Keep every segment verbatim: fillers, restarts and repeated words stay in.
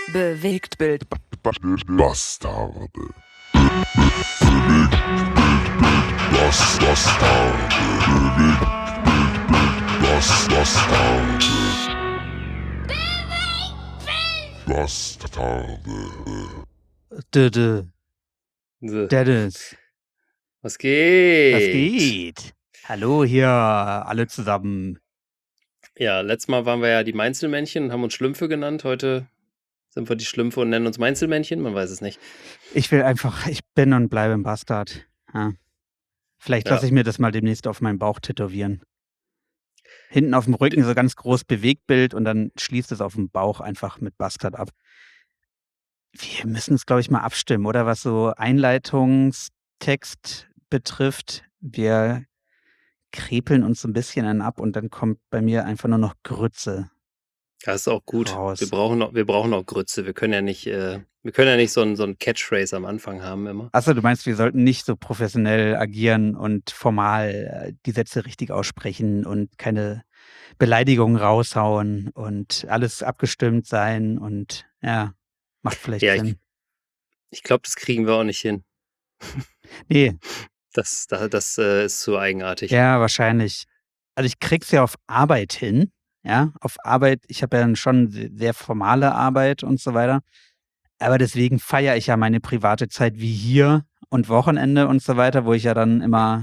Bewegtbild. Bastarde. Bas- Bastarde. Bas- Bastarde. Bastarde. Dö, So. Dennis, Was geht? was geht? Hallo hier, alle zusammen. Ja, letztes Mal waren wir ja die Mainzelmännchen und haben uns Schlümpfe genannt. Heute sind wir die Schlümpfe und nennen uns Mainzelmännchen. Man weiß es nicht. Ich will einfach, ich bin und bleibe ein Bastard. Ja. Vielleicht Ja. lasse ich mir das mal demnächst auf meinen Bauch tätowieren. Hinten auf dem Rücken so ganz groß Bewegtbild und dann schließt es auf dem Bauch einfach mit Bastard ab. Wir müssen es, glaube ich, mal abstimmen, oder was so Einleitungstext betrifft. Wir krepeln uns so ein bisschen einen ab und dann kommt bei mir einfach nur noch Grütze. Das ist auch gut. Raus. Wir brauchen auch, wir brauchen auch Grütze. Wir können ja nicht, äh, wir können ja nicht so ein, so ein Catchphrase am Anfang haben immer. Achso, du meinst, wir sollten nicht so professionell agieren und formal äh, die Sätze richtig aussprechen und keine Beleidigungen raushauen und alles abgestimmt sein und ja, macht vielleicht Ja, ich- Sinn. Ich glaube, das kriegen wir auch nicht hin. Nee, Das, das, das äh, ist zu eigenartig. ja, wahrscheinlich. Also ich krieg's ja auf Arbeit hin, ja, auf Arbeit, ich habe ja schon se- sehr formale Arbeit und so weiter, aber deswegen feiere ich ja meine private Zeit wie hier und Wochenende und so weiter, wo ich ja dann immer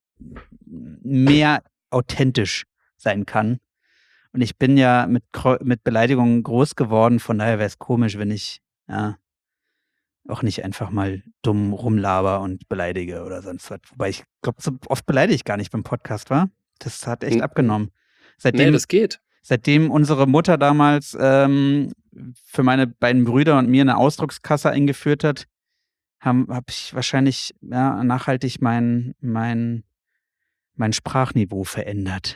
mehr authentisch sein kann. Und ich bin ja mit, Kreu- mit Beleidigungen groß geworden, von daher wäre es komisch, wenn ich ja auch nicht einfach mal dumm rumlaber und beleidige oder sonst was. Wobei ich glaube, so oft beleidige ich gar nicht beim Podcast, war? Das hat echt N- abgenommen. Nee, Seitdem, das geht. seitdem unsere Mutter damals ähm, für meine beiden Brüder und mir eine Ausdruckskasse eingeführt hat, habe hab ich wahrscheinlich ja, nachhaltig mein, mein, mein Sprachniveau verändert.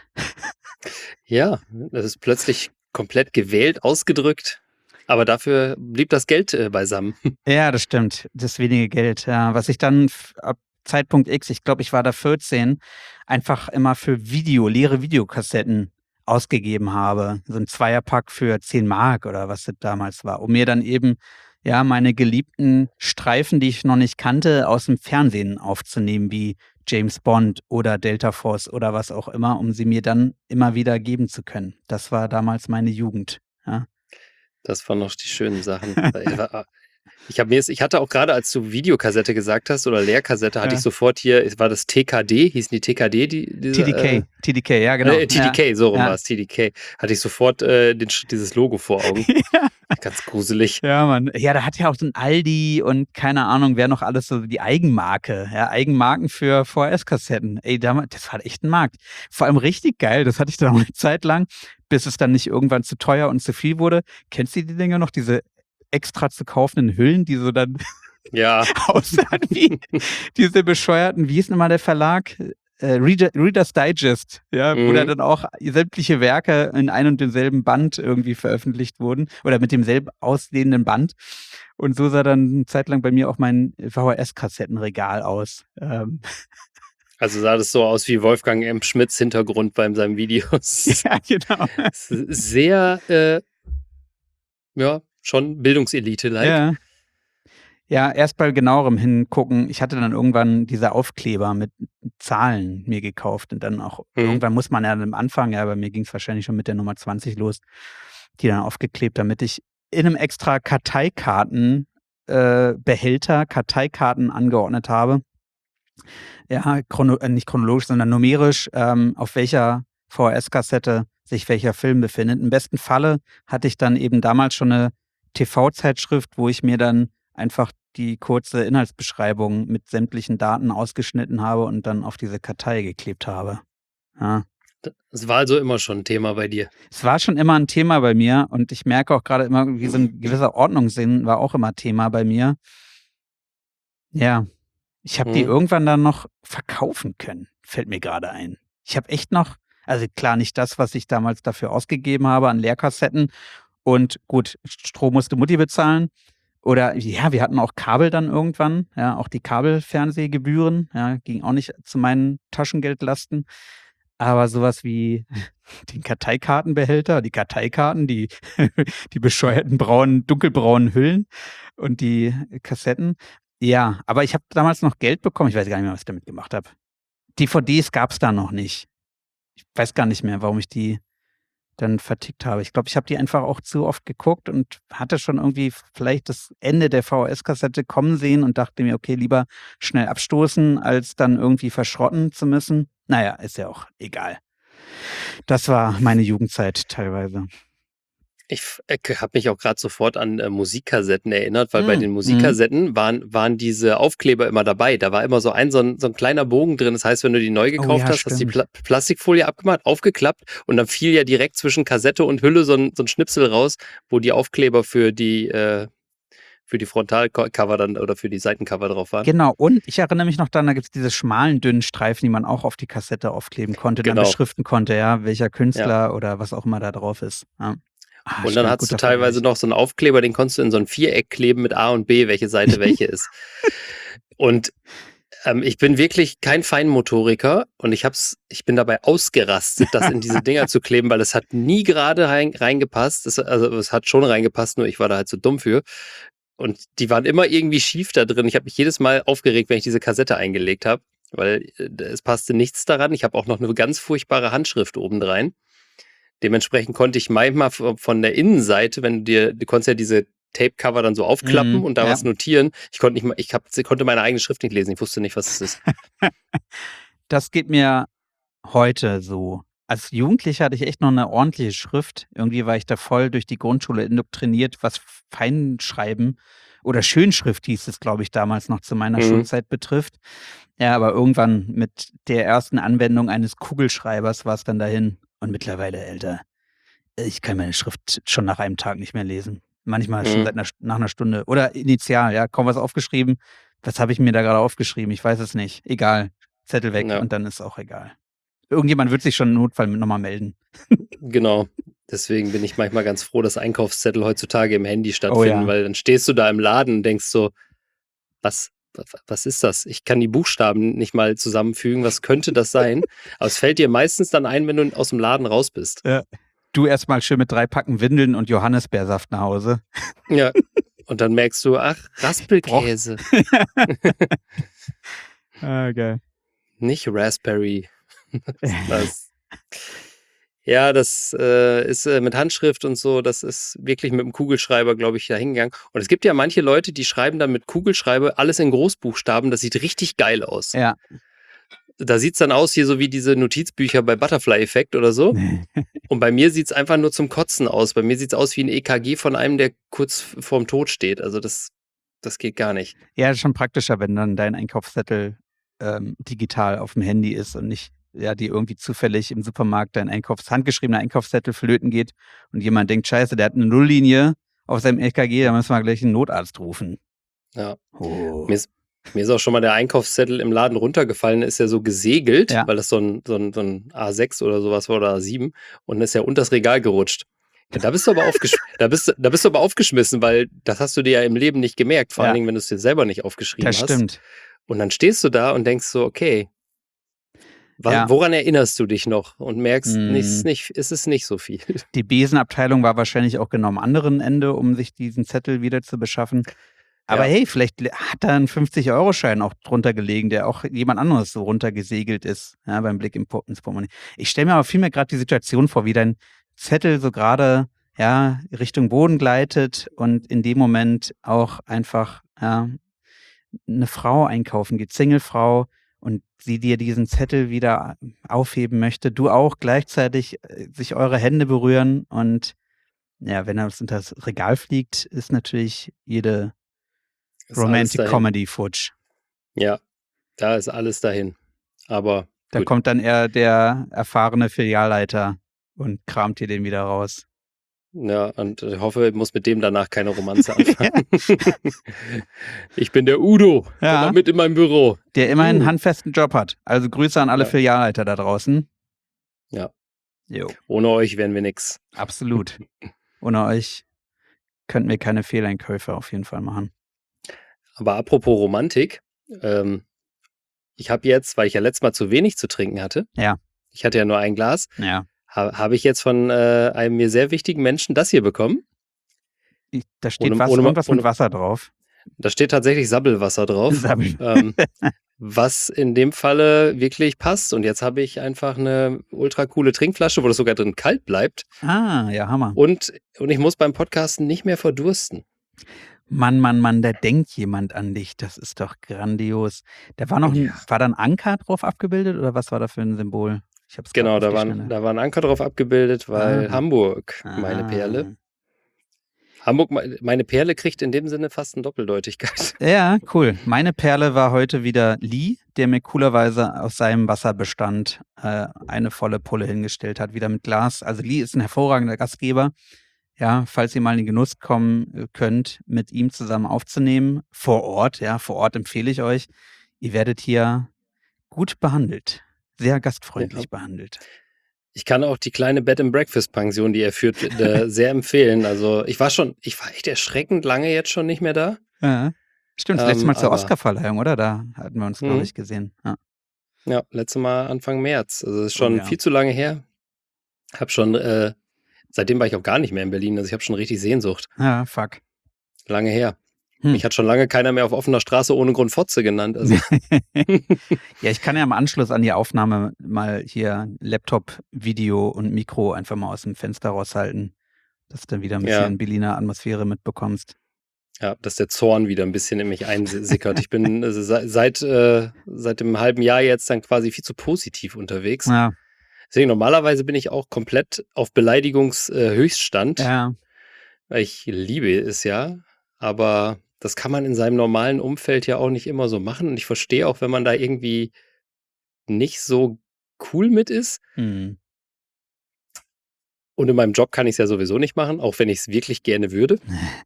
Ja, das ist plötzlich komplett gewählt, ausgedrückt. Aber dafür blieb das Geld äh, beisammen. Ja, das stimmt. Das wenige Geld. Ja. Was ich dann f- ab Zeitpunkt X, ich glaube, ich war da vierzehn, einfach immer für Video, leere Videokassetten ausgegeben habe. So ein Zweierpack für zehn Mark oder was das damals war, um mir dann eben ja meine geliebten Streifen, die ich noch nicht kannte, aus dem Fernsehen aufzunehmen, wie James Bond oder Delta Force oder was auch immer, um sie mir dann immer wieder geben zu können. Das war damals meine Jugend. Ja. Das waren noch die schönen Sachen. Ich war- Ich, hab mir jetzt, ich hatte auch gerade, als du Videokassette gesagt hast oder Leerkassette, hatte Ja. ich sofort hier, es war das T K D, hießen die T K D, die, diese, T D K, Äh, T D K, ja genau. äh, T D K, Ja. so rum Ja. war es, T D K. Hatte ich sofort äh, den, dieses Logo vor Augen. Ja. Ganz gruselig. Ja, Mann. Ja, da hat ja auch so ein Aldi und keine Ahnung, wer noch alles so die Eigenmarke. Ja, Eigenmarken für V H S-Kassetten. Ey, damals, das war echt ein Markt. Vor allem richtig geil. Das hatte ich dann auch eine Zeit lang, bis es dann nicht irgendwann zu teuer und zu viel wurde. Kennst du die Dinger noch? Diese extra zu kaufenden Hüllen, die so dann Ja, aussahen wie diese bescheuerten, wie hieß denn mal der Verlag? Äh, Reader, Reader's Digest, ja, wo Mhm. da dann auch sämtliche Werke in ein und demselben Band irgendwie veröffentlicht wurden oder mit demselben auslehnenden Band. Und so sah dann eine Zeit lang bei mir auch mein V H S-Kassettenregal aus. Ähm, also sah das so aus wie Wolfgang M. Schmidts Hintergrund bei seinen Videos. ja, genau. Sehr, äh, ja, schon Bildungselite-like. Ja. Ja, erst bei genauerem Hingucken. Ich hatte dann irgendwann diese Aufkleber mit Zahlen mir gekauft und dann auch, Mhm. irgendwann muss man ja am Anfang, ja, bei mir ging es wahrscheinlich schon mit der Nummer zwanzig los, die dann aufgeklebt, damit ich in einem extra Karteikarten äh, Behälter Karteikarten angeordnet habe. Ja, chrono äh, nicht chronologisch, sondern numerisch, ähm, auf welcher V H S-Kassette sich welcher Film befindet. Im besten Falle hatte ich dann eben damals schon eine T V-Zeitschrift, wo ich mir dann einfach die kurze Inhaltsbeschreibung mit sämtlichen Daten ausgeschnitten habe und dann auf diese Kartei geklebt habe. Ja. Das war also immer schon ein Thema bei dir. Es war schon immer ein Thema bei mir und ich merke auch gerade immer, wie so ein gewisser Ordnungssinn war auch immer Thema bei mir. Ja, ich habe die Mhm. irgendwann dann noch verkaufen können, fällt mir gerade ein. Ich habe echt noch, also klar nicht das, was ich damals dafür ausgegeben habe an Leerkassetten und gut, Strom musste Mutti bezahlen. Oder ja, wir hatten auch Kabel dann irgendwann, ja, auch die Kabelfernsehgebühren, ja, ging auch nicht zu meinen Taschengeldlasten. Aber sowas wie den Karteikartenbehälter, die Karteikarten, die, die bescheuerten braunen, dunkelbraunen Hüllen und die Kassetten. Ja, aber ich habe damals noch Geld bekommen. Ich weiß gar nicht mehr, was ich damit gemacht habe. D V Ds gab es da noch nicht. Ich weiß gar nicht mehr, warum ich die dann vertickt habe. Ich glaube, ich habe die einfach auch zu oft geguckt und hatte schon irgendwie vielleicht das Ende der V H S-Kassette kommen sehen und dachte mir, okay, lieber schnell abstoßen, als dann irgendwie verschrotten zu müssen. Naja, ist ja auch egal. Das war meine Jugendzeit teilweise. Ich äh, habe mich auch gerade sofort an äh, Musikkassetten erinnert, weil bei Mm, den mm. Musikkassetten waren, waren diese Aufkleber immer dabei. Da war immer so ein, so ein, so ein kleiner Bogen drin. Das heißt, wenn du die neu gekauft ja, hast, hast du die stimmt. Pla Plastikfolie abgemacht, aufgeklappt und dann fiel ja direkt zwischen Kassette und Hülle so ein, so ein Schnipsel raus, wo die Aufkleber für die, äh, für die Frontalcover dann oder für die Seitencover drauf waren. Genau, und ich erinnere mich noch daran, da gibt es diese schmalen, dünnen Streifen, die man auch auf die Kassette aufkleben konnte, dann Genau. beschriften konnte, ja, welcher Künstler oder was auch immer da drauf ist. Ja. Ah, Und stimmt, dann hast du guter teilweise Vergleich. noch so einen Aufkleber, den konntest du in so ein Viereck kleben mit A und B, welche Seite welche ist. Und ähm, ich bin wirklich kein Feinmotoriker und ich hab's, ich bin dabei ausgerastet, das in diese Dinger zu kleben, weil es hat nie gerade rein, reingepasst. Es, also es hat schon reingepasst, nur ich war da halt zu dumm für. Und die waren immer irgendwie schief da drin. Ich habe mich jedes Mal aufgeregt, wenn ich diese Kassette eingelegt habe, weil äh, es passte nichts daran. Ich habe auch noch eine ganz furchtbare Handschrift obendrein. Dementsprechend konnte ich manchmal von der Innenseite, wenn du dir, du konntest ja diese Tape-Cover dann so aufklappen Mhm, und da ja. was notieren. Ich konnte nicht mal, ich hab, konnte meine eigene Schrift nicht lesen. Ich wusste nicht, was es ist. Das geht mir heute so. Als Jugendlicher hatte ich echt noch eine ordentliche Schrift. Irgendwie war ich da voll durch die Grundschule indoktriniert, was Feinschreiben oder Schönschrift hieß es, glaube ich, damals noch zu meiner Mhm. Schulzeit betrifft. Ja, aber irgendwann mit der ersten Anwendung eines Kugelschreibers war es dann dahin. Und mittlerweile, Alter, ich kann meine Schrift schon nach einem Tag nicht mehr lesen. Manchmal schon Mhm. seit einer, nach einer Stunde. Oder initial, ja, kaum was aufgeschrieben. Was habe ich mir da gerade aufgeschrieben? Ich weiß es nicht. Egal. Zettel weg Ja. und dann ist auch egal. Irgendjemand wird sich schon im Notfall nochmal melden. Genau. Deswegen bin ich manchmal ganz froh, dass Einkaufszettel heutzutage im Handy stattfinden, ja. weil dann stehst du da im Laden und denkst so, was, was ist das? Ich kann die Buchstaben nicht mal zusammenfügen. Was könnte das sein? Aber es fällt dir meistens dann ein, wenn du aus dem Laden raus bist. Ja. Du erstmal schön mit drei Packen Windeln und Johannisbeersaft nach Hause. Ja. Und dann merkst du, ach, Raspelkäse. Ah, geil. Nicht Raspberry. Das, ja, das äh, ist äh, mit Handschrift und so, das ist wirklich mit dem Kugelschreiber, glaube ich, da hingegangen. Und es gibt ja manche Leute, die schreiben dann mit Kugelschreiber alles in Großbuchstaben, das sieht richtig geil aus. Ja. Da sieht es dann aus hier so wie diese Notizbücher bei Butterfly-Effekt oder so. Und bei mir sieht es einfach nur zum Kotzen aus. Bei mir sieht es aus wie ein E K G von einem, der kurz vorm Tod steht. Also das, das geht gar nicht. Ja, das ist schon praktischer, wenn dann dein Einkaufszettel ähm, digital auf dem Handy ist und nicht, ja, die irgendwie zufällig im Supermarkt dein Einkaufs handgeschriebener Einkaufszettel flöten geht und jemand denkt, scheiße, der hat eine Nulllinie auf seinem E K G, da müssen wir gleich einen Notarzt rufen. Ja. Oh. Mir ist, mir ist auch schon mal der Einkaufszettel im Laden runtergefallen, ist ja so gesegelt, Ja. weil das so ein, so, ein, so ein A sechs oder sowas war oder A sieben und ist ja unters Regal gerutscht. Ja, da bist du aber aufgesch da bist, du- da bist du aber aufgeschmissen, weil das hast du dir ja im Leben nicht gemerkt, vor Ja. allen Dingen, wenn du es dir selber nicht aufgeschrieben Das hast. stimmt. Und dann stehst du da und denkst so, okay, wa- Ja. woran erinnerst du dich noch? Und merkst, Mm. nee, es ist nicht, es ist nicht so viel. Die Besenabteilung war wahrscheinlich auch genau am anderen Ende, um sich diesen Zettel wieder zu beschaffen. Aber Ja. hey, vielleicht hat da ein fünfzig-Euro-Schein auch drunter gelegen, der auch jemand anderes so runtergesegelt ist, ja, beim Blick im Po- ins Portemonnaie. Ich stelle mir aber vielmehr gerade die Situation vor, wie dein Zettel so gerade ja, Richtung Boden gleitet und in dem Moment auch einfach ja, eine Frau einkaufen geht, Singlefrau, und sie dir diesen Zettel wieder aufheben möchte, du auch gleichzeitig äh, sich eure Hände berühren und ja, wenn er unter das Regal fliegt, ist natürlich jede Ist alles Romantic dahin. Comedy futsch. Ja, da ist alles dahin. Aber Da gut. kommt dann eher der erfahrene Filialleiter und kramt dir den wieder raus. Ja, und ich hoffe, ich muss mit dem danach keine Romanze anfangen. Ich bin der Udo. Ja. Komm mal mit in mein Büro. Der immerhin einen Uh. handfesten Job hat. Also Grüße an alle Ja. Filialleiter da draußen. Ja. Jo, Ohne euch wären wir nix. absolut. Ohne euch könnten wir keine Fehleinkäufe auf jeden Fall machen. Aber apropos Romantik, ähm, ich habe jetzt, weil ich ja letztes Mal zu wenig zu trinken hatte, Ja. Ich hatte ja nur ein Glas. Ja. Ha, habe ich jetzt von äh, einem mir sehr wichtigen Menschen das hier bekommen. Ich, da steht Ohne- was, ohne- irgendwas mit ohne- Wasser drauf. Da steht tatsächlich Sabbelwasser drauf. Sabbel. ähm, was in dem Falle wirklich passt. Und jetzt habe ich einfach eine ultra coole Trinkflasche, wo das sogar drin kalt bleibt. Ah, ja, Hammer. Und, und ich muss beim Podcasten nicht mehr verdursten. Mann, Mann, Mann, da denkt jemand an dich. Das ist doch grandios. Da war noch ein, Ja. war da ein Anker drauf abgebildet oder was war da für ein Symbol? Ich hab's grad Genau, auf da die war, Schnelle. ein- da war ein Anker drauf abgebildet, weil Ah. Hamburg, meine Ah. Perle. Hamburg, me- meine Perle kriegt in dem Sinne fast eine Doppeldeutigkeit. Ja, cool. Meine Perle war heute wieder Lee, der mir coolerweise aus seinem Wasserbestand äh, eine volle Pulle hingestellt hat, wieder mit Glas. Also Lee ist ein hervorragender Gastgeber. Ja, falls ihr mal in den Genuss kommen äh, könnt, mit ihm zusammen aufzunehmen, vor Ort, ja, vor Ort empfehle ich euch. Ihr werdet hier gut behandelt, sehr gastfreundlich Ja. behandelt. Ich kann auch die kleine Bed-and-Breakfast-Pension, die er führt, äh, sehr empfehlen. Also ich war schon, ich war echt erschreckend lange jetzt schon nicht mehr da. Ja. Stimmt, das letzte Ähm, Mal zur aber- Oscarverleihung, oder? Da hatten wir uns, glaube Mhm. ich, gesehen. Ja. Ja, letztes Mal Anfang März. Also das ist schon Oh ja. viel zu lange her. Hab schon, äh, seitdem war ich auch gar nicht mehr in Berlin. Also ich habe schon richtig Sehnsucht. ja, fuck. Lange her. Hm. Mich hat schon lange keiner mehr auf offener Straße ohne Grund Fotze genannt. Also, Ja, ich kann ja im Anschluss an die Aufnahme mal hier Laptop, Video und Mikro einfach mal aus dem Fenster raushalten, dass du dann wieder ein bisschen Ja. Berliner Atmosphäre mitbekommst. ja, dass der Zorn wieder ein bisschen in mich einsickert. Ich bin also se- seit, äh, seit dem halben Jahr jetzt dann quasi viel zu positiv unterwegs. Ja, Deswegen normalerweise bin ich auch komplett auf Beleidigungshöchststand. ja, Weil ich liebe es ja, aber das kann man in seinem normalen Umfeld ja auch nicht immer so machen. Und ich verstehe auch, wenn man da irgendwie nicht so cool mit ist. hm. Und in meinem Job kann ich es ja sowieso nicht machen, auch wenn ich es wirklich gerne würde.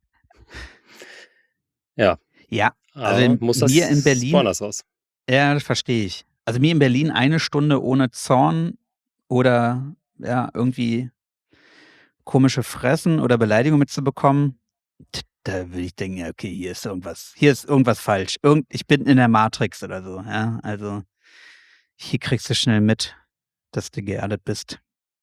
Ja, Ja, aber Also in- muss das mir in Berlin- woanders raus. ja, das verstehe ich. Also mir in Berlin eine Stunde ohne Zorn oder ja, irgendwie komische Fressen oder Beleidigung mitzubekommen, t- da würde ich denken, ja, okay, hier ist irgendwas, hier ist irgendwas falsch. Irgend, ich bin in der Matrix oder so, ja. Also hier kriegst du schnell mit, dass du geerdet bist.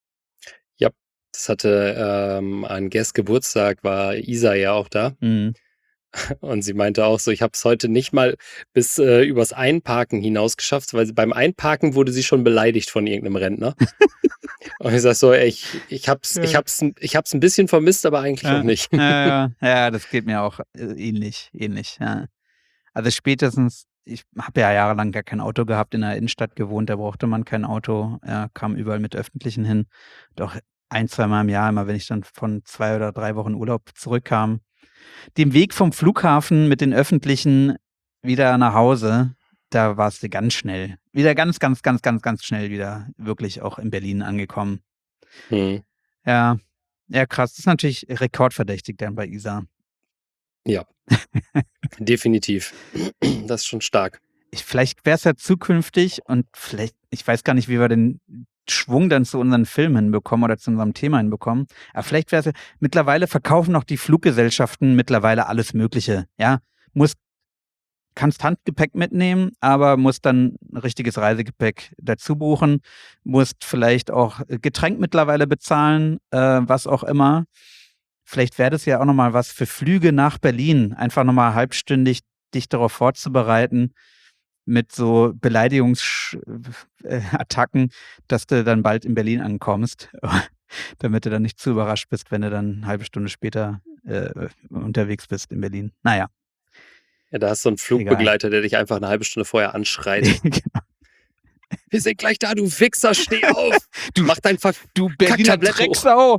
Das hatte ähm, an Guest Geburtstag, war Isa ja auch da. Mhm. Und sie meinte auch so, ich habe es heute nicht mal bis äh, übers Einparken hinaus geschafft, weil sie, beim Einparken wurde sie schon beleidigt von irgendeinem Rentner. Und ich sag so, ey, ich, ich hab's, ich Ja. hab's, ich hab's ein bisschen vermisst, aber eigentlich Ja. auch nicht. Ja, ja, ja, das geht mir auch äh, ähnlich, ähnlich, ja. Also spätestens, ich habe ja jahrelang gar kein Auto gehabt, in der Innenstadt gewohnt, da brauchte man kein Auto, ja, kam überall mit Öffentlichen hin. Doch ein, zweimal im Jahr, immer wenn ich dann von zwei oder drei Wochen Urlaub zurückkam, den Weg vom Flughafen mit den Öffentlichen wieder nach Hause, da warst du ganz schnell, wieder ganz, ganz, ganz, ganz, ganz schnell wieder wirklich auch in Berlin angekommen. Hm. Ja, ja, krass. Das ist natürlich rekordverdächtig dann bei Isa. Ja, definitiv. Das ist schon stark. Ich, vielleicht wäre es ja zukünftig und vielleicht, ich weiß gar nicht, wie wir den Schwung dann zu unseren Filmen hinbekommen oder zu unserem Thema hinbekommen. Aber vielleicht wäre es ja, mittlerweile verkaufen auch die Fluggesellschaften mittlerweile alles Mögliche. Ja, musst, kannst Handgepäck mitnehmen, aber musst dann ein richtiges Reisegepäck dazu buchen, musst vielleicht auch Getränk mittlerweile bezahlen, äh, was auch immer. Vielleicht wäre das ja auch nochmal was für Flüge nach Berlin, einfach nochmal halbstündig dich darauf vorzubereiten, mit so Beleidigungsattacken, dass du dann bald in Berlin ankommst, damit du dann nicht zu überrascht bist, wenn du dann eine halbe Stunde später äh, unterwegs bist in Berlin. Naja. Ja, da hast du einen Flugbegleiter, der dich einfach eine halbe Stunde vorher anschreit. Genau. Wir sind gleich da, du Wichser, steh auf! Du- mach dein, Ver Du Berliner Kacktablett hoch. Drecksau!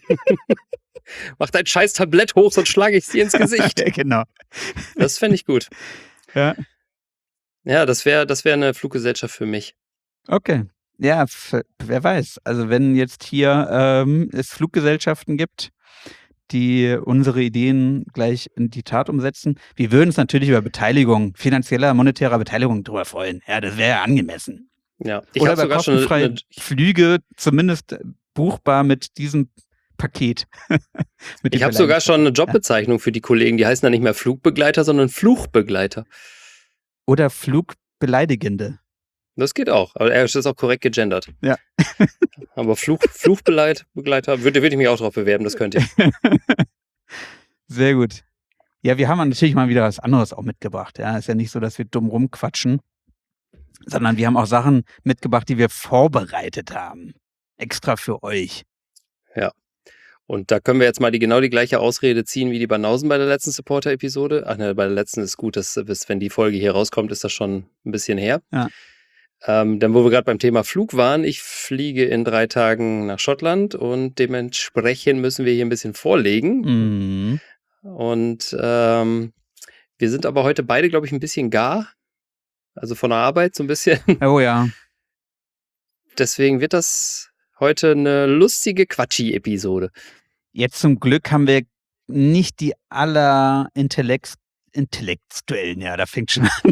mach dein scheiß Tablett hoch, sonst schlage ich dir ins Gesicht. Ja, genau. Das fände ich gut. Ja. Ja, das wäre das wär eine Fluggesellschaft für mich. Okay. Ja, f- wer weiß. Also wenn jetzt hier ähm, es Fluggesellschaften gibt, die unsere Ideen gleich in die Tat umsetzen, wir würden uns natürlich über Beteiligung, finanzieller, monetärer Beteiligung drüber freuen. Ja, das wäre ja angemessen. Ja, ich Oder habe bei sogar schon kostenfreien eine, Flüge zumindest äh, buchbar mit diesem Paket. Mit ich dem habe sogar Beleidigungspaket. schon eine Jobbezeichnung für die Kollegen. Die heißen dann nicht mehr Flugbegleiter, sondern Fluchbegleiter. Oder Flugbeleidigende. Das geht auch, aber er ist auch korrekt gegendert. Ja. Aber Fluch, Fluchbegleiter, würde, würde ich mich auch drauf bewerben, das könnte ich. Sehr gut. Ja, wir haben natürlich mal wieder was anderes auch mitgebracht. Ja, ist ja nicht so, dass wir dumm rumquatschen, sondern wir haben auch Sachen mitgebracht, die wir vorbereitet haben. Extra für euch. Ja. Und da können wir jetzt mal die genau die gleiche Ausrede ziehen wie die Banausen bei der letzten Supporter-Episode. Ach ne, bei der letzten ist gut, dass, bis, wenn die Folge hier rauskommt, ist das schon ein bisschen her. Ja. Ähm, denn wo wir gerade beim Thema Flug waren, ich fliege in drei Tagen nach Schottland und dementsprechend müssen wir hier ein bisschen vorlegen. Mhm. Und ähm, wir sind aber heute beide, glaube ich, ein bisschen gar. Also von der Arbeit so ein bisschen. Oh ja. Deswegen wird das heute eine lustige Quatschi-Episode. Jetzt zum Glück haben wir nicht die aller Intellekt Intellektuellen, ja, da fängt schon an,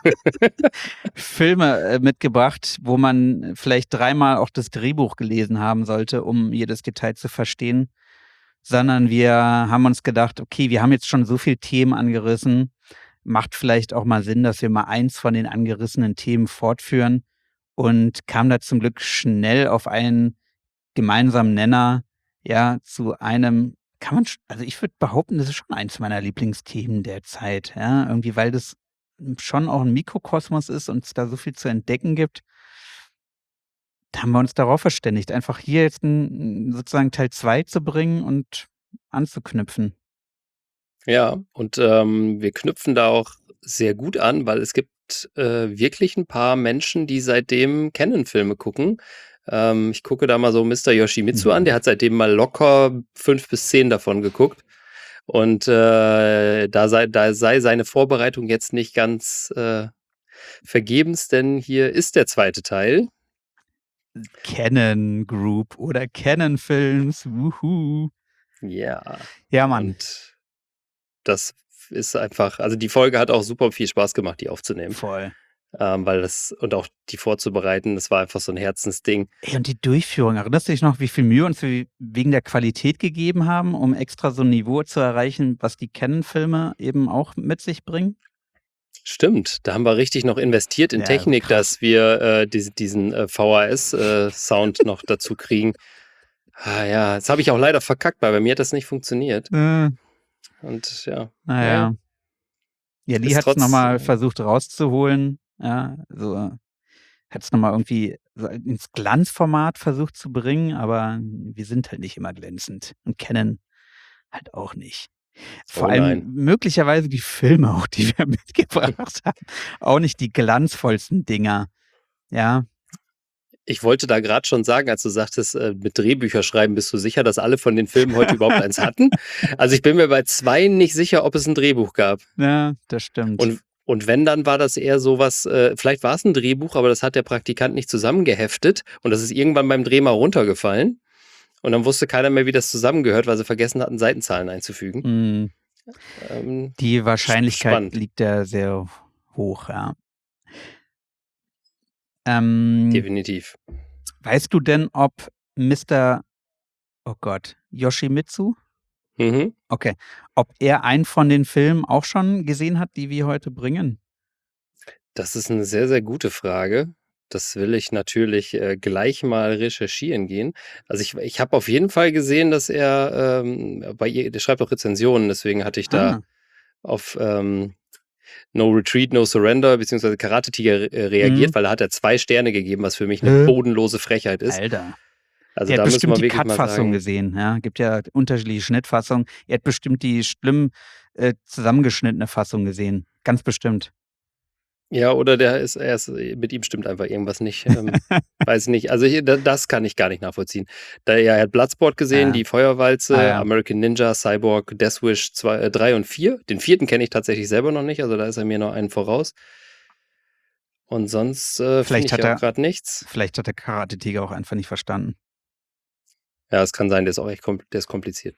Filme äh, mitgebracht, wo man vielleicht dreimal auch das Drehbuch gelesen haben sollte, um jedes Detail zu verstehen, sondern wir haben uns gedacht, okay, wir haben jetzt schon so viele Themen angerissen, macht vielleicht auch mal Sinn, dass wir mal eins von den angerissenen Themen fortführen und kam da zum Glück schnell auf einen gemeinsamen Nenner, ja, zu einem, kann man, sch- also ich würde behaupten, das ist schon eins meiner Lieblingsthemen der Zeit, ja, irgendwie, weil das schon auch ein Mikrokosmos ist und es da so viel zu entdecken gibt. Da haben wir uns darauf verständigt, einfach hier jetzt ein, sozusagen Teil zwei zu bringen und anzuknüpfen. Ja, und ähm, wir knüpfen da auch sehr gut an, weil es gibt äh, wirklich ein paar Menschen, die seitdem Canon-Filme gucken. Ähm, ich gucke da mal so Mister Yoshimitsu Mhm. an, der hat seitdem mal locker fünf bis zehn davon geguckt. Und äh, da, sei, da sei seine Vorbereitung jetzt nicht ganz äh, vergebens, denn hier ist der zweite Teil. Canon Group oder Canon Films, wuhu. Ja, Ja, Mann. und das ist einfach, also die Folge hat auch super viel Spaß gemacht, die aufzunehmen. Voll. Ähm, weil das und auch die vorzubereiten, das war einfach so ein Herzensding. Ey, und die Durchführung, erinnerst du dich noch, wie viel Mühe uns wir wegen der Qualität gegeben haben, um extra so ein Niveau zu erreichen, was die Canon-Filme eben auch mit sich bringen? Stimmt, da haben wir richtig noch investiert in Ja, Technik, krass. dass wir äh, diese, diesen äh, V H S-Sound noch dazu kriegen. Ah, ja, das habe ich auch leider verkackt, weil bei mir hat das nicht funktioniert. Äh, Und ja, naja. Ja, Lee Ist hat es trotz- nochmal versucht rauszuholen. Ja, so hat es nochmal irgendwie so ins Glanzformat versucht zu bringen, aber wir sind halt nicht immer glänzend. Und Canon halt auch nicht. Vor Oh allem nein. möglicherweise die Filme auch, die wir mitgebracht haben, auch nicht die glanzvollsten Dinger. Ja, Ich wollte da gerade schon sagen, als du sagtest, äh, mit Drehbücher schreiben, bist du sicher, dass alle von den Filmen heute überhaupt eins hatten? Also ich bin mir bei zwei nicht sicher, ob es ein Drehbuch gab. ja, das stimmt. Und, und wenn, dann war das eher sowas, äh, vielleicht war es ein Drehbuch, aber das hat der Praktikant nicht zusammengeheftet und das ist irgendwann beim Dreh mal runtergefallen. Und dann wusste keiner mehr, wie das zusammengehört, weil sie vergessen hatten, Seitenzahlen einzufügen. Mm, Ähm, die Wahrscheinlichkeit spannend. liegt ja sehr hoch, ja. Ähm, definitiv. weißt du denn, ob Mister, oh Gott, Yoshimitsu, Mhm. okay, ob er einen von den Filmen auch schon gesehen hat, die wir heute bringen? Das ist eine sehr, sehr gute Frage. Das will ich natürlich äh, gleich mal recherchieren gehen. Also ich, ich habe auf jeden Fall gesehen, dass er ähm, bei ihr, der schreibt auch Rezensionen, deswegen hatte ich da Ah, auf ähm, No Retreat, No Surrender beziehungsweise Karate Tiger äh, reagiert, Mhm. weil er hat er zwei Sterne gegeben, was für mich eine Hä? bodenlose Frechheit ist. Alter. Also Er da hat müssen bestimmt wir die wirklich mal Cut-Fassung sagen, gesehen, ja. Gibt ja unterschiedliche Schnittfassungen. Er hat bestimmt die schlimm äh, zusammengeschnittene Fassung gesehen. Ganz bestimmt. ja, oder der ist, er ist, mit ihm stimmt einfach irgendwas nicht. Ähm, weiß nicht. Also hier, da- das kann ich gar nicht nachvollziehen. Da, ja, er hat Bloodsport gesehen, Ja. die Feuerwalze, Ah, ja. American Ninja, Cyborg, Deathwish drei und vier. Den vierten kenne ich tatsächlich selber noch nicht, also da ist er mir noch einen voraus. Und sonst äh, finde Vielleicht ich hat ja er- auch gerade nichts. Vielleicht hat der Karate-Tiger auch einfach nicht verstanden. Ja, es kann sein, der ist auch echt kom- der ist kompliziert.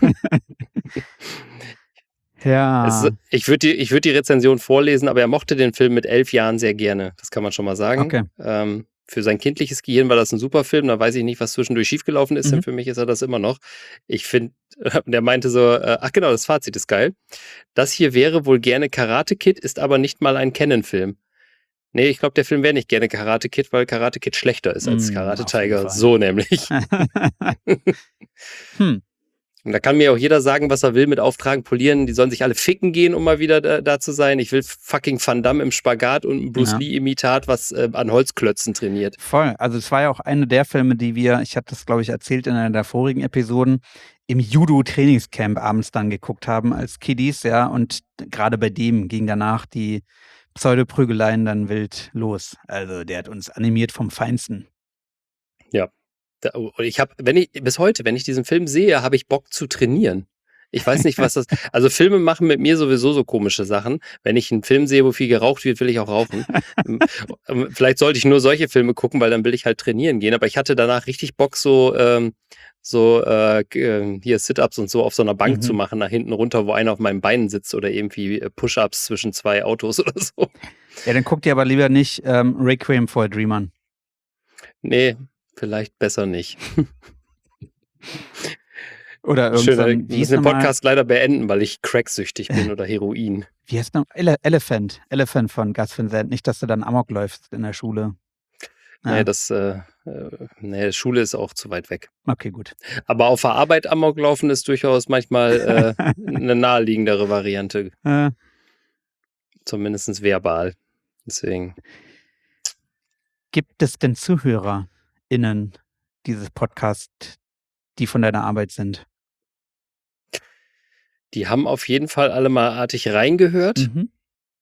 Ja. Es ist, ich würde die, ich würd die Rezension vorlesen, aber er mochte den Film mit elf Jahren sehr gerne. Das kann man schon mal sagen. Okay. Ähm, für sein kindliches Gehirn war das ein super Film. Da weiß ich nicht, was zwischendurch schiefgelaufen ist, denn Mhm. für mich ist er das immer noch. Ich finde, der meinte so, äh, ach genau, das Fazit ist geil. Das hier wäre wohl gerne Karate Kid, ist aber nicht mal ein Canon-Film. Nee, ich glaube, der Film wäre nicht gerne Karate Kid, weil Karate Kid schlechter ist als Mm, Karate auf jeden Tiger. Fall. So nämlich. hm. Und da kann mir auch jeder sagen, was er will mit Auftragen, polieren. Die sollen sich alle ficken gehen, um mal wieder da, da zu sein. Ich will fucking Van Damme im Spagat und ein Bruce Ja. Lee-Imitat, was äh, an Holzklötzen trainiert. Voll. Also es war ja auch eine der Filme, die wir, ich hatte das, glaube ich, erzählt in einer der vorigen Episoden, im Judo-Trainingscamp abends dann geguckt haben als Kiddies, ja. Und gerade bei dem ging danach die Pseudoprügeleien dann wild los. Also der hat uns animiert vom Feinsten. Da, und ich habe, wenn ich, bis heute, wenn ich diesen Film sehe, habe ich Bock zu trainieren. Ich weiß nicht, was das, also Filme machen mit mir sowieso so komische Sachen. Wenn ich einen Film sehe, wo viel geraucht wird, will ich auch rauchen. Vielleicht sollte ich nur solche Filme gucken, weil dann will ich halt trainieren gehen. Aber ich hatte danach richtig Bock, so, ähm, so äh, hier Sit-Ups und so auf so einer Bank Mhm. zu machen, nach hinten runter, wo einer auf meinen Beinen sitzt oder irgendwie Push-Ups zwischen zwei Autos oder so. Ja, dann guck dir aber lieber nicht ähm, Requiem for a Dream an. Nee, vielleicht besser nicht. Oder Schön, wir irgendein, wie hieß müssen den nochmal, Podcast leider beenden, weil ich cracksüchtig bin oder Heroin. wie heißt noch, Ele Elephant, Elephant von Gus Van Sant, nicht, dass du dann Amok läufst in der Schule. Ja. Nee, das, äh, äh, nee, Schule ist auch zu weit weg. Okay, gut. Aber auf der Arbeit Amok laufen ist durchaus manchmal äh, eine naheliegendere Variante, Äh, zumindest verbal. Deswegen. gibt es denn ZuhörerInnen dieses Podcasts, die von deiner Arbeit sind? Die haben auf jeden Fall alle mal artig reingehört. Mhm.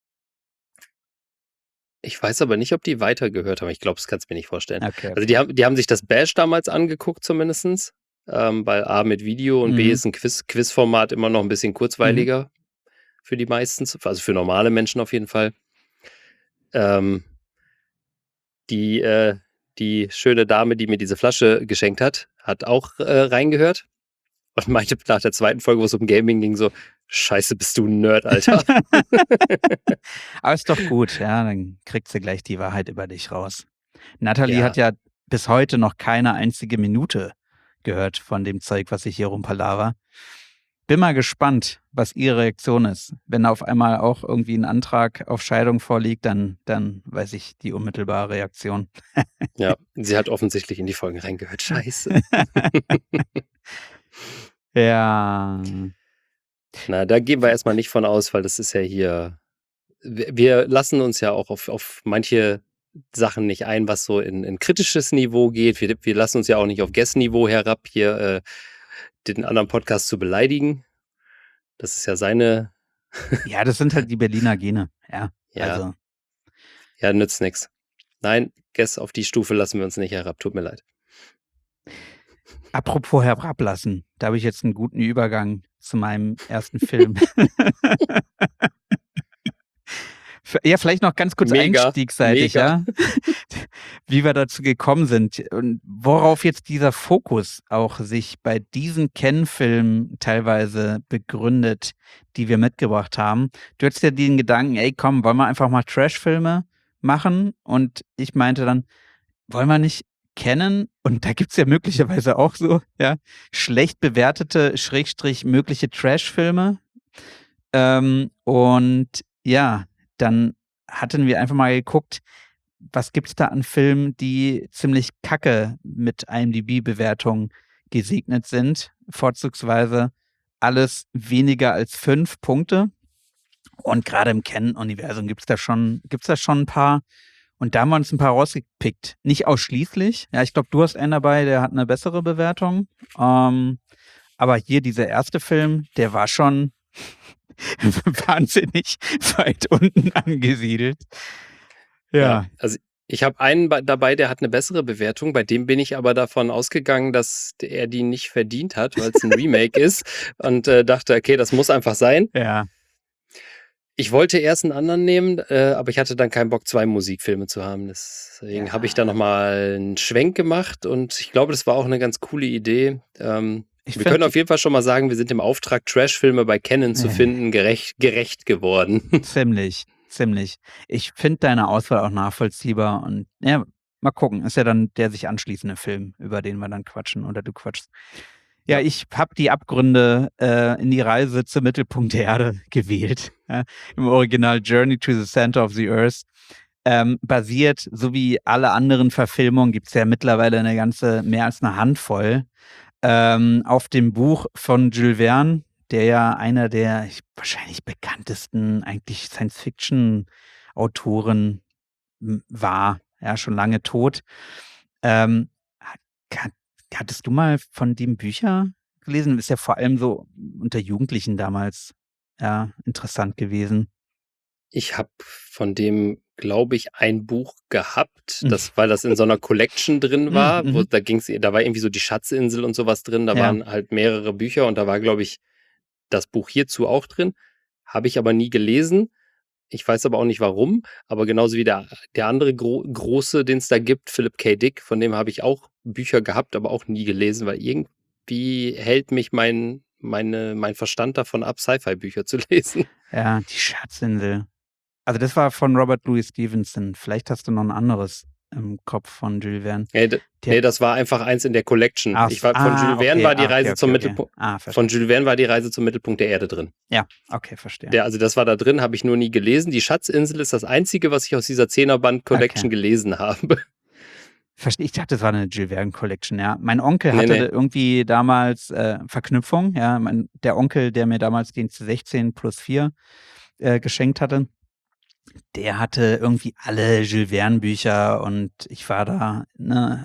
Ich weiß aber nicht, ob die weitergehört haben. Ich glaube, das kannst du mir nicht vorstellen. Okay. Also die haben, die haben sich das Bash damals angeguckt zumindest, ähm, weil A mit Video und B Mhm. ist ein Quiz, Quizformat immer noch ein bisschen kurzweiliger für die meisten, also für normale Menschen auf jeden Fall. Ähm, die, äh, die schöne Dame, die mir diese Flasche geschenkt hat, hat auch äh, reingehört und meinte nach der zweiten Folge, wo es um Gaming ging, so, scheiße, bist du ein Nerd, Alter. Aber ist doch gut, ja, dann kriegt sie gleich die Wahrheit über dich raus. Natalie Ja. hat ja bis heute noch keine einzige Minute gehört von dem Zeug, was ich hier rumpalaver. Bin mal gespannt, was ihre Reaktion ist. Wenn auf einmal auch irgendwie ein Antrag auf Scheidung vorliegt, dann, dann weiß ich die unmittelbare Reaktion. Ja, sie hat offensichtlich in die Folgen reingehört. Scheiße. Ja. Na, da gehen wir erstmal nicht von aus, weil das ist ja hier. Wir wir lassen uns ja auch auf, auf manche Sachen nicht ein, was so in, in kritisches Niveau geht. Wir, wir lassen uns ja auch nicht auf Guest-Niveau herab, hier äh, den anderen Podcast zu beleidigen. Das ist ja seine. Ja, das sind halt die Berliner Gene. Ja, Ja, also. ja, nützt nichts. Nein, Guest auf die Stufe lassen wir uns nicht herab. Tut mir leid. Apropos herablassen, da habe ich jetzt einen guten Übergang zu meinem ersten Film. F- Ja, vielleicht noch ganz kurz Mega, einstiegsseitig, mega. ja, wie wir dazu gekommen sind und worauf jetzt dieser Fokus auch sich bei diesen Ken-Filmen teilweise begründet, die wir mitgebracht haben. Du hattest ja den Gedanken, ey, komm, wollen wir einfach mal Trash-Filme machen? Und ich meinte dann, wollen wir nicht kennen? Und da gibt's ja möglicherweise auch so, ja, schlecht bewertete, Schrägstrich mögliche Trash-Filme. Ähm, und ja, dann hatten wir einfach mal geguckt, was gibt's da an Filmen, die ziemlich kacke mit IMDb-Bewertungen gesegnet sind. Vorzugsweise alles weniger als fünf Punkte. Und gerade im Ken-Universum gibt's da schon, gibt's da schon ein paar. Und da haben wir uns ein paar rausgepickt. Nicht ausschließlich. Ja, ich glaube, du hast einen dabei, der hat eine bessere Bewertung. Ähm, aber hier dieser erste Film, der war schon wahnsinnig weit unten angesiedelt. Ja. Also ich habe einen ba- dabei, der hat eine bessere Bewertung. Bei dem bin ich aber davon ausgegangen, dass er die nicht verdient hat, weil es ein Remake ist. Und äh, dachte, okay, das muss einfach sein. Ja. Ich wollte erst einen anderen nehmen, äh, aber ich hatte dann keinen Bock, zwei Musikfilme zu haben. Deswegen Ja. habe ich da nochmal einen Schwenk gemacht und ich glaube, das war auch eine ganz coole Idee. Ähm, Ich wir find- können auf jeden Fall schon mal sagen, wir sind im Auftrag, Trash-Filme bei Canon zu Ja. finden, gerecht, gerecht geworden. Ziemlich, ziemlich. Ich finde deine Auswahl auch nachvollziehbar und ja, mal gucken. Ist ja dann der sich anschließende Film, über den wir dann quatschen oder du quatschst. Ja, Ja. ich habe die Abgründe äh, in die Reise zum Mittelpunkt der Erde gewählt. Ja, im Original Journey to the Center of the Earth. ähm, basiert, so wie alle anderen Verfilmungen, gibt es ja mittlerweile eine ganze, mehr als eine Handvoll, ähm, auf dem Buch von Jules Verne, der ja einer der ich, wahrscheinlich bekanntesten eigentlich Science-Fiction-Autoren m- war, ja, schon lange tot. Ähm, hat, hattest du mal von dem Bücher gelesen? Ist ja vor allem so unter Jugendlichen damals ja interessant gewesen. Ich habe von dem, glaube ich, ein Buch gehabt, Mhm. das, weil das in so einer Collection drin Mhm, war, wo mhm. da ging's, da war irgendwie so die Schatzinsel und sowas drin, da Ja. waren halt mehrere Bücher und da war, glaube ich, das Buch hierzu auch drin. Habe ich aber nie gelesen. Ich weiß aber auch nicht warum, aber genauso wie der, der andere gro große, den es da gibt, Philip K. Dick, von dem habe ich auch Bücher gehabt, aber auch nie gelesen, weil irgendwie hält mich mein, meine, mein Verstand davon ab, Sci-Fi-Bücher zu lesen. Ja, die Schatzinsel. Also das war von Robert Louis Stevenson. Vielleicht hast du noch ein anderes im Kopf von Jules Verne. Nee, d- Der- nee, das war einfach eins in der Collection. Ach, Ich war, von ah, Jules Verne okay, war die ah, okay, Reise okay, zum okay. Mittelpunkt. Ah, verstehe. Von Jules Verne war die Reise zum Mittelpunkt der Erde drin. Ja, okay, verstehe. Der, also das war da drin, habe ich nur nie gelesen. Die Schatzinsel ist das Einzige, was ich aus dieser Zehnerband-Collection Okay. gelesen habe. Verstehe. Ich dachte, das war eine Jules Verne Collection, ja. Mein Onkel Nee, hatte nee. irgendwie damals äh, Verknüpfung, ja. Mein, der Onkel, der mir damals den C sechzehn plus vier äh, geschenkt hatte, der hatte irgendwie alle Jules Verne Bücher und ich war da ne,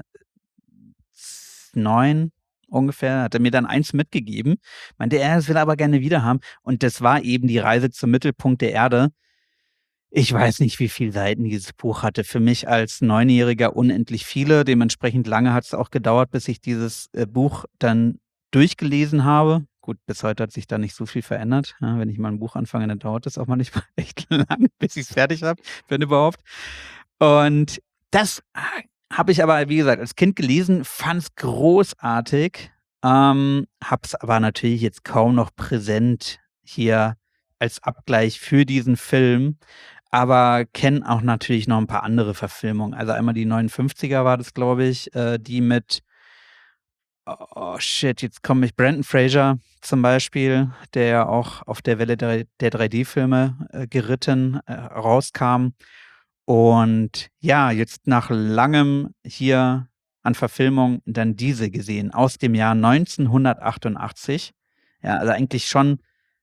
neun ungefähr, hat er mir dann eins mitgegeben, meinte er, es will er aber gerne wieder haben und das war eben die Reise zum Mittelpunkt der Erde. Ich weiß nicht, wie viele Seiten dieses Buch hatte. Für mich als Neunjähriger unendlich viele. Dementsprechend lange hat es auch gedauert, bis ich dieses äh, Buch dann durchgelesen habe. Gut, bis heute hat sich da nicht so viel verändert. Ja, wenn ich mal ein Buch anfange, dann dauert es auch mal nicht mal echt lang, bis ich es fertig habe, wenn überhaupt. Und das ah, habe ich aber, wie gesagt, als Kind gelesen, fand es großartig, ähm, habe es aber natürlich jetzt kaum noch präsent hier als Abgleich für diesen Film, aber kenne auch natürlich noch ein paar andere Verfilmungen. Also einmal die neunundfünfziger war das, glaube ich, äh, die mit, oh shit, jetzt komme ich, Brendan Fraser zum Beispiel, der ja auch auf der Welle der, der drei D-Filme äh, geritten äh, rauskam. Und ja, jetzt nach langem hier an Verfilmung dann diese gesehen, aus dem Jahr neunzehnhundertachtundachtzig. Ja, also eigentlich schon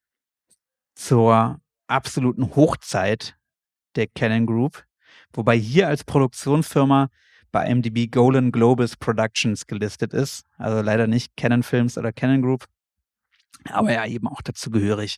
zur absoluten Hochzeit der Canon Group, wobei hier als Produktionsfirma bei I M D B Golan Globus Productions gelistet ist, also leider nicht Canon Films oder Canon Group, aber ja eben auch dazu gehörig.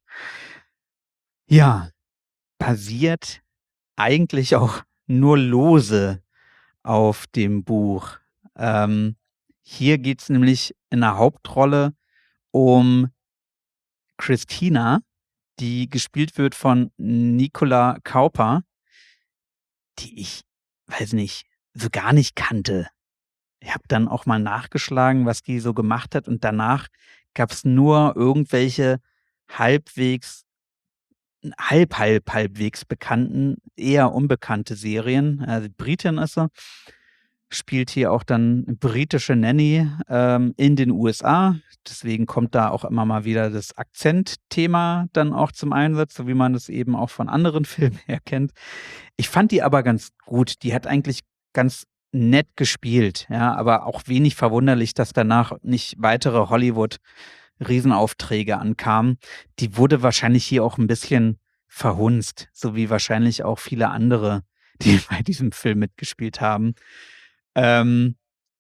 Ja, basiert eigentlich auch nur lose auf dem Buch. Ähm, hier geht es nämlich in der Hauptrolle um Christina, die gespielt wird von Nicola Kauper, die ich, weiß nicht, so gar nicht kannte. Ich habe dann auch mal nachgeschlagen, was die so gemacht hat und danach gab es nur irgendwelche halbwegs, halb, halb, halbwegs bekannten, eher unbekannte Serien. Also Britin ist sie, spielt hier auch dann britische Nanny ähm, in den U S A. Deswegen kommt da auch immer mal wieder das Akzentthema dann auch zum Einsatz, so wie man das eben auch von anderen Filmen her kennt. Ich fand die aber ganz gut. Die hat eigentlich ganz nett gespielt, ja, aber auch wenig verwunderlich, dass danach nicht weitere Hollywood-Riesenaufträge ankamen. Die wurde wahrscheinlich hier auch ein bisschen verhunzt, so wie wahrscheinlich auch viele andere, die bei diesem Film mitgespielt haben. Ähm,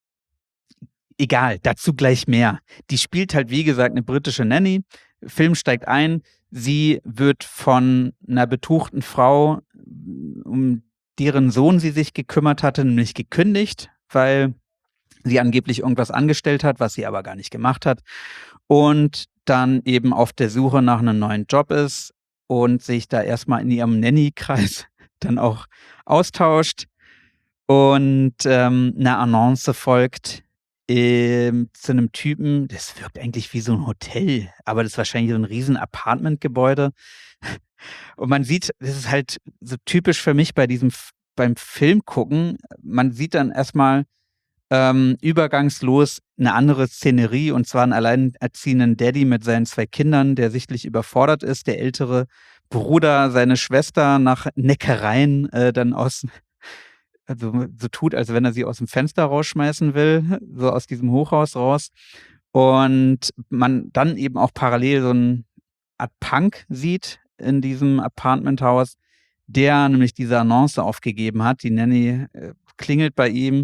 egal, dazu gleich mehr. Die spielt halt, wie gesagt, eine britische Nanny. Film steigt ein. Sie wird von einer betuchten Frau, um deren Sohn sie sich gekümmert hatte, nämlich gekündigt, weil sie angeblich irgendwas angestellt hat, was sie aber gar nicht gemacht hat. Und dann eben auf der Suche nach einem neuen Job ist und sich da erstmal in ihrem Nanny-Kreis dann auch austauscht. Und ähm, eine Annonce folgt ähm, zu einem Typen, das wirkt eigentlich wie so ein Hotel, aber das ist wahrscheinlich so ein riesen Apartmentgebäude. Und man sieht, das ist halt so typisch für mich bei diesem, beim Film gucken, man sieht dann erstmal ähm, übergangslos eine andere Szenerie und zwar einen alleinerziehenden Daddy mit seinen zwei Kindern, der sichtlich überfordert ist, der ältere Bruder, seine Schwester nach Neckereien äh, dann aus also so tut, als wenn er sie aus dem Fenster rausschmeißen will, so aus diesem Hochhaus raus. Und man dann eben auch parallel so eine Art Punk sieht in diesem Apartmenthaus, der nämlich diese Annonce aufgegeben hat. Die Nanny äh, klingelt bei ihm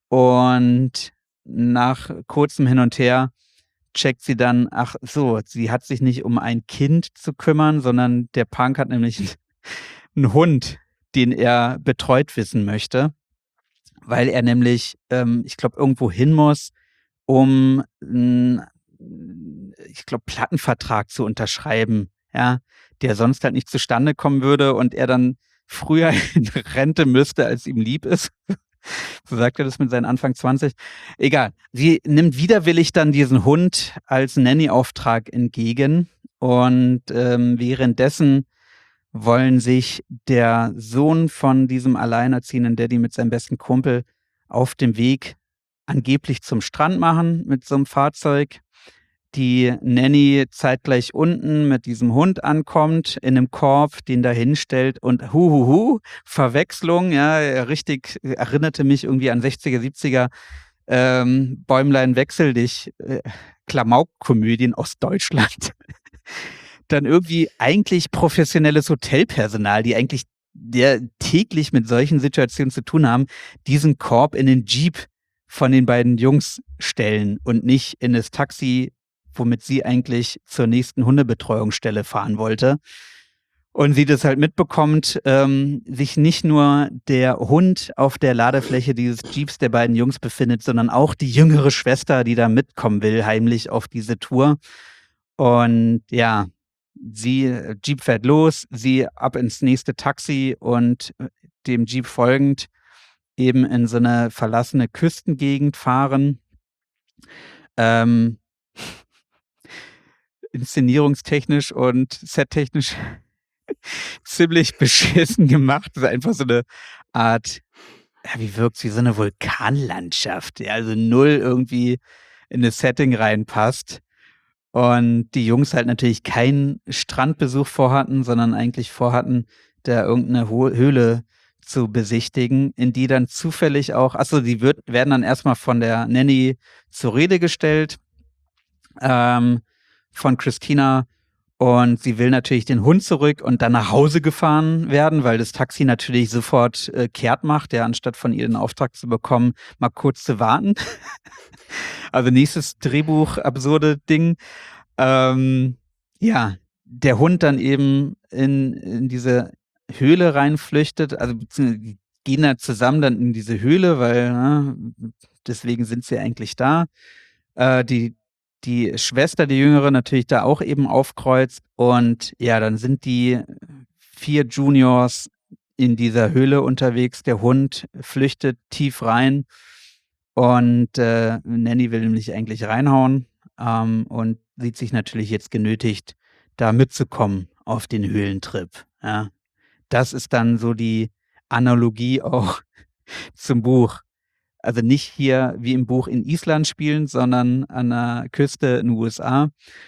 und nach kurzem Hin und Her checkt sie dann, ach so, sie hat sich nicht um ein Kind zu kümmern, sondern der Punk hat nämlich einen Hund, den er betreut wissen möchte, weil er nämlich, ähm, ich glaube, irgendwo hin muss, um einen, ich glaube, Plattenvertrag zu unterschreiben, ja, der sonst halt nicht zustande kommen würde und er dann früher in Rente müsste, als ihm lieb ist. So sagt er das mit seinen Anfang zwanzig. Egal. Sie nimmt widerwillig dann diesen Hund als Nanny-Auftrag entgegen und ähm, währenddessen wollen sich der Sohn von diesem alleinerziehenden Daddy mit seinem besten Kumpel auf dem Weg angeblich zum Strand machen mit so einem Fahrzeug. Die Nanny zeitgleich unten mit diesem Hund ankommt, in einem Korb, den da hinstellt und huhuhu, Verwechslung, ja, richtig, erinnerte mich irgendwie an sechziger, siebziger ähm, Bäumlein wechsel dich, äh, Klamauk-Komödien aus Deutschland. Dann irgendwie eigentlich professionelles Hotelpersonal, die eigentlich der täglich mit solchen Situationen zu tun haben, diesen Korb in den Jeep von den beiden Jungs stellen und nicht in das Taxi, womit sie eigentlich zur nächsten Hundebetreuungsstelle fahren wollte. Und sie das halt mitbekommt, ähm, sich nicht nur der Hund auf der Ladefläche dieses Jeeps der beiden Jungs befindet, sondern auch die jüngere Schwester, die da mitkommen will, heimlich auf diese Tour. Und ja, sie, Jeep fährt los, sie ab ins nächste Taxi und dem Jeep folgend eben in so eine verlassene Küstengegend fahren. Ähm, inszenierungstechnisch und settechnisch ziemlich beschissen gemacht. Das ist einfach so eine Art, ja, wie wirkt es wie so eine Vulkanlandschaft, ja, also null irgendwie in das Setting reinpasst. Und die Jungs halt natürlich keinen Strandbesuch vorhatten, sondern eigentlich vorhatten, da irgendeine Ho- Höhle zu besichtigen, in die dann zufällig auch, achso, die wird, werden dann erstmal von der Nanny zur Rede gestellt, ähm, von Christina. Und sie will natürlich den Hund zurück und dann nach Hause gefahren werden, weil das Taxi natürlich sofort äh, kehrt macht, ja, anstatt von ihr den Auftrag zu bekommen, mal kurz zu warten. Also nächstes Drehbuch, absurde Ding. Ähm, ja, der Hund dann eben in, in diese Höhle reinflüchtet, also beziehungsweise die gehen da zusammen dann in diese Höhle, weil ne, deswegen sind sie eigentlich da. Äh, die, die Schwester, die Jüngere, natürlich da auch eben aufkreuzt und ja, dann sind die vier Juniors in dieser Höhle unterwegs. Der Hund flüchtet tief rein und äh, Nanny will nämlich eigentlich reinhauen ähm, und sieht sich natürlich jetzt genötigt, da mitzukommen auf den Höhlentrip. Ja. Das ist dann so die Analogie auch zum Buch. Also nicht hier wie im Buch in Island spielen, sondern an der Küste in den U S A.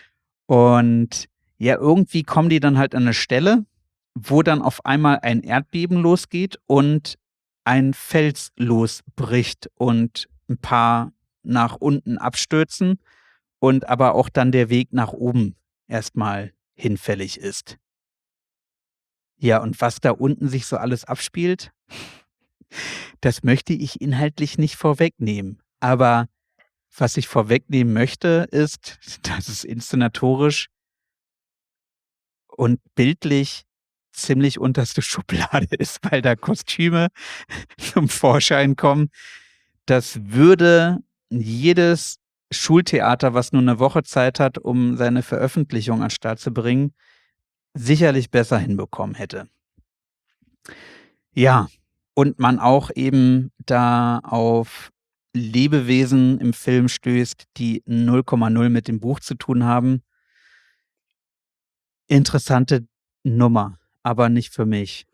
Und ja, irgendwie kommen die dann halt an eine Stelle, wo dann auf einmal ein Erdbeben losgeht und ein Fels losbricht und ein paar nach unten abstürzen und aber auch dann der Weg nach oben erstmal hinfällig ist. Ja, und was da unten sich so alles abspielt, das möchte ich inhaltlich nicht vorwegnehmen. Aber was ich vorwegnehmen möchte, ist, dass es inszenatorisch und bildlich ziemlich unterste Schublade ist, weil da Kostüme zum Vorschein kommen. Das würde jedes Schultheater, was nur eine Woche Zeit hat, um seine Veröffentlichung an den Start zu bringen, sicherlich besser hinbekommen hätte. Ja, und man auch eben da auf Lebewesen im Film stößt, die null Komma null mit dem Buch zu tun haben. Interessante Nummer, aber nicht für mich.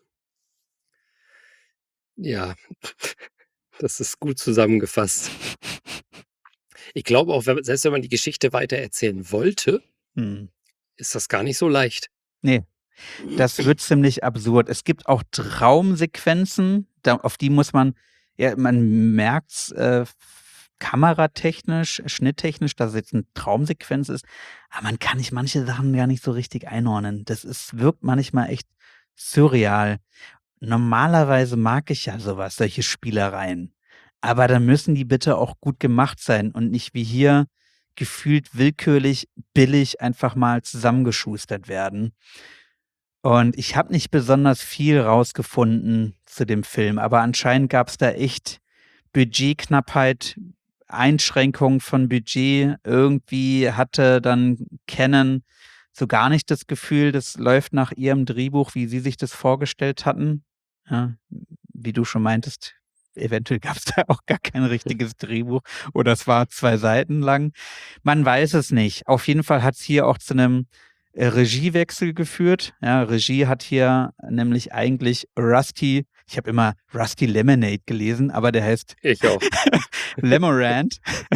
Ja, das ist gut zusammengefasst. Ich glaube auch, wenn, selbst wenn man die Geschichte weiter erzählen wollte, Hm. ist das gar nicht so leicht. Nee, das wird ziemlich absurd. Es gibt auch Traumsequenzen, da, auf die muss man ja, man merkt's äh, kameratechnisch, schnitttechnisch, dass es jetzt eine Traumsequenz ist, aber man kann nicht manche Sachen gar nicht so richtig einordnen. Das ist wirkt manchmal echt surreal. Normalerweise mag ich ja sowas, solche Spielereien. Aber dann müssen die bitte auch gut gemacht sein und nicht wie hier gefühlt willkürlich billig einfach mal zusammengeschustert werden. Und ich habe nicht besonders viel rausgefunden zu dem Film, aber anscheinend gab es da echt Budgetknappheit, Einschränkung von Budget. Irgendwie hatte dann Canon so gar nicht das Gefühl, das läuft nach ihrem Drehbuch, wie sie sich das vorgestellt hatten. Ja, wie du schon meintest, eventuell gab es da auch gar kein richtiges Drehbuch oder es war zwei Seiten lang. Man weiß es nicht. Auf jeden Fall hat es hier auch zu einem äh, Regiewechsel geführt. Ja, Regie hat hier nämlich eigentlich Rusty, ich habe immer Rusty Lemonade gelesen, aber der heißt Ich auch. Lemorand.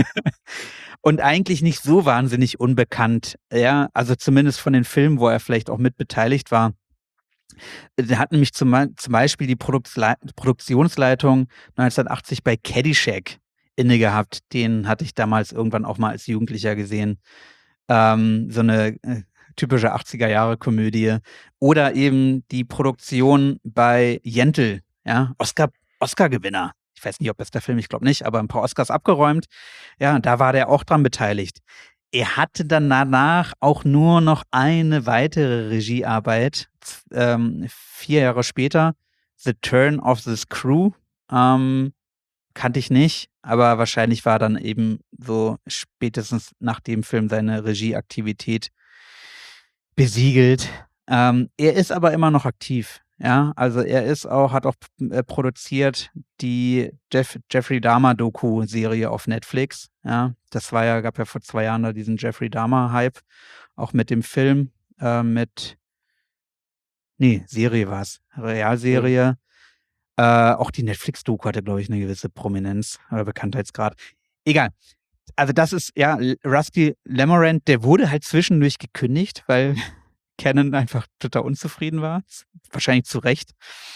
Und eigentlich nicht so wahnsinnig unbekannt. Ja, also zumindest von den Filmen, wo er vielleicht auch mit beteiligt war. Der hat nämlich zum, zum Beispiel die Produktlei- Produktionsleitung neunzehnhundertachtzig bei Caddyshack inne gehabt. Den hatte ich damals irgendwann auch mal als Jugendlicher gesehen. Ähm, so eine äh, typische achtziger-Jahre-Komödie. Oder eben die Produktion bei Yentl, ja, Oscar, Oscar-Gewinner. Ich weiß nicht, ob bester Film, ich glaube nicht, aber ein paar Oscars abgeräumt. Ja, da war der auch dran beteiligt. Er hatte dann danach auch nur noch eine weitere Regiearbeit, z- ähm, vier Jahre später, The Turn of the Screw. Ähm, kannte ich nicht, aber wahrscheinlich war dann eben so spätestens nach dem Film seine Regieaktivität besiegelt. Ähm, er ist aber immer noch aktiv. Ja, also er ist auch, hat auch äh, produziert die Jeff, Jeffrey Dahmer-Doku-Serie auf Netflix. Ja, das war ja, gab ja vor zwei Jahren da diesen Jeffrey Dahmer-Hype, auch mit dem Film, äh, mit, nee, Serie war es, Realserie. Äh, auch die Netflix-Doku hatte, glaube ich, eine gewisse Prominenz oder Bekanntheitsgrad. Egal. Also das ist, ja, L- Rusty Lemorand, der wurde halt zwischendurch gekündigt, weil Canon einfach total unzufrieden war. Wahrscheinlich zu Recht.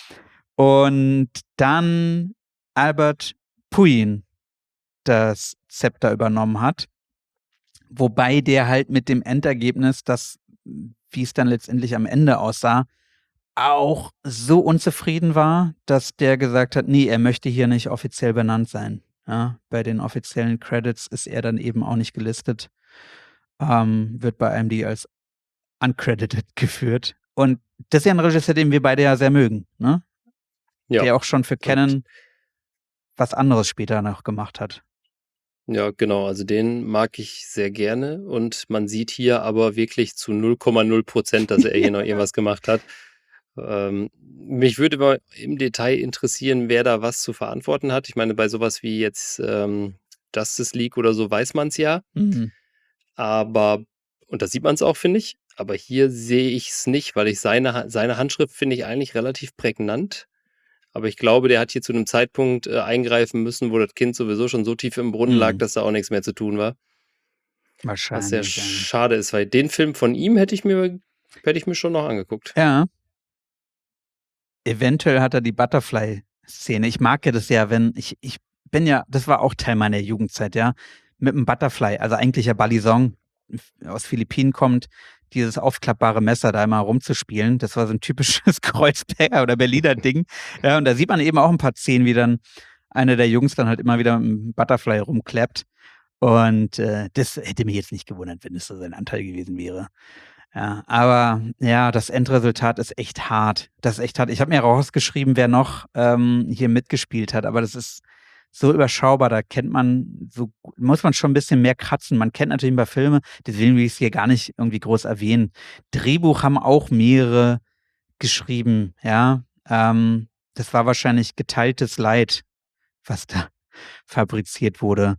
Und dann Albert Puyin das Zepter übernommen hat. Wobei der halt mit dem Endergebnis, das, wie es dann letztendlich am Ende aussah, auch so unzufrieden war, dass der gesagt hat, nee, er möchte hier nicht offiziell benannt sein. Ja, bei den offiziellen Credits ist er dann eben auch nicht gelistet. Ähm, wird bei I M D b als uncredited geführt. Und das ist ja ein Regisseur, den wir beide ja sehr mögen, ne? Ja. Der auch schon für Und- Canon was anderes später noch gemacht hat. Ja, genau. Also den mag ich sehr gerne. Und man sieht hier aber wirklich zu null Komma null Prozent, dass er hier noch irgendwas gemacht hat. Ähm, mich würde aber im Detail interessieren, wer da was zu verantworten hat. Ich meine, bei sowas wie jetzt ähm, Justice League oder so weiß man es ja. Mhm. Aber, und da sieht man es auch, finde ich. Aber hier sehe ich es nicht, weil ich seine, Ha- seine Handschrift finde ich eigentlich relativ prägnant. Aber ich glaube, der hat hier zu einem Zeitpunkt äh, eingreifen müssen, wo das Kind sowieso schon so tief im Brunnen lag, Mhm. dass da auch nichts mehr zu tun war. Was sehr Wahrscheinlich. ja. schade ist, weil den Film von ihm hätte ich mir, hätte ich mir schon noch angeguckt. Ja. Eventuell hat er die Butterfly-Szene. Ich mag ja das ja, wenn ich, ich bin ja, das war auch Teil meiner Jugendzeit, ja, mit einem Butterfly, also eigentlich ja Balisong aus Philippinen kommt, dieses aufklappbare Messer da immer rumzuspielen. Das war so ein typisches Kreuzberger oder Berliner Ding. Ja, und da sieht man eben auch ein paar Szenen, wie dann einer der Jungs dann halt immer wieder mit dem Butterfly rumklappt. Und äh, das hätte mich jetzt nicht gewundert, wenn es so sein Anteil gewesen wäre. Ja, aber ja, das Endresultat ist echt hart. Das ist echt hart. Ich habe mir rausgeschrieben, wer noch ähm, hier mitgespielt hat, aber das ist so überschaubar. Da kennt man, so muss man schon ein bisschen mehr kratzen. Man kennt natürlich ein paar Filme, deswegen will ich es hier gar nicht irgendwie groß erwähnen. Drehbuch haben auch mehrere geschrieben, ja. Ähm, das war wahrscheinlich geteiltes Leid, was da fabriziert wurde.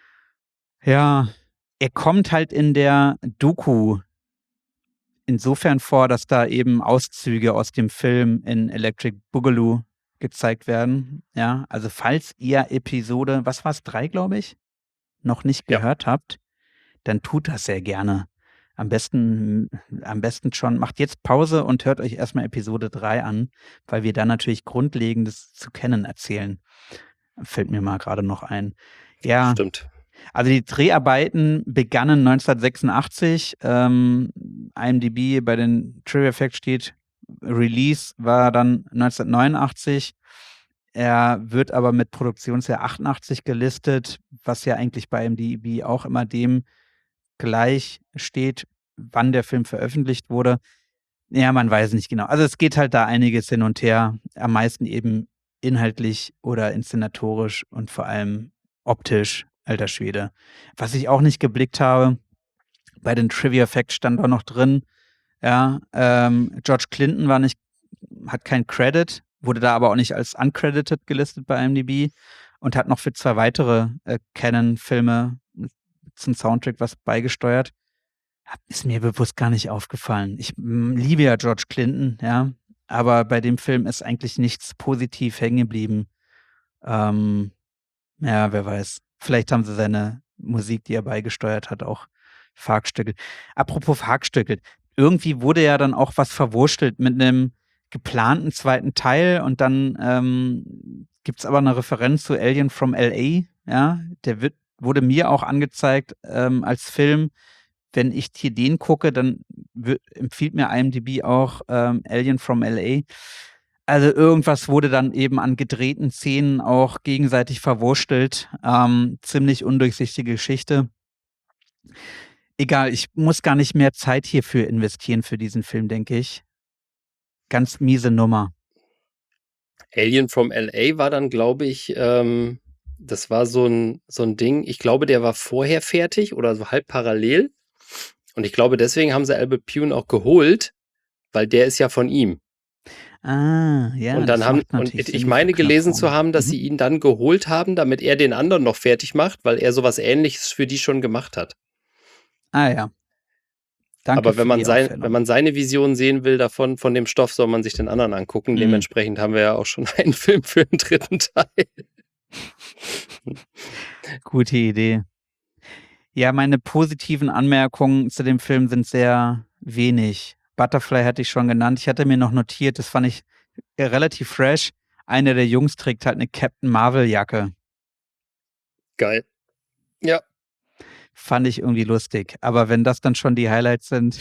Ja, er kommt halt in der Doku insofern vor, dass da eben Auszüge aus dem Film in Electric Boogaloo gezeigt werden. Ja, also falls ihr Episode, was war es, drei, glaube ich, noch nicht Ja. gehört habt, dann tut das sehr gerne. Am besten, am besten schon, macht jetzt Pause und hört euch erstmal Episode drei an, weil wir da natürlich Grundlegendes zu kennen erzählen. fällt mir mal gerade noch ein. Ja, Stimmt. also die Dreharbeiten begannen neunzehnhundertsechsundachtzig. Ähm, IMDb bei den Trivia Facts steht, Release war dann neunzehnhundertneunundachtzig. Er wird aber mit Produktionsjahr achtundachtzig gelistet, was ja eigentlich bei IMDb auch immer dem gleich steht, wann der Film veröffentlicht wurde. Ja, man weiß nicht genau. Also es geht halt da einiges hin und her. Am meisten eben inhaltlich oder inszenatorisch und vor allem optisch, alter Schwede. Was ich auch nicht geblickt habe, bei den Trivia Facts stand auch noch drin, ja, ähm, George Clinton war nicht, hat keinen Credit, wurde da aber auch nicht als uncredited gelistet bei IMDb und hat noch für zwei weitere äh, Canon-Filme zum Soundtrack was beigesteuert. Ist mir bewusst gar nicht aufgefallen. Ich mm, liebe ja George Clinton, ja, aber bei dem Film ist eigentlich nichts positiv hängen geblieben. Ähm, ja, wer weiß. Vielleicht haben sie seine Musik, die er beigesteuert hat, auch verhackstückelt. Apropos verhackstückelt. Irgendwie wurde ja dann auch was verwurstelt mit einem geplanten zweiten Teil und dann ähm, gibt es aber eine Referenz zu Alien from L A. Ja, der wird, wurde mir auch angezeigt ähm, als Film. Wenn ich hier den gucke, dann wird, empfiehlt mir IMDb auch ähm, Alien from L A. Also irgendwas wurde dann eben an gedrehten Szenen auch gegenseitig verwurstelt. Ähm, ziemlich undurchsichtige Geschichte. Egal, ich muss gar nicht mehr Zeit hierfür investieren für diesen Film, denke ich. Ganz miese Nummer. Alien from L A war dann, glaube ich, ähm, das war so ein, so ein Ding. Ich glaube, der war vorher fertig oder so halb parallel. Und ich glaube, deswegen haben sie Albert Pune auch geholt, weil der ist ja von ihm. Ah, ja. Und dann das haben, macht und natürlich ich Sinn, die meine gelesen zu Verknüpfung. haben, dass Mhm. sie ihn dann geholt haben, damit er den anderen noch fertig macht, weil er sowas Ähnliches für die schon gemacht hat. Ah ja. Danke Aber für wenn man, die sein, Aufhellung. wenn man seine Vision sehen will davon, von dem Stoff, soll man sich den anderen angucken. Mhm. Dementsprechend haben wir ja auch schon einen Film für den dritten Teil. Gute Idee. Ja, meine positiven Anmerkungen zu dem Film sind sehr wenig. Butterfly hatte ich schon genannt. Ich hatte mir noch notiert, das fand ich äh, relativ fresh. Einer der Jungs trägt halt eine Captain Marvel-Jacke. Geil. Ja. Fand ich irgendwie lustig. Aber wenn das dann schon die Highlights sind.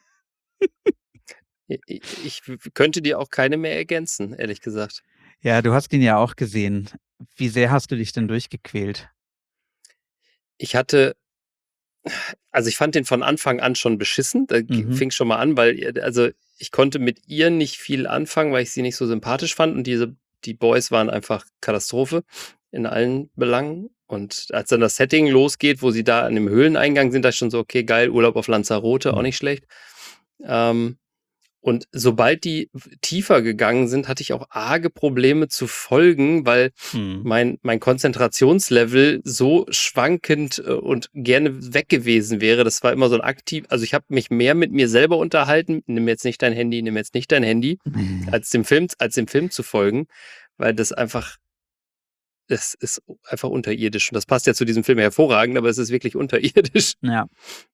Ich, ich könnte dir auch keine mehr ergänzen, ehrlich gesagt. Ja, du hast ihn ja auch gesehen. Wie sehr hast du dich denn durchgequält? Ich hatte, also ich fand den von Anfang an schon beschissen. Da Mhm. fing schon mal an, weil, also ich konnte mit ihr nicht viel anfangen, weil ich sie nicht so sympathisch fand. Und diese, die Boys waren einfach Katastrophe in allen Belangen. Und als dann das Setting losgeht, wo sie da an dem Höhleneingang sind, da ist schon so, okay, geil, Urlaub auf Lanzarote, Mhm. auch nicht schlecht. Ähm, und sobald die tiefer gegangen sind, hatte ich auch arge Probleme zu folgen, weil Mhm. mein, mein Konzentrationslevel so schwankend äh, und gerne weg gewesen wäre. Das war immer so ein aktiv, also ich habe mich mehr mit mir selber unterhalten, nimm jetzt nicht dein Handy, nimm jetzt nicht dein Handy, als dem Film, als dem Film zu folgen, weil das einfach, das ist einfach unterirdisch. Und das passt ja zu diesem Film hervorragend, aber es ist wirklich unterirdisch. Ja.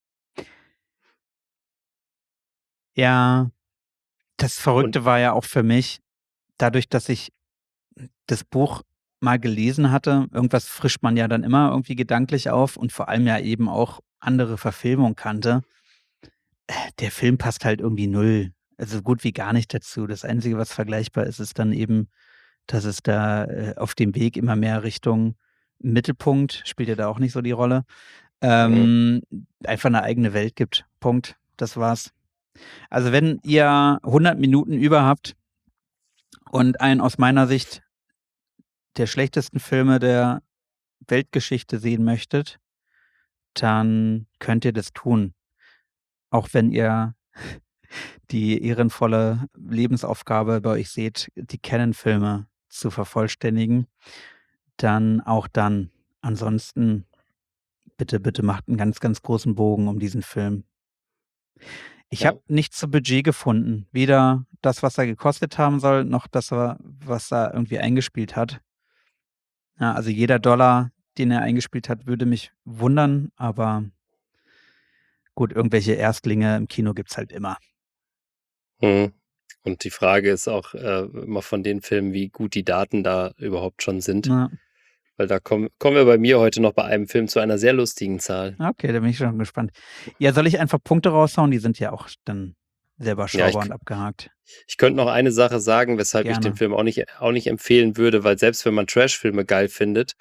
Ja, das Verrückte war ja auch für mich, dadurch, dass ich das Buch mal gelesen hatte, irgendwas frischt man ja dann immer irgendwie gedanklich auf und vor allem ja eben auch andere Verfilmungen kannte. Äh, Der Film passt halt irgendwie null, also so gut wie gar nicht dazu. Das Einzige, was vergleichbar ist, ist dann eben, dass es da äh, auf dem Weg immer mehr Richtung Mittelpunkt, spielt ja da auch nicht so die Rolle, ähm, einfach eine eigene Welt gibt. Punkt. Das war's. Also wenn ihr hundert Minuten über habt und einen aus meiner Sicht der schlechtesten Filme der Weltgeschichte sehen möchtet, dann könnt ihr das tun. Auch wenn ihr die ehrenvolle Lebensaufgabe bei euch seht, die Canon-Filme zu vervollständigen, dann auch dann. Ansonsten bitte, bitte macht einen ganz, ganz großen Bogen um diesen Film. Ich Ja. habe nichts zu Budget gefunden. Weder das, was er gekostet haben soll, noch das, was er irgendwie eingespielt hat. Ja, also jeder Dollar, den er eingespielt hat, würde mich wundern, aber gut, irgendwelche Erstlinge im Kino gibt's halt immer. Hm. Und die Frage ist auch äh, immer von den Filmen, wie gut die Daten da überhaupt schon sind. Ja. weil da kommen, kommen wir bei mir heute noch bei einem Film zu einer sehr lustigen Zahl. Okay, da bin ich schon gespannt. Ja, soll ich einfach Punkte raushauen? Die sind ja auch dann sehr überschaubar Ja, ich- und abgehakt. Ich könnte noch eine Sache sagen, weshalb ich Gerne. den Film auch nicht, auch nicht empfehlen würde, weil selbst wenn man Trash-Filme geil findet,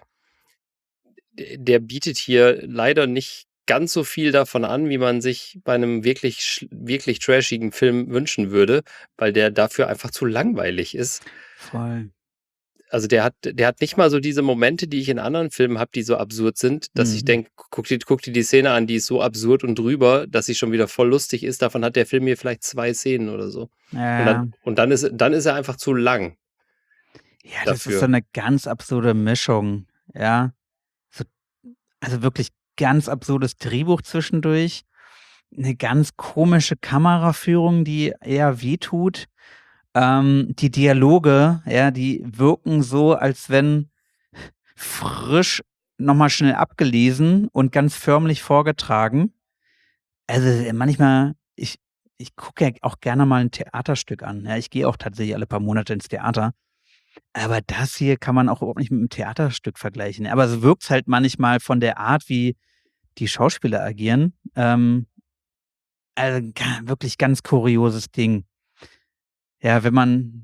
d- der bietet hier leider nicht ganz so viel davon an, wie man sich bei einem wirklich, sch- wirklich trashigen Film wünschen würde, weil der dafür einfach zu langweilig ist. Voll. Also der hat, der hat nicht mal so diese Momente, die ich in anderen Filmen habe, die so absurd sind, dass ich Mhm. denke, guck dir, guck dir die Szene an, die ist so absurd und drüber, dass sie schon wieder voll lustig ist. Davon hat der Film hier vielleicht zwei Szenen oder so. Und Ja, dann, und dann ist, dann ist er einfach zu lang. ja, das ist dafür. so eine ganz absurde Mischung. Ja, so, also wirklich ganz absurdes Drehbuch zwischendurch. Eine ganz komische Kameraführung, die eher wehtut. Ähm, die Dialoge, ja, die wirken so, als wenn frisch nochmal schnell abgelesen und ganz förmlich vorgetragen. Also äh, manchmal, ich, ich gucke ja auch gerne mal ein Theaterstück an. Ja, ich gehe auch tatsächlich alle paar Monate ins Theater. Aber das hier kann man auch überhaupt nicht mit einem Theaterstück vergleichen. Aber so wirkt es halt manchmal von der Art, wie die Schauspieler agieren. Ähm, also ga- wirklich ganz kurioses Ding. Ja, wenn man,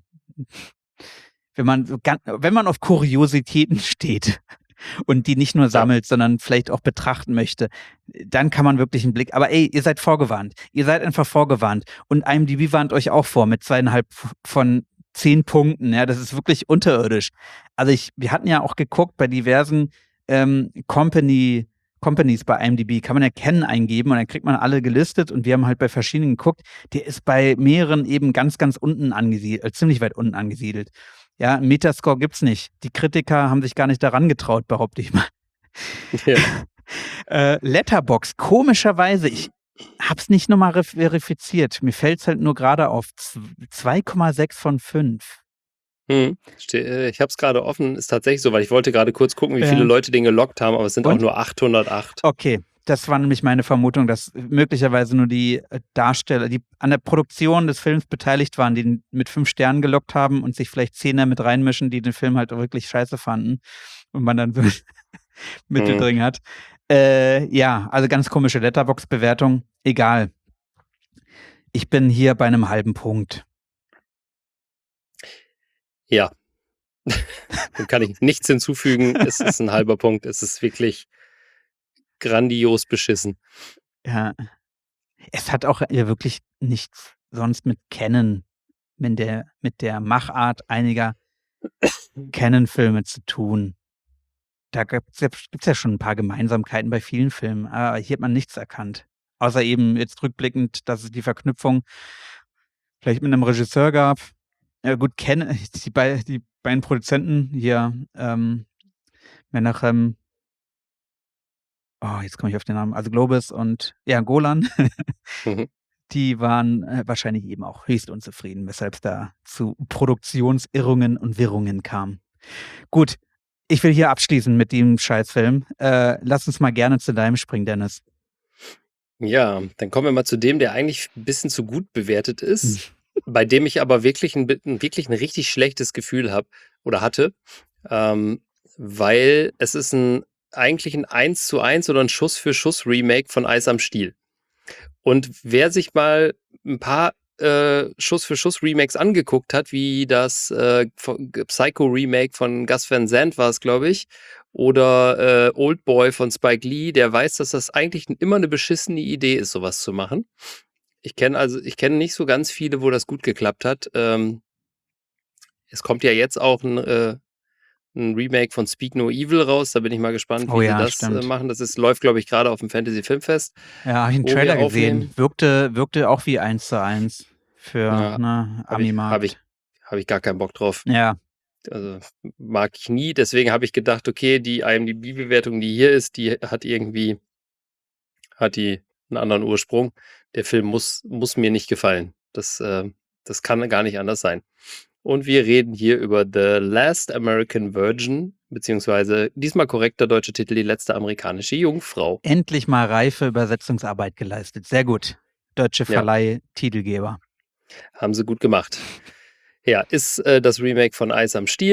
wenn man, so gan- wenn man auf Kuriositäten steht und die nicht nur sammelt, sondern vielleicht auch betrachten möchte, dann kann man wirklich einen Blick. Aber ey, ihr seid vorgewarnt. Ihr seid einfach vorgewarnt. Und IMDb warnt euch auch vor mit zweieinhalb von zehn Punkten. Ja, das ist wirklich unterirdisch. Also ich, wir hatten ja auch geguckt bei diversen ähm, Company, Companies bei IMDb, kann man ja Kennen eingeben und dann kriegt man alle gelistet und wir haben halt bei verschiedenen geguckt. Der ist bei mehreren eben ganz, ganz unten angesiedelt, äh, ziemlich weit unten angesiedelt. Ja, einen Metascore gibt's nicht. Die Kritiker haben sich gar nicht daran getraut, behaupte ich mal. Ja. Äh, Letterboxd, komischerweise, ich hab's nicht nochmal ref- verifiziert. Mir fällt's halt nur gerade auf z- zwei Komma sechs von fünf. Hm. Ste- äh, Ich habe es gerade offen, ist tatsächlich so, weil ich wollte gerade kurz gucken, wie Ja. viele Leute den gelockt haben, aber es sind auch Und? nur achthundertacht. Okay, das war nämlich meine Vermutung, dass möglicherweise nur die äh, Darsteller, die an der Produktion des Films beteiligt waren, die ihn mit fünf Sternen gelockt haben und sich vielleicht Zehner mit reinmischen, die den Film halt wirklich scheiße fanden und man dann so Mittel Hm. drin hat. Äh, ja, also ganz komische Letterboxd-Bewertung. Egal. Ich bin hier bei einem halben Punkt. Ja. Dem kann ich nichts hinzufügen. Es ist ein halber Punkt. Es ist wirklich grandios beschissen. Ja. Es hat auch ja wirklich nichts sonst mit Canon, mit der, mit der Machart einiger Canon-Filme zu tun. Da gibt es ja, gibt's ja schon ein paar Gemeinsamkeiten bei vielen Filmen, aber hier hat man nichts erkannt. Außer eben jetzt rückblickend, dass es die Verknüpfung vielleicht mit einem Regisseur gab. Ja gut, Ken, die, bei, die beiden Produzenten hier, ähm, Menachem, oh, jetzt komme ich auf den Namen, also Globus und ja, Golan, Mhm. die waren äh, wahrscheinlich eben auch höchst unzufrieden, weshalb es da zu Produktionsirrungen und Wirrungen kam. Gut, ich will hier abschließen mit dem Scheißfilm. Äh, lass uns mal gerne zu deinem springen, Dennis. Ja, dann kommen wir mal zu dem, der eigentlich ein bisschen zu gut bewertet ist, bei dem ich aber wirklich ein, bi- ein- wirklich ein richtig schlechtes Gefühl habe oder hatte, ähm, weil es ist ein eigentlich ein eins zu eins oder ein Schuss für Schuss Remake von Eis am Stiel. Und wer sich mal ein paar äh, Schuss für Schuss Remakes angeguckt hat, wie das äh, von- Psycho Remake von Gus Van Sant war es, glaube ich, oder äh, Old Boy von Spike Lee, der weiß, dass das eigentlich immer eine beschissene Idee ist, sowas zu machen. Ich kenne also, ich kenne nicht so ganz viele, wo das gut geklappt hat. Ähm, es kommt ja jetzt auch ein, äh, ein Remake von Speak No Evil raus. Da bin ich mal gespannt, wie Oh sie ja, das äh, stimmt. machen. Das ist, läuft, glaube ich, gerade auf dem Fantasy Filmfest. Ja, habe ich einen wo wir Trailer aufnehmen. gesehen. Wirkte, wirkte auch wie eins zu eins für Ja, ne, Habe ich, Ami-Markt. hab ich, hab ich gar keinen Bock drauf. Ja, Also mag ich nie. Deswegen habe ich gedacht, okay, die IMDb-Bewertung, die hier ist, die hat irgendwie, hat die einen anderen Ursprung. Der Film muss, muss mir nicht gefallen. Das, äh, das kann gar nicht anders sein. Und wir reden hier über The Last American Virgin, beziehungsweise diesmal korrekter deutscher Titel, die letzte amerikanische Jungfrau. endlich mal reife Übersetzungsarbeit geleistet. Sehr gut. Deutsche Ja. Verleih, Titelgeber. Haben sie gut gemacht. Ja, ist äh, das Remake von Eis am Stiel.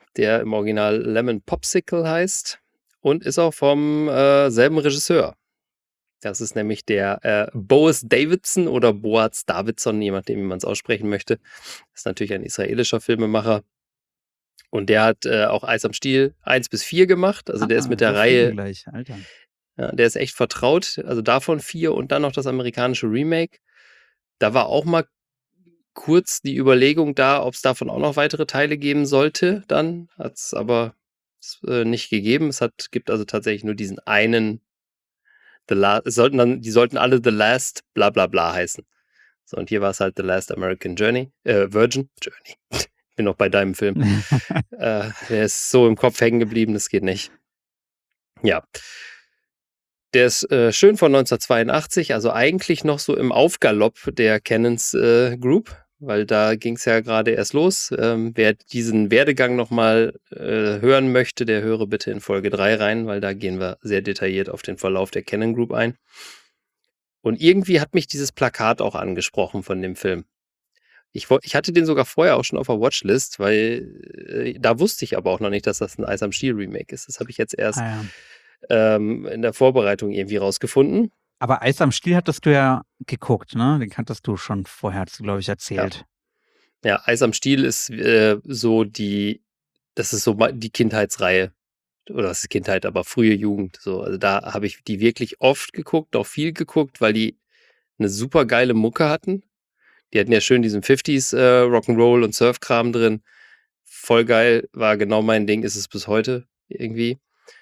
der im Original Lemon Popsicle heißt und ist auch vom äh, selben Regisseur. Das ist nämlich der äh, Boaz Davidson oder Boaz Davidson, je nachdem, wie man es aussprechen möchte. Das ist natürlich ein israelischer Filmemacher. Und der hat äh, auch Eis am Stiel eins bis vier gemacht. Also der ist mit der so viele Reihe, gleich, Alter. ja, der ist echt vertraut. Also davon vier und dann noch das amerikanische Remake. Da war auch mal kurz die Überlegung da, ob es davon auch noch weitere Teile geben sollte. Dann hat es aber äh, nicht gegeben. Es hat, gibt also tatsächlich nur diesen einen The Last, es sollten dann, die sollten alle The Last bla bla bla heißen. So, und hier war es halt The Last American Journey, äh, Virgin Journey. Ich bin noch bei deinem Film. äh, der ist so im Kopf hängen geblieben, das geht nicht. Ja. Der ist äh, schön von neunzehnhundertzweiundachtzig, also eigentlich noch so im Aufgalopp der Cannons äh, Group, weil da ging es ja gerade erst los. Ähm, wer diesen Werdegang nochmal äh, hören möchte, der höre bitte in Folge drei rein, weil da gehen wir sehr detailliert auf den Verlauf der Cannon Group ein. Und irgendwie hat mich dieses Plakat auch angesprochen von dem Film. Ich, ich hatte den sogar vorher auch schon auf der Watchlist, weil äh, da wusste ich aber auch noch nicht, dass das ein Eis am Stiel Remake ist. Das habe ich jetzt erst Ah, ja. ähm, in der Vorbereitung irgendwie rausgefunden. Aber Eis am Stiel hattest du ja geguckt, ne? Den kanntest du schon vorher, hast du, glaube ich, erzählt. Ja. ja, Eis am Stiel ist äh, so die, das ist so die Kindheitsreihe. Oder was ist Kindheit, aber frühe Jugend. So. Also da habe ich die wirklich oft geguckt, auch viel geguckt, weil die eine super geile Mucke hatten. Die hatten ja schön diesen fünfziger äh, Rock'n'Roll und Surfkram drin. Voll geil, war genau mein Ding, ist es bis heute irgendwie.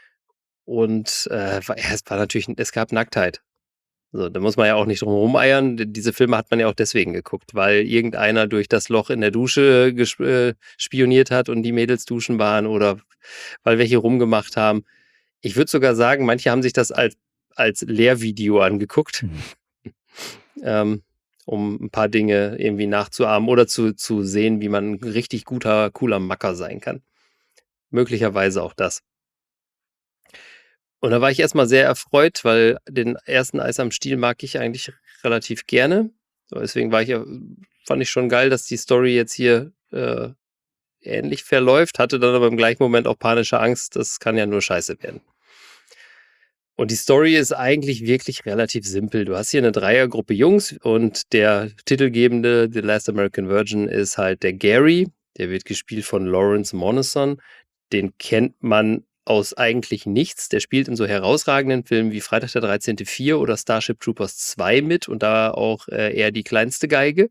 Und äh, war, ja, es war natürlich, es gab Nacktheit. So, da muss man ja auch nicht drum rumeiern. Diese Filme hat man ja auch deswegen geguckt, weil irgendeiner durch das Loch in der Dusche gesp- äh, spioniert hat und die Mädels duschen waren oder weil welche rumgemacht haben. Ich würde sogar sagen, manche haben sich das als, als Lehrvideo angeguckt, Mhm. ähm, um ein paar Dinge irgendwie nachzuahmen oder zu, zu sehen, wie man ein richtig guter, cooler Macker sein kann. Möglicherweise auch das. Und da war ich erstmal sehr erfreut, weil den ersten Eis am Stiel mag ich eigentlich relativ gerne. So, deswegen war ich ja, fand ich schon geil, dass die Story jetzt hier äh, ähnlich verläuft, hatte dann aber im gleichen Moment auch panische Angst, das kann ja nur scheiße werden. Und die Story ist eigentlich wirklich relativ simpel. Du hast hier eine Dreiergruppe Jungs und der titelgebende The Last American Virgin ist halt der Gary. Der wird gespielt von Lawrence Moneson. Den kennt man aus eigentlich nichts. Der spielt in so herausragenden Filmen wie Freitag der dreizehnte vier oder Starship Troopers zwei mit und da auch äh, eher die kleinste Geige.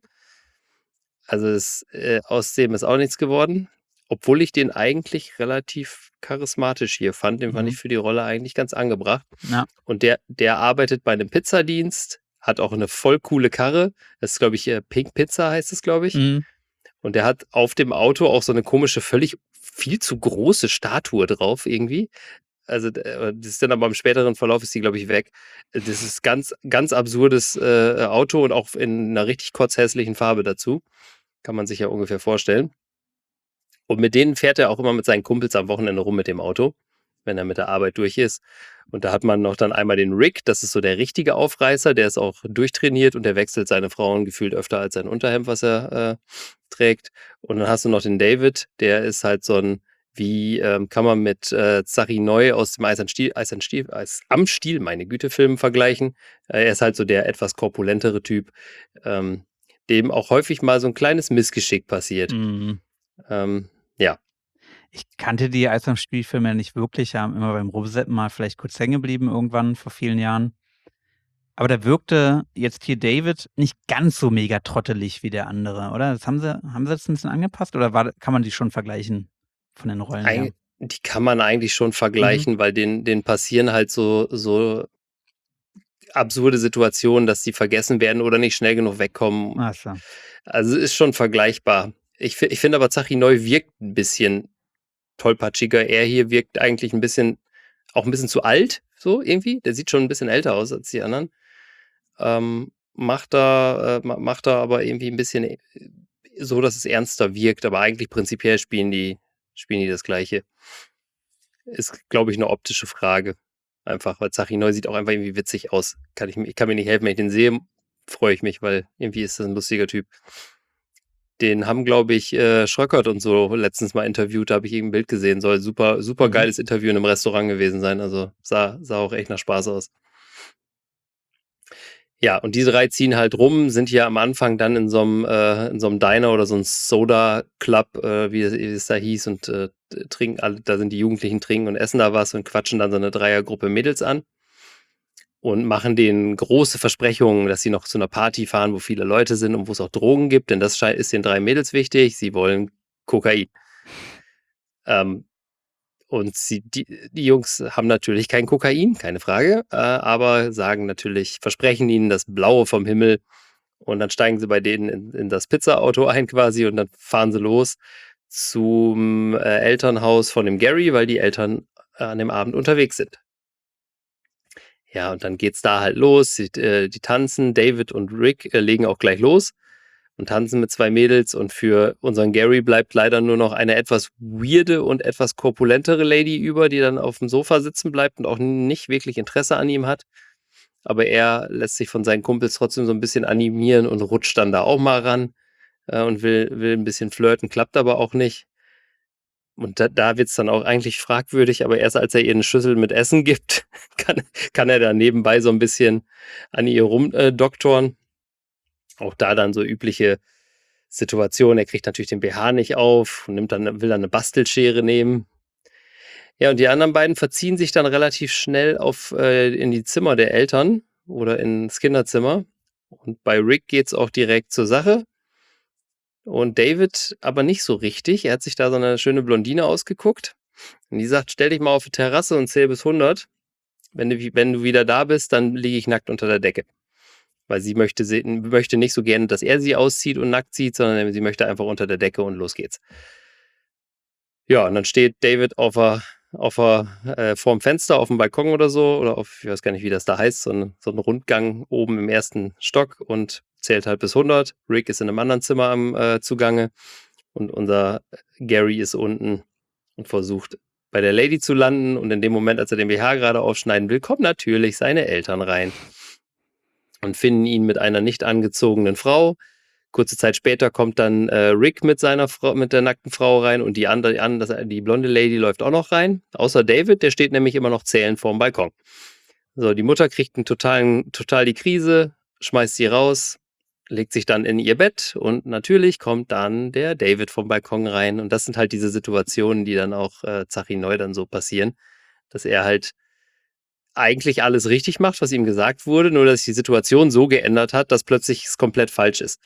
Also es, äh, aus dem ist auch nichts geworden. Obwohl ich den eigentlich relativ charismatisch hier fand. Den fand Mhm. ich für die Rolle eigentlich ganz angebracht. Ja. Und der, der arbeitet bei einem Pizzadienst, hat auch eine voll coole Karre. Das ist, glaube ich, äh, Pink Pizza heißt es, glaube ich. Mhm. Und der hat auf dem Auto auch so eine komische, völlig viel zu große Statue drauf irgendwie. Also äh, das ist dann aber im späteren Verlauf ist die, glaube ich, weg. Das ist ganz, ganz absurdes äh, Auto und auch in einer richtig kotzhässlichen Farbe dazu. Kann man sich ja ungefähr vorstellen. Und mit denen fährt er auch immer mit seinen Kumpels am Wochenende rum mit dem Auto, wenn er mit der Arbeit durch ist. Und da hat man noch dann einmal den Rick, das ist so der richtige Aufreißer, der ist auch durchtrainiert und der wechselt seine Frauen gefühlt öfter als sein Unterhemd, was er äh, trägt. Und dann hast du noch den David, der ist halt so ein, wie ähm, kann man mit äh, Zachary Neu aus dem Eis, an Stiel, Eis, an Stiel, Eis am Stiel, meine Güte, Film vergleichen. Äh, er ist halt so der etwas korpulentere Typ, ähm, dem auch häufig mal so ein kleines Missgeschick passiert. Mhm. Ähm, ja. Ich kannte die Eis am Stiel-Filme ja nicht wirklich, haben immer beim Rumseppen mal vielleicht kurz hängen geblieben irgendwann vor vielen Jahren. Aber da wirkte jetzt hier David nicht ganz so mega trottelig wie der andere, oder? Das haben sie, haben sie das ein bisschen angepasst oder war, kann man die schon vergleichen von den Rollen her? Eig die kann man eigentlich schon vergleichen, weil denen, denen passieren halt so, so absurde Situationen, dass die vergessen werden oder nicht schnell genug wegkommen. Ach so. Also ist schon vergleichbar. Ich, fi- ich finde aber Zachary Neu wirkt ein bisschen tollpatschiger. Er hier wirkt eigentlich ein bisschen, auch ein bisschen zu alt, so irgendwie. Der sieht schon ein bisschen älter aus als die anderen. Ähm, macht da, äh, ma- macht da aber irgendwie ein bisschen äh, so, dass es ernster wirkt, aber eigentlich prinzipiell spielen die, spielen die das Gleiche. Ist, glaube ich, eine optische Frage. Einfach, weil Zachary Neu sieht auch einfach irgendwie witzig aus. Kann ich, ich kann mir nicht helfen, wenn ich den sehe, freue ich mich, weil irgendwie ist das ein lustiger Typ. den haben, glaube ich, äh, Schröckert und so letztens mal interviewt, da habe ich irgendein Bild gesehen. Soll super, super Mhm. geiles Interview in einem Restaurant gewesen sein. Also sah, sah auch echt nach Spaß aus. Ja, und diese drei ziehen halt rum, sind hier am Anfang dann in so einem, äh, in so einem Diner oder so einem Soda-Club, äh, wie, es, wie es da hieß, und äh, trinken, alle, da sind die Jugendlichen, trinken und essen da was und quatschen dann so eine Dreiergruppe Mädels an und machen denen große Versprechungen, dass sie noch zu einer Party fahren, wo viele Leute sind und wo es auch Drogen gibt, denn das ist den drei Mädels wichtig. Sie wollen Kokain. Ähm, und sie, die, die Jungs haben natürlich kein Kokain, keine Frage, äh, aber sagen natürlich, versprechen ihnen das Blaue vom Himmel und dann steigen sie bei denen in, in das Pizza-Auto ein quasi und dann fahren sie los zum äh, Elternhaus von dem Gary, weil die Eltern äh, an dem Abend unterwegs sind. Ja, und dann geht's da halt los. Die, äh, die tanzen. David und Rick äh, legen auch gleich los und tanzen mit zwei Mädels. Und für unseren Gary bleibt leider nur noch eine etwas weirde und etwas korpulentere Lady über, die dann auf dem Sofa sitzen bleibt und auch nicht wirklich Interesse an ihm hat. Aber er lässt sich von seinen Kumpels trotzdem so ein bisschen animieren und rutscht dann da auch mal ran äh, und will, will ein bisschen flirten, klappt aber auch nicht. Und da, da wird es dann auch eigentlich fragwürdig, aber erst als er ihr eine Schüssel mit Essen gibt, kann, kann er da nebenbei so ein bisschen an ihr rumdoktoren. Auch da dann so übliche Situation. Er kriegt natürlich den B H nicht auf und nimmt dann, will dann eine Bastelschere nehmen. Ja, und die anderen beiden verziehen sich dann relativ schnell auf äh, in die Zimmer der Eltern oder ins Kinderzimmer. Und bei Rick geht's auch direkt zur Sache. Und David aber nicht so richtig. Er hat sich da so eine schöne Blondine ausgeguckt. Und die sagt, stell dich mal auf die Terrasse und zähl bis hundert. Wenn du, wenn du wieder da bist, dann liege ich nackt unter der Decke. Weil sie möchte, sie möchte nicht so gerne, dass er sie auszieht und nackt sieht, sondern sie möchte einfach unter der Decke und los geht's. Ja, und dann steht David auf der, auf der, äh, vorm Fenster, auf dem Balkon oder so, oder auf, ich weiß gar nicht, wie das da heißt, so ein, so ein Rundgang oben im ersten Stock und zählt halt bis hundert. Rick ist in einem anderen Zimmer am äh, Zugange und unser Gary ist unten und versucht bei der Lady zu landen und in dem Moment, als er den B H gerade aufschneiden will, kommen natürlich seine Eltern rein und finden ihn mit einer nicht angezogenen Frau. Kurze Zeit später kommt dann äh, Rick mit seiner Frau, mit der nackten Frau rein und die andere, die, andere, die blonde Lady läuft auch noch rein. Außer David, der steht nämlich immer noch zählend vorm Balkon. So, die Mutter kriegt einen totalen, total die Krise, schmeißt sie raus, legt sich dann in ihr Bett und natürlich kommt dann der David vom Balkon rein. Und das sind halt diese Situationen, die dann auch äh, Zachy Neu dann so passieren, dass er halt eigentlich alles richtig macht, was ihm gesagt wurde, nur dass sich die Situation so geändert hat, dass plötzlich es komplett falsch ist.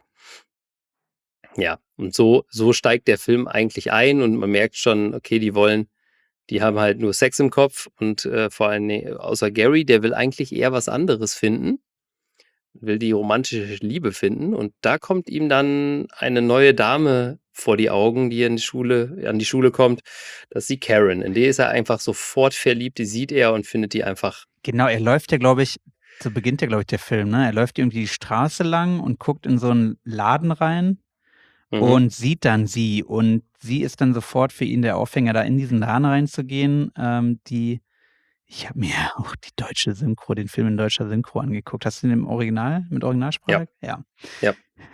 Ja, und so, so steigt der Film eigentlich ein und man merkt schon, okay, die wollen, die haben halt nur Sex im Kopf und äh, vor allem außer Gary, der will eigentlich eher was anderes finden, will die romantische Liebe finden und da kommt ihm dann eine neue Dame vor die Augen, die in die Schule, an die Schule kommt, das ist die Karen, in die ist er einfach sofort verliebt, die sieht er und findet die einfach. Genau, er läuft ja, glaube ich, so beginnt ja, glaube ich, der Film, ne? Er läuft irgendwie die Straße lang und guckt in so einen Laden rein. Mhm. Und sieht dann sie und sie ist dann sofort für ihn der Aufhänger, da in diesen Laden reinzugehen. Ähm, die, ich habe mir auch die deutsche Synchro, den Film in deutscher Synchro angeguckt. Hast du den im Original, mit Originalsprache? Ja. Ja. ja.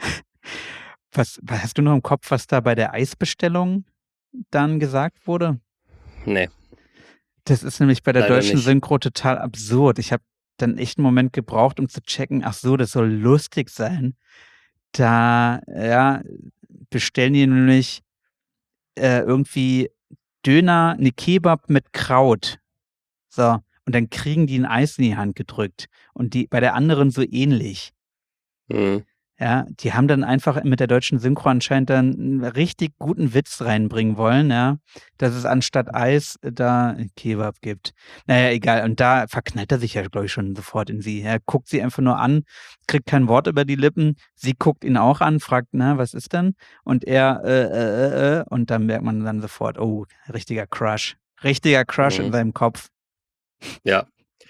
Was, was hast du noch im Kopf, was da bei der Eisbestellung dann gesagt wurde? Nee. Das ist nämlich bei der Leider deutschen nicht. Synchro total absurd. Ich habe dann echt einen Moment gebraucht, um zu checken, ach so, das soll lustig sein. Da, ja, bestellen die nämlich äh, irgendwie Döner, ne Kebab mit Kraut. So, und dann kriegen die ein Eis in die Hand gedrückt. Und die bei der anderen so ähnlich. Mhm. Ja, die haben dann einfach mit der deutschen Synchro anscheinend dann einen richtig guten Witz reinbringen wollen, ja, dass es anstatt Eis da Kebab gibt. Naja, egal. Und da verknallt er sich ja, glaube ich, schon sofort in sie. Er guckt sie einfach nur an, kriegt kein Wort über die Lippen. Sie guckt ihn auch an, fragt, na, was ist denn? Und er, äh, äh, äh, und dann merkt man dann sofort, oh, richtiger Crush. Richtiger Crush Mhm. in seinem Kopf. Ja.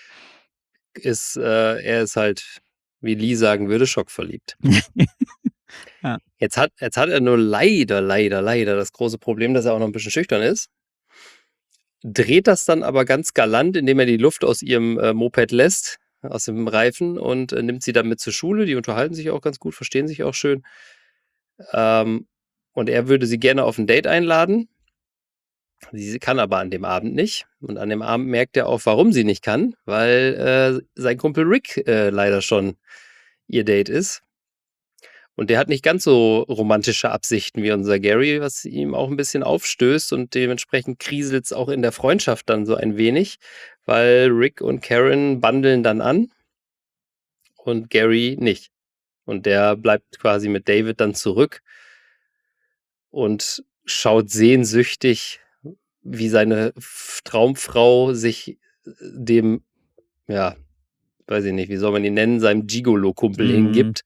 Ist, äh, er ist halt, wie Lee sagen würde, schockverliebt. Ja. Jetzt hat, jetzt hat er nur leider, leider, leider das große Problem, dass er auch noch ein bisschen schüchtern ist. Dreht das dann aber ganz galant, indem er die Luft aus ihrem äh, Moped lässt, aus dem Reifen und äh, nimmt sie dann mit zur Schule. Die unterhalten sich auch ganz gut, verstehen sich auch schön. Ähm, und er würde sie gerne auf ein Date einladen. Sie kann aber an dem Abend nicht. Und an dem Abend merkt er auch, warum sie nicht kann, weil äh, sein Kumpel Rick äh, leider schon ihr Date ist. Und der hat nicht ganz so romantische Absichten wie unser Gary, was ihm auch ein bisschen aufstößt. Und dementsprechend kriselt es auch in der Freundschaft dann so ein wenig, weil Rick und Karen bandeln dann an und Gary nicht. Und der bleibt quasi mit David dann zurück und schaut sehnsüchtig, wie seine F- Traumfrau sich dem, ja, weiß ich nicht, wie soll man ihn nennen, seinem Gigolo-Kumpel Mhm. hingibt.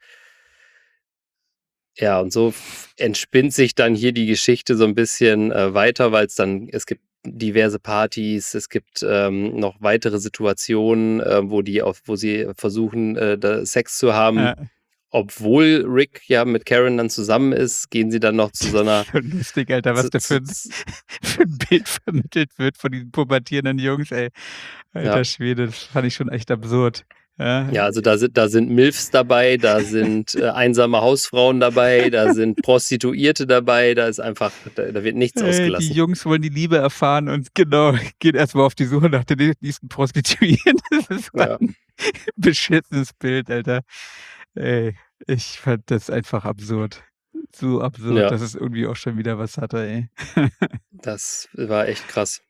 Ja, und so f- entspinnt sich dann hier die Geschichte so ein bisschen äh, weiter, weil es dann, es gibt diverse Partys, es gibt ähm, noch weitere Situationen, äh, wo die auf, wo sie versuchen, äh, da Sex zu haben. Ja. Obwohl Rick ja mit Karen dann zusammen ist, gehen sie dann noch zu so einer So lustig, Alter, was zu, da für zu, ein, zu, für ein Bild vermittelt wird von diesen pubertierenden Jungs, ey. Alter ja. Schwede, das fand ich schon echt absurd. Ja, Ja, also da sind, da sind Milfs dabei, da sind äh, einsame Hausfrauen dabei, da sind Prostituierte dabei, da ist einfach, da, da wird nichts Ey, die ausgelassen. Jungs wollen die Liebe erfahren und genau, gehen erstmal auf die Suche nach den nächsten Prostituierten. Das ist so Ja. ein beschissenes Bild, Alter. Ey, ich fand das einfach absurd. So absurd, Ja. dass es irgendwie auch schon wieder was hatte, ey. Das war echt krass.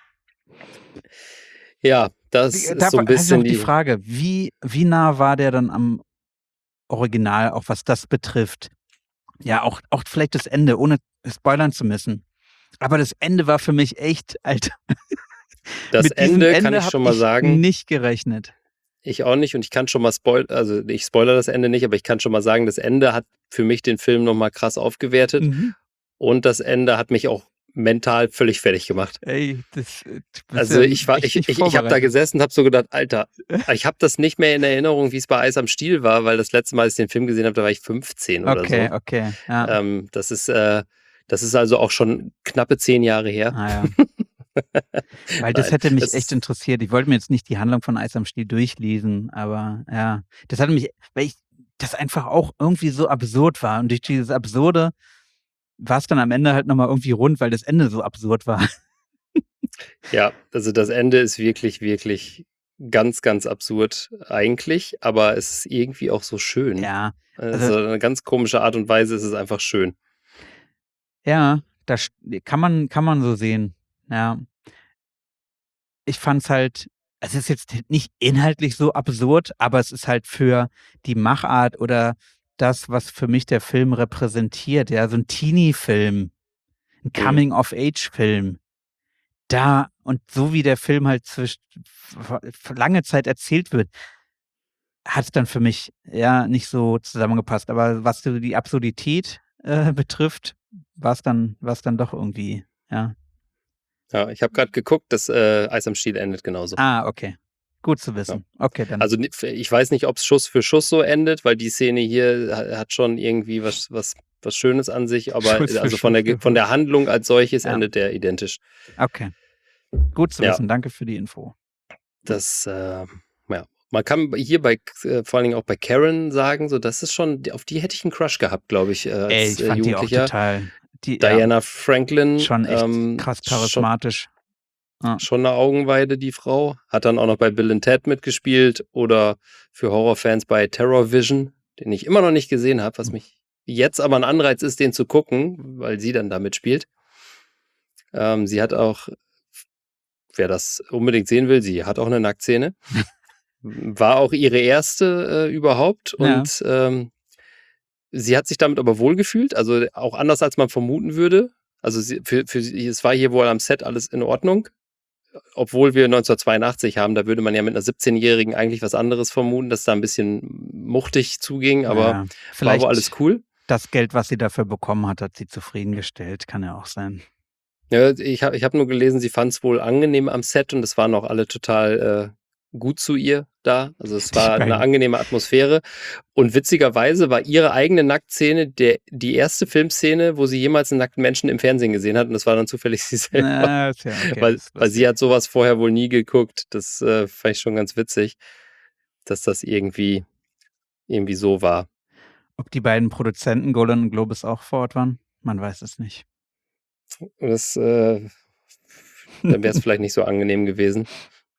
Ja, das Wie, ist da so ein habe ich noch bisschen die die. Frage, wie, wie nah war der dann am Original, auch was das betrifft? Ja, auch, auch vielleicht das Ende, ohne spoilern zu müssen. Aber das Ende war für mich echt, Alter. Das Mit diesem Ende kann Ende ich habe schon mal ich sagen, nicht gerechnet. ich auch nicht und ich kann schon mal spoilern, also ich spoilere das Ende nicht, aber ich kann schon mal sagen, das Ende hat für mich den Film nochmal krass aufgewertet Mhm. und das Ende hat mich auch mental völlig fertig gemacht. Ey, das, äh, du bist Also ja ich war, echt ich, nicht ich, ich habe da vorbereitet. gesessen und habe so gedacht, Alter, ich habe das nicht mehr in Erinnerung, wie es bei Eis am Stiel war, weil das letzte Mal, als ich den Film gesehen habe, da war ich fünfzehn oder Okay, so. okay, ja. Ähm, das ist, äh, das ist also auch schon knappe zehn Jahre her. Ah, ja. Weil das Nein, hätte mich es echt ist, interessiert. Ich wollte mir jetzt nicht die Handlung von Eis am Stiel durchlesen, aber ja, das hatte mich, weil ich das einfach auch irgendwie so absurd war. Und durch dieses Absurde war es dann am Ende halt nochmal irgendwie rund, weil das Ende so absurd war. ja, also das Ende ist wirklich, wirklich ganz, ganz absurd eigentlich, aber es ist irgendwie auch so schön. Ja, Also also eine ganz komische Art und Weise ist es einfach schön. ja, das kann man, kann man so sehen. Ja, ich fand's halt, es ist jetzt nicht inhaltlich so absurd, aber es ist halt für die Machart oder das, was für mich der Film repräsentiert, ja, so ein Teenie-Film, ein Mhm. Coming-of-Age-Film. Da und so wie der Film halt zwisch f f lange Zeit erzählt wird, hat's dann für mich, ja, nicht so zusammengepasst. Aber was so die Absurdität, äh, betrifft, war's dann war's dann doch irgendwie, ja. Ja, ich habe gerade geguckt, das äh, Eis am Stiel endet genauso. Ah, okay. Gut zu Ja. wissen. Okay, dann. Also ni- ich weiß nicht, ob es Schuss für Schuss so endet, weil die Szene hier ha- hat schon irgendwie was, was, was Schönes an sich, aber Schuss für also von der, Schuss, Ge- von der Handlung als solches Ja. endet der identisch. Okay. Gut zu Ja. wissen. Danke für die Info. Das, äh, ja. Man kann hier bei, äh, vor allen Dingen auch bei Karen sagen, so, das ist schon, auf die hätte ich einen Crush gehabt, glaube ich, äh, als Ey, ich äh, fand die auch Jugendlicher. total, die, ja, Diana Franklin, schon echt ähm, krass schon, charismatisch. Ja. schon eine Augenweide, die Frau. Hat dann auch noch bei Bill and Ted mitgespielt oder für Horrorfans bei Terror Vision, den ich immer noch nicht gesehen habe, was mich jetzt aber ein Anreiz ist, den zu gucken, weil sie dann da mitspielt. Ähm, sie hat auch, wer das unbedingt sehen will, sie hat auch eine Nacktszene. War auch ihre erste äh, überhaupt Ja. und ähm, sie hat sich damit aber wohlgefühlt, also auch anders als man vermuten würde. Also sie, für, für sie, es war hier wohl am Set alles in Ordnung, obwohl wir neunzehnhundertzweiundachtzig haben, da würde man ja mit einer siebzehnjährigen eigentlich was anderes vermuten, dass da ein bisschen muchtig zuging, aber Ja, war vielleicht wohl alles cool. das Geld, was sie dafür bekommen hat, hat sie zufriedengestellt. Kann ja auch sein. Ja, ich habe ich hab nur gelesen, sie fand es wohl angenehm am Set und es waren auch alle total äh, gut zu ihr da. Also es Die war eine beiden. angenehme Atmosphäre. Und witzigerweise war ihre eigene Nacktszene der, die erste Filmszene, wo sie jemals einen nackten Menschen im Fernsehen gesehen hat. Und das war dann zufällig sie selber. Na, ist ja okay. weil, ist weil sie lustig. hat sowas vorher wohl nie geguckt. Das äh, fand ich schon ganz witzig, dass das irgendwie, irgendwie so war. Ob die beiden Produzenten Golden Globes auch vor Ort waren? Man weiß es nicht. Das, äh, dann wäre es vielleicht nicht so angenehm gewesen.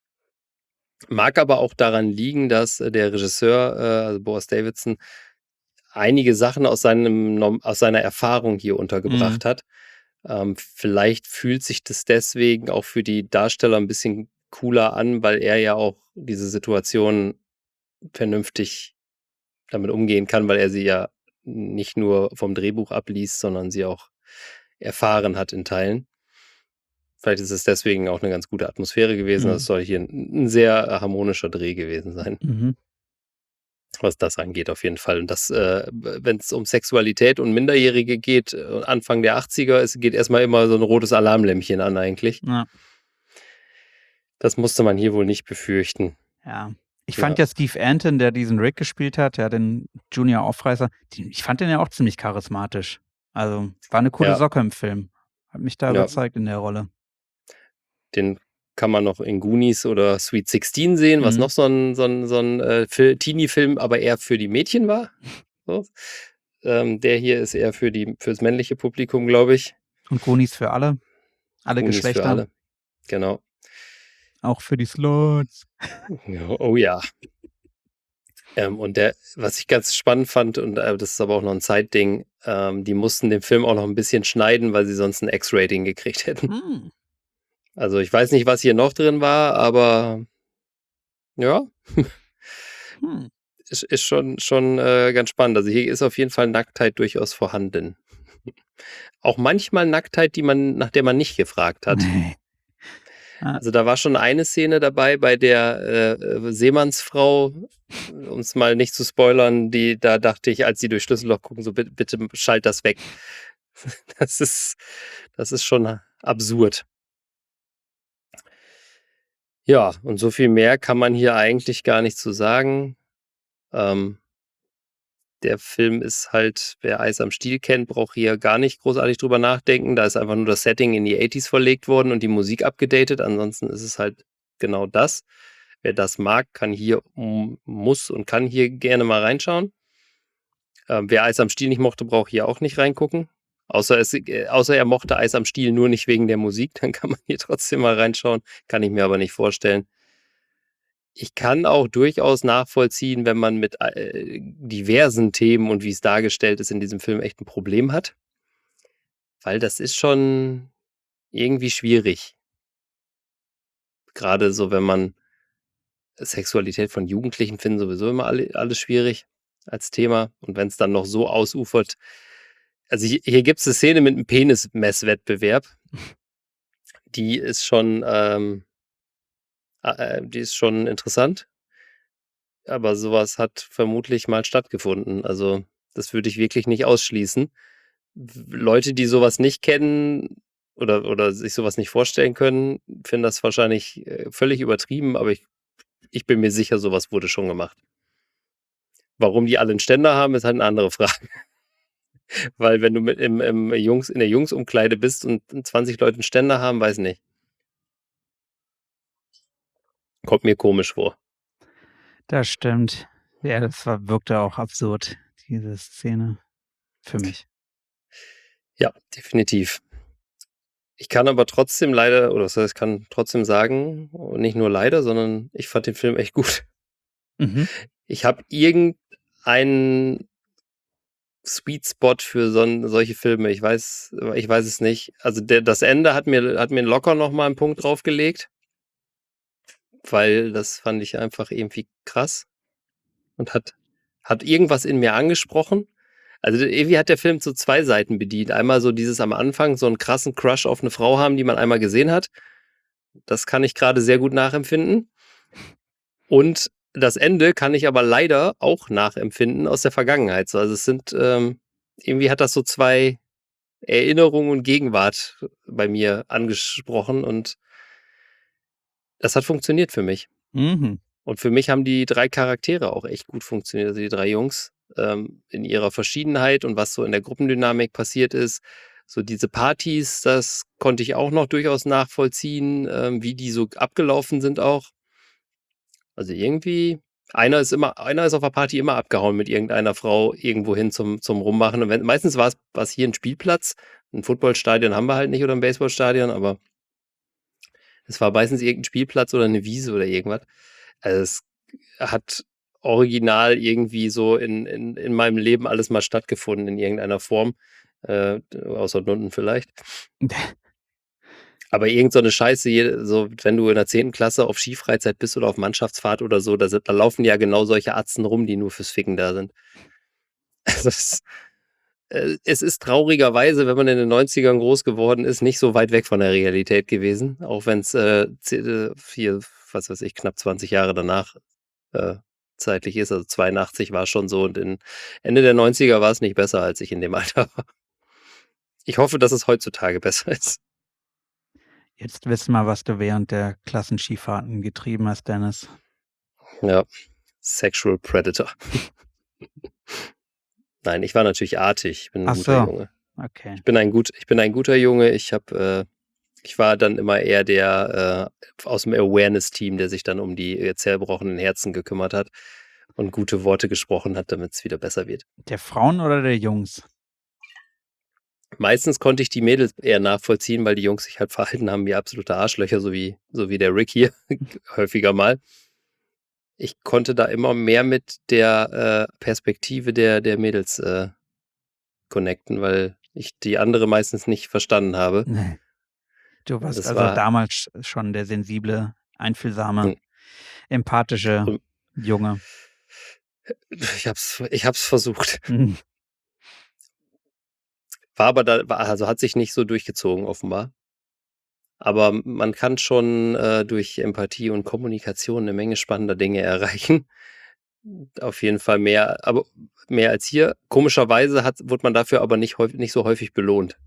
Mag aber auch daran liegen, dass äh, der Regisseur, äh, also Boris Davidson, einige Sachen aus seinem Nom- aus seiner Erfahrung hier Mhm. untergebracht hat. Ähm, vielleicht fühlt sich das deswegen auch für die Darsteller ein bisschen cooler an, weil er ja auch diese Situation vernünftig damit umgehen kann, weil er sie ja nicht nur vom Drehbuch abliest, sondern sie auch erfahren hat in Teilen. Vielleicht ist es deswegen auch eine ganz gute Atmosphäre gewesen. Mhm. Es soll hier ein, ein sehr äh, harmonischer Dreh gewesen sein, Mhm. was das angeht auf jeden Fall. Und das, äh, wenn es um Sexualität und Minderjährige geht, äh, Anfang der achtziger, es geht erstmal immer so ein rotes Alarmlämpchen an eigentlich. Ja. Das musste man hier wohl nicht befürchten. Ja. Ich Ja. fand ja Steve Anton, der diesen Rick gespielt hat, ja, den Junior Aufreißer, die, ich fand den ja auch ziemlich charismatisch. Also war eine coole Ja. Socke im Film. Hat mich da Ja. überzeugt in der Rolle. Den kann man noch in Goonies oder Sweet sixteen sehen, was Mhm. noch so ein, so ein, so ein äh, Fil- Teenie-Film, aber eher für die Mädchen war. So. Ähm, der hier ist eher für die fürs männliche Publikum, glaube ich. Und Goonies für alle. Alle Goonies Geschlechter. für alle. Genau. Auch für die Sluts. Ja, oh ja. Ähm, und der, was ich ganz spannend fand, und äh, das ist aber auch noch ein Zeitding, ähm, die mussten den Film auch noch ein bisschen schneiden, weil sie sonst ein X-Rating gekriegt hätten. Hm. Also ich weiß nicht, was hier noch drin war, aber ja, Hm. ist, ist schon, schon äh, ganz spannend. Also hier ist auf jeden Fall Nacktheit durchaus vorhanden. Auch manchmal Nacktheit, die man, nach der man nicht gefragt hat. Nee. Also da war schon eine Szene dabei, bei der äh, Seemannsfrau, um es mal nicht zu spoilern, die, da dachte ich, als sie durch Schlüsselloch gucken, so bitte, bitte schalt das weg. Das ist, das ist schon absurd. Ja, und so viel mehr kann man hier eigentlich gar nicht zu sagen. Ähm, der Film ist halt, wer Eis am Stiel kennt, braucht hier gar nicht großartig drüber nachdenken. Da ist einfach nur das Setting in die achtziger verlegt worden und die Musik abgedatet. Ansonsten ist es halt genau das. Wer das mag, kann hier, m- muss und kann hier gerne mal reinschauen. Ähm, wer Eis am Stiel nicht mochte, braucht hier auch nicht reingucken. Außer, es, äh, außer er mochte Eis am Stiel nur nicht wegen der Musik, dann kann man hier trotzdem mal reinschauen. Kann ich mir aber nicht vorstellen. Ich kann auch durchaus nachvollziehen, wenn man mit äh, diversen Themen und wie es dargestellt ist in diesem Film echt ein Problem hat. Weil das ist schon irgendwie schwierig. Gerade so, wenn man Sexualität von Jugendlichen finden sowieso immer alle, alles schwierig als Thema. Und wenn es dann noch so ausufert. Also hier, hier gibt es eine Szene mit einem Penismesswettbewerb. Die ist schon, ähm, äh, die ist schon interessant. Aber sowas hat vermutlich mal stattgefunden. Also das würde ich wirklich nicht ausschließen. W- Leute, die sowas nicht kennen oder, oder sich sowas nicht vorstellen können, finden das wahrscheinlich äh, völlig übertrieben, aber ich, ich bin mir sicher, sowas wurde schon gemacht. Warum die alle einen Ständer haben, ist halt eine andere Frage. Weil wenn du mit im, im Jungs, in der Jungsumkleide bist und zwanzig Leute einen Ständer haben, weiß nicht. Kommt mir komisch vor. Das stimmt. Ja, das war, wirkte auch absurd, diese Szene. Für mich. Ja, definitiv. Ich kann aber trotzdem leider, oder das heißt, ich kann trotzdem sagen, nicht nur leider, sondern ich fand den Film echt gut. Mhm. Ich habe irgendeinen Sweet Spot für so, solche Filme. Ich weiß, ich weiß es nicht. Also der, das Ende hat mir, hat mir locker nochmal einen Punkt draufgelegt, weil das fand ich einfach irgendwie krass und hat, hat irgendwas in mir angesprochen. Also irgendwie hat der Film so zwei Seiten bedient. Einmal so dieses am Anfang, so einen krassen Crush auf eine Frau haben, die man einmal gesehen hat. Das kann ich gerade sehr gut nachempfinden. Und das Ende kann ich aber leider auch nachempfinden aus der Vergangenheit. So, also es sind, ähm, irgendwie hat das so zwei Erinnerungen und Gegenwart bei mir angesprochen und das hat funktioniert für mich. Mhm. Und für mich haben die drei Charaktere auch echt gut funktioniert, also die drei Jungs ähm, in ihrer Verschiedenheit und was so in der Gruppendynamik passiert ist. So diese Partys, das konnte ich auch noch durchaus nachvollziehen, ähm, wie die so abgelaufen sind auch. Also irgendwie Einer ist immer, einer ist auf der Party immer abgehauen mit irgendeiner Frau irgendwo hin zum, zum Rummachen. Und wenn, meistens war es war's hier ein Spielplatz. Ein Footballstadion haben wir halt nicht oder ein Baseballstadion, aber es war meistens irgendein Spielplatz oder eine Wiese oder irgendwas. Also es hat original irgendwie so in, in, in meinem Leben alles mal stattgefunden in irgendeiner Form. Äh, außer Nunden vielleicht. Aber irgend so eine Scheiße, je- so wenn du in der zehnten Klasse auf Skifreizeit bist oder auf Mannschaftsfahrt oder so, da, sind, da laufen ja genau solche Atzen rum, die nur fürs Ficken da sind. Also es, äh, es ist traurigerweise, wenn man in den neunzigern groß geworden ist, nicht so weit weg von der Realität gewesen, auch wenn es äh, ze- äh, hier, was weiß ich, knapp zwanzig Jahre danach äh, zeitlich ist. Also zweiundachtzig war es schon so und in Ende der neunziger war es nicht besser, als ich in dem Alter war. Ich hoffe, dass es heutzutage besser ist. Jetzt wissen wir, was du während der Klassenskifahrten getrieben hast, Dennis. Ja, Sexual Predator. Nein, ich war natürlich artig. Ich bin ein Ach guter so. Junge. Okay. Ich bin ein gut, ich bin ein guter Junge. Ich habe, äh, ich war dann immer eher der äh, aus dem Awareness-Team, der sich dann um die äh, zerbrochenen Herzen gekümmert hat und gute Worte gesprochen hat, damit es wieder besser wird. Der Frauen oder der Jungs? Meistens konnte ich die Mädels eher nachvollziehen, weil die Jungs sich halt verhalten haben wie absolute Arschlöcher, so wie, so wie der Rick hier, häufiger mal. Ich konnte da immer mehr mit der äh, Perspektive der, der Mädels äh, connecten, weil ich die andere meistens nicht verstanden habe. Nee. Du warst Das also war- damals schon der sensible, einfühlsame, Hm. empathische Und- Junge. Ich hab's, ich hab's versucht. Hm. War aber da, war, also hat sich nicht so durchgezogen, offenbar. Aber man kann schon äh, durch Empathie und Kommunikation eine Menge spannender Dinge erreichen. Auf jeden Fall mehr, aber mehr als hier. Komischerweise hat, wird man dafür aber nicht, häufig, nicht so häufig belohnt.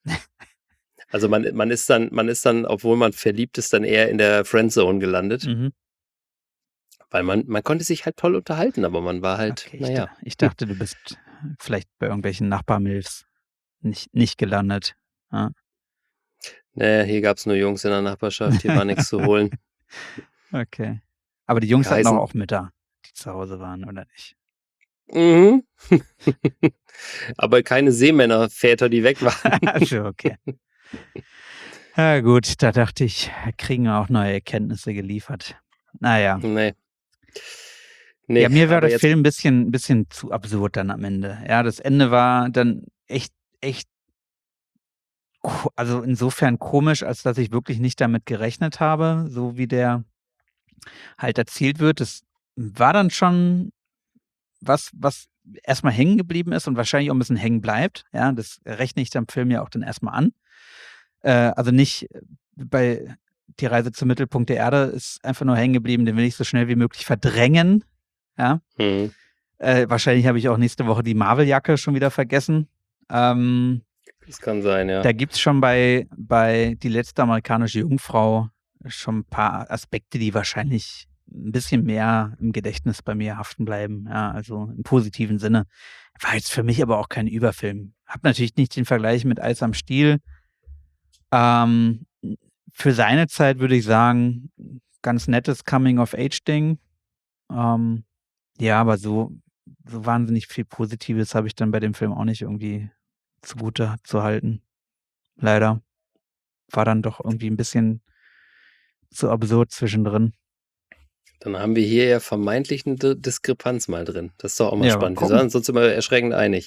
Also man, man ist dann, man ist dann, obwohl man verliebt ist, dann eher in der Friendzone gelandet. Mhm. Weil man, man konnte sich halt toll unterhalten, aber man war halt, Okay, ich, naja. da, ich dachte, du bist vielleicht bei irgendwelchen Nachbarmilfs nicht, nicht gelandet. Ja. Nee, hier gab es nur Jungs in der Nachbarschaft, hier war nichts zu holen. Okay. Aber die Jungs Die hatten heißen- auch Mütter, die zu Hause waren, oder nicht? Mhm. Aber keine Seemännerväter, die weg waren. Also, okay. Ja, gut, da dachte ich, kriegen wir auch neue Erkenntnisse geliefert. Naja. Nee. Nee, Ja, mir war aber der jetzt- Film ein bisschen, ein bisschen zu absurd dann am Ende. Ja, das Ende war dann echt, echt, ko- also insofern komisch, als dass ich wirklich nicht damit gerechnet habe, so wie der halt erzählt wird. Das war dann schon was, was erstmal hängen geblieben ist und wahrscheinlich auch ein bisschen hängen bleibt. Ja, das rechne ich dem Film ja auch dann erstmal an. Äh, also nicht bei Die Reise zum Mittelpunkt der Erde ist einfach nur hängen geblieben, den will ich so schnell wie möglich verdrängen. Ja. Hm. Äh, wahrscheinlich habe ich auch nächste Woche die Marvel-Jacke schon wieder vergessen. Ähm, Das kann sein, ja. Da gibt es schon bei, bei Die letzte amerikanische Jungfrau schon ein paar Aspekte, die wahrscheinlich ein bisschen mehr im Gedächtnis bei mir haften bleiben. Ja, also im positiven Sinne. War jetzt für mich aber auch kein Überfilm. Hab natürlich nicht den Vergleich mit Eis am Stiel. Ähm, für seine Zeit würde ich sagen, ganz nettes Coming-of-Age-Ding. Ähm, ja, aber so, so wahnsinnig viel Positives habe ich dann bei dem Film auch nicht irgendwie zugute zu halten. Leider. War dann doch irgendwie ein bisschen zu absurd zwischendrin. Dann haben wir hier ja vermeintlich eine D- Diskrepanz mal drin. Das ist doch auch mal Ja, spannend. Wir gucken. sind uns sonst immer erschreckend einig.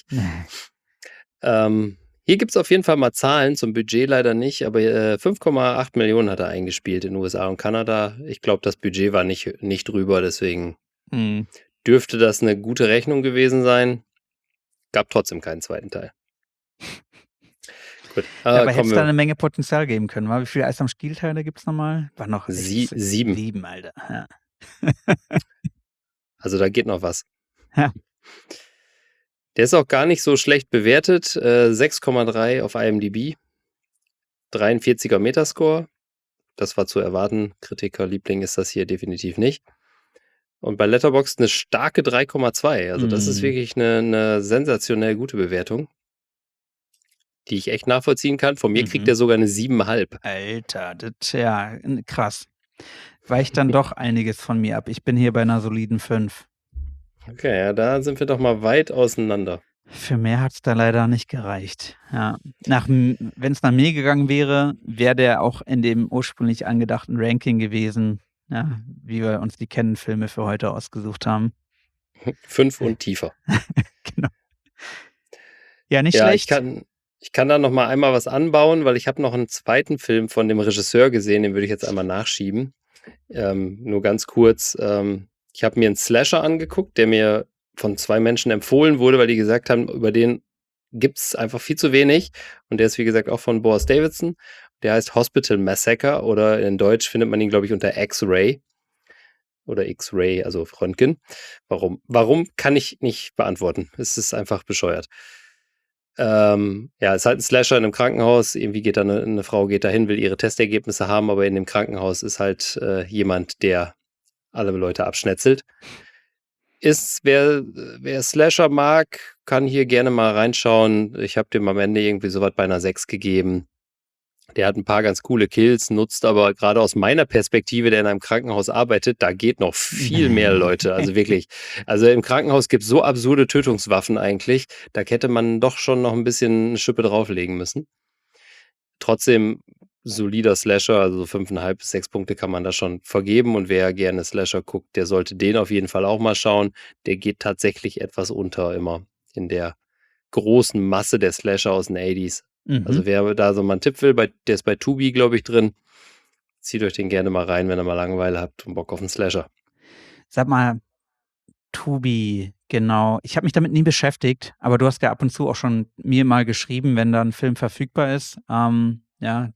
Ähm, hier gibt es auf jeden Fall mal Zahlen, zum Budget leider nicht, aber äh, fünf Komma acht Millionen hat er eingespielt in den U S A und Kanada. Ich glaube, das Budget war nicht, nicht drüber, deswegen Hm. dürfte das eine gute Rechnung gewesen sein. Gab trotzdem keinen zweiten Teil. Gut, Ja, äh, aber hätte kommen es da wir. eine Menge Potenzial geben können. Wa? Wie viele Eis am Stiel-Teile gibt es nochmal? War noch Sie- echt- sieben. Sieben, Alter. Ja. Also da geht noch was. Ja. Der ist auch gar nicht so schlecht bewertet. Äh, sechs Komma drei auf I M D B. dreiundvierziger Metascore. Das war zu erwarten. Kritikerliebling ist das hier definitiv nicht. Und bei Letterboxd eine starke drei Komma zwei. Also das ist Mm. wirklich eine, eine sensationell gute Bewertung, die ich echt nachvollziehen kann. Von mir Mhm. kriegt er sogar eine sieben Komma fünf. Alter, das ja krass. weicht dann doch einiges von mir ab. Ich bin hier bei einer soliden fünf. Okay, ja, da sind wir doch mal weit auseinander. Für mehr hat es da leider nicht gereicht. Ja. Wenn es nach mir gegangen wäre, wäre der auch in dem ursprünglich angedachten Ranking gewesen, ja, wie wir uns die Canon-Filme für heute ausgesucht haben. Fünf und tiefer. Genau. Ja, nicht Ja, ich schlecht. kann, ich kann da noch mal einmal was anbauen, weil ich habe noch einen zweiten Film von dem Regisseur gesehen, den würde ich jetzt einmal nachschieben. Ähm, nur ganz kurz, ähm, ich habe mir einen Slasher angeguckt, der mir von zwei Menschen empfohlen wurde, weil die gesagt haben, über den gibt es einfach viel zu wenig. Und der ist, wie gesagt, auch von Boaz Davidson. Der heißt Hospital Massacre oder in Deutsch findet man ihn, glaube ich, unter X-Ray oder X-Ray, also Röntgen. Warum? Warum kann ich nicht beantworten. Es ist einfach bescheuert. Ähm, ja, es ist halt ein Slasher in einem Krankenhaus. Irgendwie geht da eine, eine Frau geht da hin, will ihre Testergebnisse haben, aber in dem Krankenhaus ist halt äh, jemand, der alle Leute abschnetzelt. Ist, wer, wer Slasher mag, kann hier gerne mal reinschauen. Ich habe dem am Ende irgendwie so was bei einer sechs gegeben. Der hat ein paar ganz coole Kills, nutzt aber gerade aus meiner Perspektive, der in einem Krankenhaus arbeitet, da geht noch viel mehr Leute. Also wirklich. Also im Krankenhaus gibt es so absurde Tötungswaffen eigentlich. Da hätte man doch schon noch ein bisschen eine Schippe drauflegen müssen. Trotzdem solider Slasher, also fünfeinhalb bis sechs Punkte kann man da schon vergeben. Und wer gerne Slasher guckt, der sollte den auf jeden Fall auch mal schauen. Der geht tatsächlich etwas unter immer in der großen Masse der Slasher aus den achtziger. Mhm. Also wer da so mal einen Tipp will, bei, der ist bei Tubi, glaube ich, drin. Zieht euch den gerne mal rein, wenn ihr mal Langeweile habt und Bock auf einen Slasher. Sag mal, Tubi, genau. Ich habe mich damit nie beschäftigt, aber du hast ja ab und zu auch schon mir mal geschrieben, wenn da ein Film verfügbar ist, ähm, ja,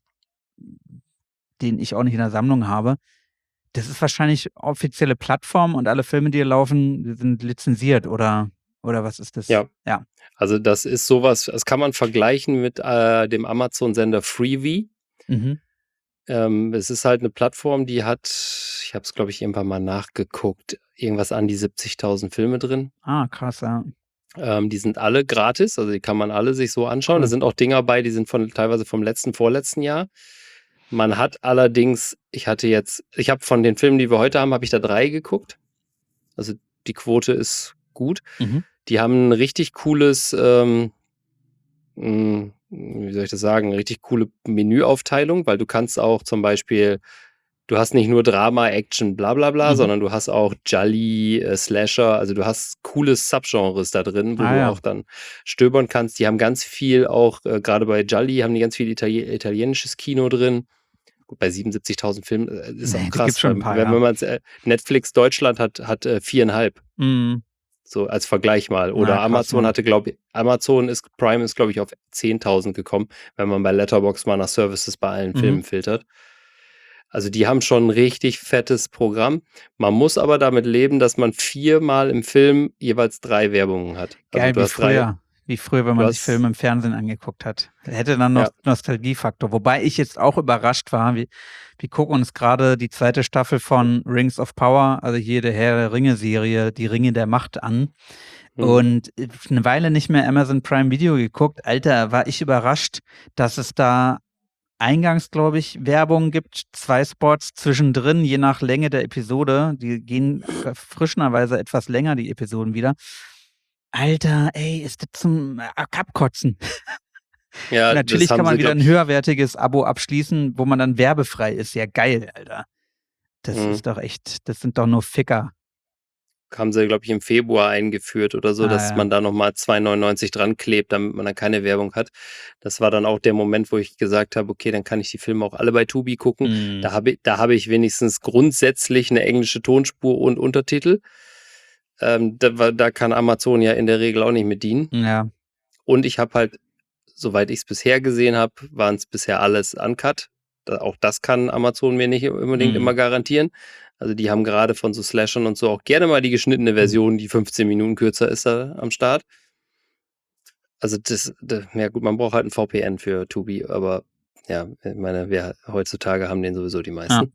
den ich auch nicht in der Sammlung habe. Das ist wahrscheinlich offizielle Plattform und alle Filme, die hier laufen, die sind lizenziert oder, oder was ist das? Ja. Ja. Also das ist sowas, das kann man vergleichen mit äh, dem Amazon-Sender Freevee. Mhm. Ähm, es ist halt eine Plattform, die hat, ich habe es glaube ich irgendwann mal nachgeguckt, irgendwas an die siebzigtausend Filme drin. Ah, krass, ja. Ähm, die sind alle gratis, also die kann man alle sich so anschauen. Cool. Da sind auch Dinger bei, die sind von teilweise vom letzten, vorletzten Jahr. Man hat allerdings, ich hatte jetzt, ich habe von den Filmen, die wir heute haben, habe ich da drei geguckt. Also die Quote ist gut. Mhm. Die haben ein richtig cooles, ähm, mh, wie soll ich das sagen, richtig coole Menüaufteilung, weil du kannst auch zum Beispiel, du hast nicht nur Drama, Action, bla bla bla, Mhm. sondern du hast auch Jolly, äh, Slasher, also du hast coole Subgenres da drin, wo Ah, du ja. auch dann stöbern kannst. Die haben ganz viel auch, äh, gerade bei Jolly haben die ganz viel Itali italienisches Kino drin. Gut, bei siebenundsiebzigtausend Filmen äh, ist Nee, auch da krass. gibt's schon ein weil, paar, wenn ja. wenn man äh, Netflix Deutschland hat, hat äh, viereinhalb. Mhm. So als Vergleich mal. Oder Na, krass, Amazon Mann. hatte, glaube ich, Amazon ist, Prime ist, glaube ich, auf zehntausend gekommen, wenn man bei Letterboxd mal nach Services bei allen Mhm. Filmen filtert. Also die haben schon ein richtig fettes Programm. Man muss aber damit leben, dass man viermal im Film jeweils drei Werbungen hat. Also Geil, du wie hast drei. früher. Wie früher, wenn Du man sich hast, Filme im Fernsehen angeguckt hat. Hätte dann noch ja, Nostalgiefaktor. Wobei ich jetzt auch überrascht war. Wir, wir gucken uns gerade die zweite Staffel von Rings of Power, also hier der Herr der Ringe-Serie, die Ringe der Macht an. mhm. Und eine Weile nicht mehr Amazon Prime Video geguckt. Alter, war ich überrascht, dass es da eingangs, glaube ich, Werbung gibt, zwei Spots zwischendrin, je nach Länge der Episode. Die gehen frischenderweise etwas länger, die Episoden wieder. Alter, ey, ist das zum Abkotzen. Ja, Und das natürlich kann haben man sie, wieder glaube ein ich, höherwertiges Abo abschließen, wo man dann werbefrei ist. Ja, geil, Alter. Das mhm. ist doch echt, das sind doch nur Ficker. haben sie, glaube ich, im Februar eingeführt oder so, Ah, dass ja. man da nochmal zwei neunundneunzig dran klebt, damit man dann keine Werbung hat. Das war dann auch der Moment, wo ich gesagt habe, okay, dann kann ich die Filme auch alle bei Tubi gucken. Mm. Da habe ich, da habe ich wenigstens grundsätzlich eine englische Tonspur und Untertitel. Ähm, da, war- da kann Amazon ja in der Regel auch nicht mit dienen. Ja. Und ich habe halt, soweit ich es bisher gesehen habe, waren es bisher alles uncut. Da, auch das kann Amazon mir nicht unbedingt Mm. immer garantieren. Also die haben gerade von so Slashern und so auch gerne mal die geschnittene Version, die fünfzehn Minuten kürzer ist, da am Start. Also das, das, ja gut, man braucht halt ein V P N für Tubi, aber ja, ich meine, wir heutzutage haben den sowieso die meisten.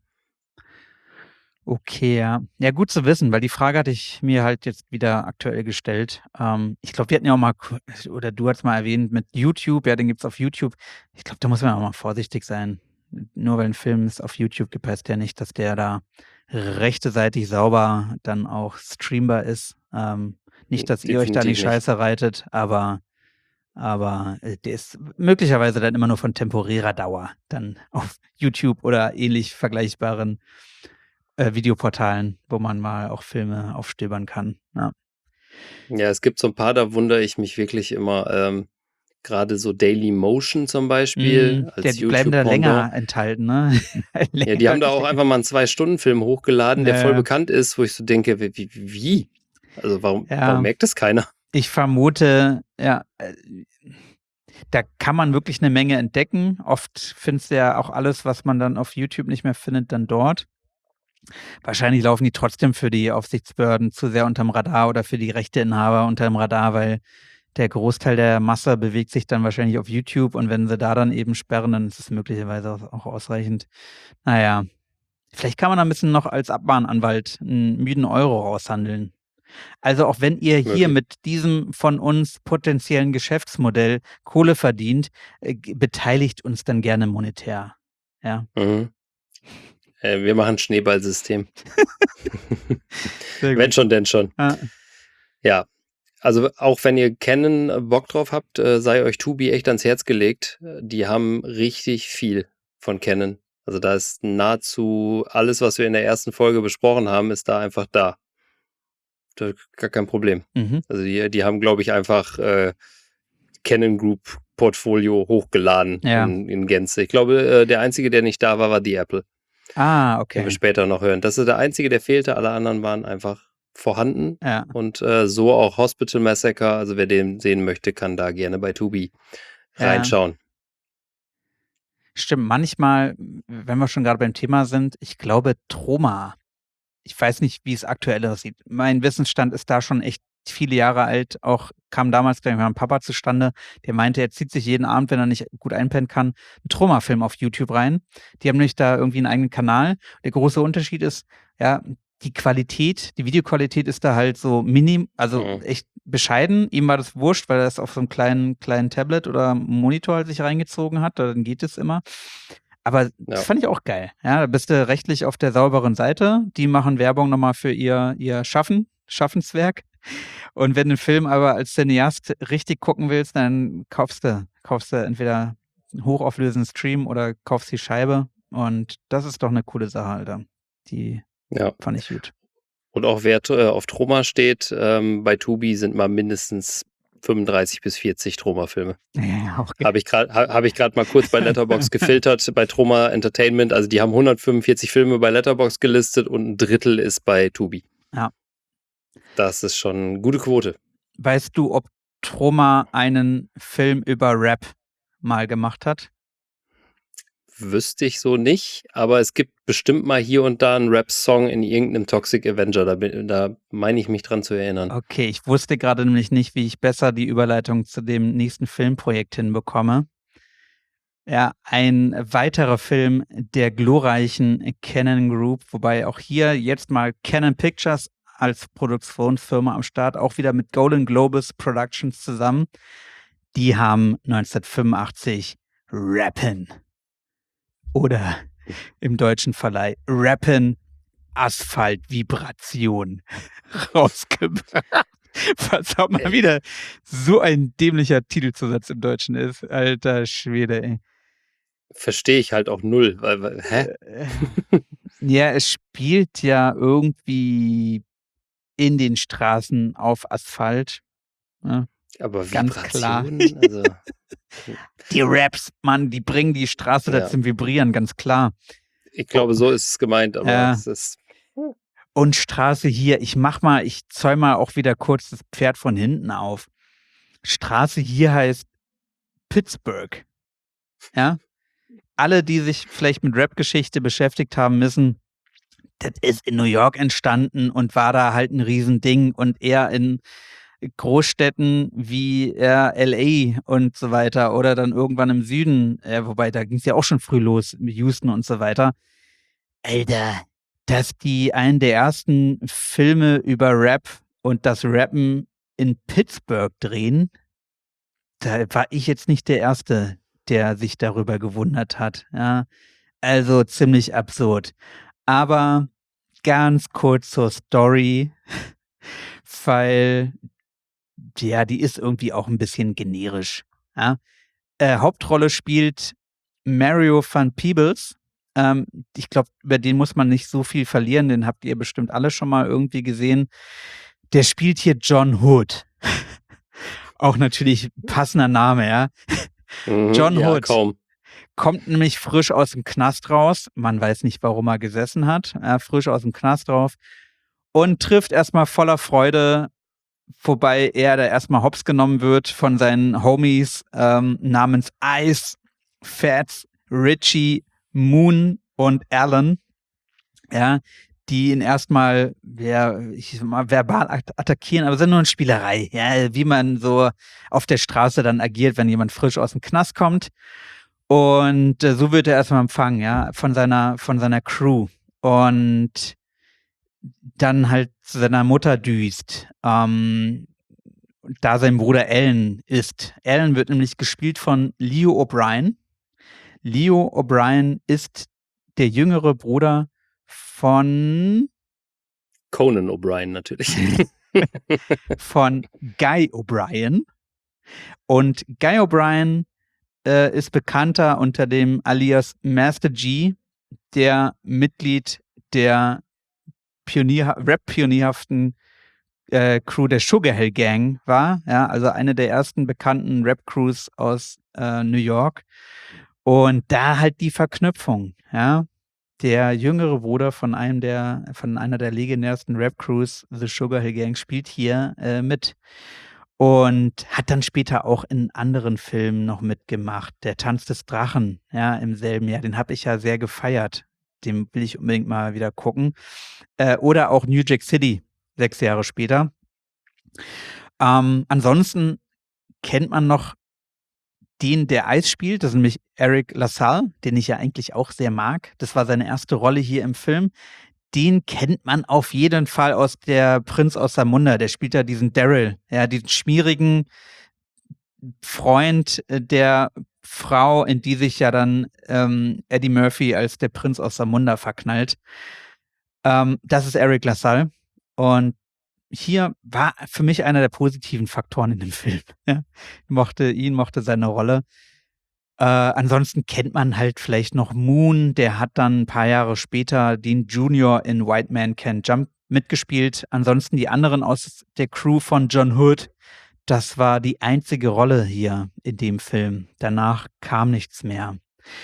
Okay, ja. Ja, gut zu wissen, weil die Frage hatte ich mir halt jetzt wieder aktuell gestellt. Ähm, ich glaube, wir hatten ja auch mal, ku- oder du hast mal erwähnt, mit YouTube, ja, den gibt's auf YouTube. Ich glaube, da muss man auch mal vorsichtig sein. nur weil ein Film es auf YouTube gibt, heißt ja nicht, dass der da rechteseitig sauber dann auch streambar ist. Ähm, nicht, dass ihr euch da in die Definitiv nicht. Scheiße reitet, aber, aber äh, der ist möglicherweise dann immer nur von temporärer Dauer dann auf YouTube oder ähnlich vergleichbaren äh, Videoportalen, wo man mal auch Filme aufstöbern kann. Ja. Ja, es gibt so ein paar, da wundere ich mich wirklich immer. Ähm, Gerade so Daily Motion zum Beispiel Mm, als der, die bleiben da YouTube-Pendant. länger enthalten, ne? Ja, die haben da auch einfach mal einen Zwei-Stunden-Film hochgeladen, der Ja, voll ja. bekannt ist, wo ich so denke, wie? wie- wie? Also warum, Ja. warum merkt das keiner? Ich vermute, ja, äh, da kann man wirklich eine Menge entdecken. Oft findest du ja auch alles, was man dann auf YouTube nicht mehr findet, dann dort. Wahrscheinlich laufen die trotzdem für die Aufsichtsbehörden zu sehr unterm Radar oder für die Rechteinhaber unterm Radar, weil der Großteil der Masse bewegt sich dann wahrscheinlich auf YouTube und wenn sie da dann eben sperren, dann ist es möglicherweise auch- auch ausreichend. Naja, vielleicht kann man da ein bisschen noch als Abmahnanwalt einen müden Euro raushandeln. Also auch wenn ihr hier Möglich. mit diesem von uns potenziellen Geschäftsmodell Kohle verdient, äh, g- beteiligt uns dann gerne monetär. Ja, Mhm. Äh, wir machen Schneeballsystem. sehr Wenn gut. schon, denn schon. Ja, Ja, also auch wenn ihr Canon äh, Bock drauf habt, äh, sei euch Tubi echt ans Herz gelegt. Äh, Die haben richtig viel von Canon. Also da ist nahezu alles, was wir in der ersten Folge besprochen haben, ist da einfach da. Da gar kein Problem. mhm. Also die, die haben, glaube ich, einfach äh, Canon Group Portfolio hochgeladen Ja. in, in Gänze. Ich glaube, äh, der einzige, der nicht da war, war die Apple, Ah, den okay. wir später noch hören. Das ist der einzige, der fehlte. Alle anderen waren einfach vorhanden. Ja. Und äh, so auch Hospital Massacre. Also wer den sehen möchte, kann da gerne bei Tubi Ja. reinschauen. Stimmt, manchmal, wenn wir schon gerade beim Thema sind, ich glaube Troma. Ich weiß nicht, wie es aktuell aussieht. Mein Wissensstand ist da schon echt viele Jahre alt. Auch kam damals bei meinem Papa zustande, der meinte, er zieht sich jeden Abend, wenn er nicht gut einpennen kann, einen Troma-Film auf YouTube rein. Die haben nämlich da irgendwie einen eigenen Kanal. Der große Unterschied ist, ja, die Qualität, die Videoqualität ist da halt so minim, also Mhm. echt bescheiden. Ihm war das wurscht, weil er das auf so einem kleinen, kleinen Tablet oder Monitor halt sich reingezogen hat. Dann geht es immer. Aber das Ja. fand ich auch geil. Ja, da bist du rechtlich auf der sauberen Seite. Die machen Werbung nochmal für ihr, ihr Schaffen, Schaffenswerk. Und wenn du einen Film aber als Cineast richtig gucken willst, dann kaufst du, kaufst du entweder einen hochauflösenden Stream oder kaufst die Scheibe. Und das ist doch eine coole Sache, Alter. Die Ja. fand ich gut. Und auch wer äh, auf Troma steht, ähm, bei Tubi sind mal mindestens fünfunddreißig bis vierzig Troma-Filme. Ja, auch geil. Habe ich gerade ha, hab ich gerade mal kurz bei Letterboxd gefiltert, bei Troma Entertainment. Also die haben hundertfünfundvierzig Filme bei Letterboxd gelistet und ein Drittel ist bei Tubi. Ja. Das ist schon eine gute Quote. Weißt du, ob Troma einen Film über Rap mal gemacht hat? Wüsste ich so nicht, aber es gibt bestimmt mal hier und da einen Rap-Song in irgendeinem Toxic Avenger. Da, bin- da meine ich mich dran zu erinnern. Okay, ich wusste gerade nämlich nicht, wie ich besser die Überleitung zu dem nächsten Filmprojekt hinbekomme. Ja, ein weiterer Film der glorreichen Canon Group, wobei auch hier jetzt mal Canon Pictures als Produktionsfirma am Start, auch wieder mit Golden Globus Productions zusammen. Die haben neunzehnhundertfünfundachtzig Rappin' oder im deutschen Verleih Rappin' Asphalt Vibration rausgebracht. Was auch mal wieder so ein dämlicher Titelzusatz im Deutschen ist. Alter Schwede, ey. Verstehe ich halt auch null. Weil, weil, hä? Äh, Ja, es spielt ja irgendwie in den Straßen auf Asphalt. Ja, Aber ganz klar. Vibration? Also, Die Raps, Mann, die bringen die Straße Ja. da zum Vibrieren, ganz klar. ich glaube, so ist es gemeint, aber Ja. es ist. Und Straße hier, ich mach mal, ich zäum mal auch wieder kurz das Pferd von hinten auf. Straße hier heißt Pittsburgh. Ja? Alle, die sich vielleicht mit Rap-Geschichte beschäftigt haben, müssen, das ist in New York entstanden und war da halt ein Riesending und eher in Großstädten wie ja, L A und so weiter oder dann irgendwann im Süden, äh, wobei da ging es ja auch schon früh los mit Houston und so weiter. Alter, dass die einen der ersten Filme über Rap und das Rappen in Pittsburgh drehen, da war ich jetzt nicht der Erste, der sich darüber gewundert hat. Ja, Also ziemlich absurd. Aber ganz kurz zur Story, weil ja, die ist irgendwie auch ein bisschen generisch. Ja? Äh, Hauptrolle spielt Mario van Peebles. Ähm, ich glaube, über den muss man nicht so viel verlieren, den habt ihr bestimmt alle schon mal irgendwie gesehen. Der spielt hier John Hood. Auch natürlich passender Name, ja. Mhm, John ja, Hood kaum. kommt nämlich frisch aus dem Knast raus. Man weiß nicht, warum er gesessen hat. Ja, frisch aus dem Knast raus. Und trifft erstmal voller Freude, wobei er da erstmal hops genommen wird von seinen Homies ähm, namens Ice, Fats, Richie, Moon und Alan. Ja, die ihn erstmal ja, ich sag mal, verbal at- attackieren, aber sind nur eine Spielerei. Ja, wie man so auf der Straße dann agiert, wenn jemand frisch aus dem Knast kommt. Und äh, so wird er erstmal empfangen, ja, von seiner, von seiner Crew. Und dann halt zu seiner Mutter düst. Ähm, da sein Bruder Alan ist. Alan wird nämlich gespielt von Leo O'Brien. Leo O'Brien ist der jüngere Bruder von, Conan O'Brien natürlich. von Guy O'Brien. Und Guy O'Brien äh, ist bekannter unter dem Alias Master G, der Mitglied der Pionier, Rap-pionierhaften äh, Crew der Sugar Hill Gang war. Ja, also eine der ersten bekannten Rap-Crews aus äh, New York. Und da halt die Verknüpfung, ja. Der jüngere Bruder von einem der, von einer der legendärsten Rap-Crews, The Sugar Hill Gang, spielt hier äh, mit. Und hat dann später auch in anderen Filmen noch mitgemacht. Der Tanz des Drachen, ja, im selben Jahr. Den habe ich ja sehr gefeiert. Den will ich unbedingt mal wieder gucken. Äh, oder auch New Jack City, sechs Jahre später. Ähm, ansonsten kennt man noch den, der Eis spielt. Das ist nämlich Eric LaSalle, den ich ja eigentlich auch sehr mag. Das war seine erste Rolle hier im Film. Den kennt man auf jeden Fall aus der Prinz aus Zamunda. Der spielt da diesen Daryl, ja, diesen schmierigen Freund äh, der Frau, in die sich ja dann ähm, Eddie Murphy als der Prinz aus Zamunda verknallt. Ähm, das ist Eric LaSalle. Und hier war für mich einer der positiven Faktoren in dem Film. Ja. Ich mochte ihn, mochte seine Rolle. Äh, ansonsten kennt man halt vielleicht noch Moon, der hat dann ein paar Jahre später den Junior in White Man Can't Jump mitgespielt. Ansonsten die anderen aus der Crew von John Hood, das war die einzige Rolle hier in dem Film. Danach kam nichts mehr.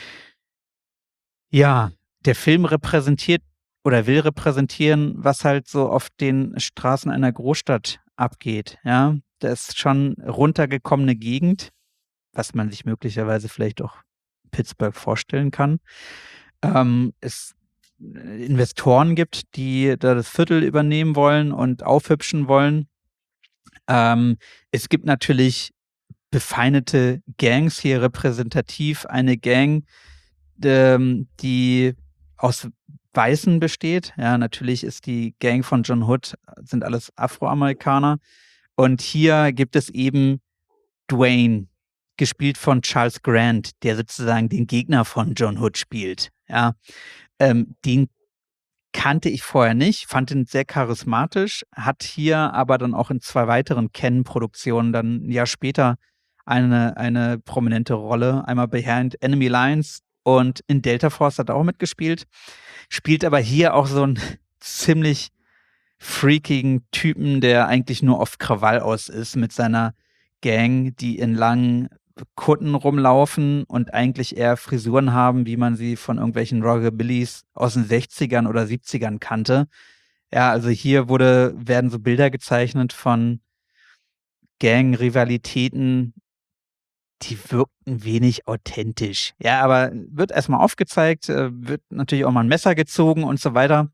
Ja, der Film repräsentiert oder will repräsentieren, was halt so auf den Straßen einer Großstadt abgeht. Ja, das ist schon runtergekommene Gegend, was man sich möglicherweise vielleicht auch Pittsburgh vorstellen kann. Ähm, es Investoren gibt, die da das Viertel übernehmen wollen und aufhübschen wollen. Ähm, es gibt natürlich befeindete Gangs, hier repräsentativ eine Gang, ähm, die aus Weißen besteht. Ja, natürlich ist die Gang von John Hood, sind alles Afroamerikaner. Und hier gibt es eben Dwayne, gespielt von Charles Grant, der sozusagen den Gegner von John Hood spielt. Ja, ähm, den kannte ich vorher nicht, fand ihn sehr charismatisch, hat hier aber dann auch in zwei weiteren Ken-Produktionen dann ein Jahr später eine, eine prominente Rolle. Einmal Behind Enemy Lines und in Delta Force hat er auch mitgespielt. Spielt aber hier auch so einen ziemlich freakigen Typen, der eigentlich nur auf Krawall aus ist mit seiner Gang, die in langen Kutten rumlaufen und eigentlich eher Frisuren haben, wie man sie von irgendwelchen Rockabillys aus den sechzigern oder siebzigern kannte. Ja, also hier wurde, werden so Bilder gezeichnet von Gang-Rivalitäten, die wirkten wenig authentisch. Ja, aber wird erstmal aufgezeigt, äh, wird natürlich auch mal ein Messer gezogen und so weiter.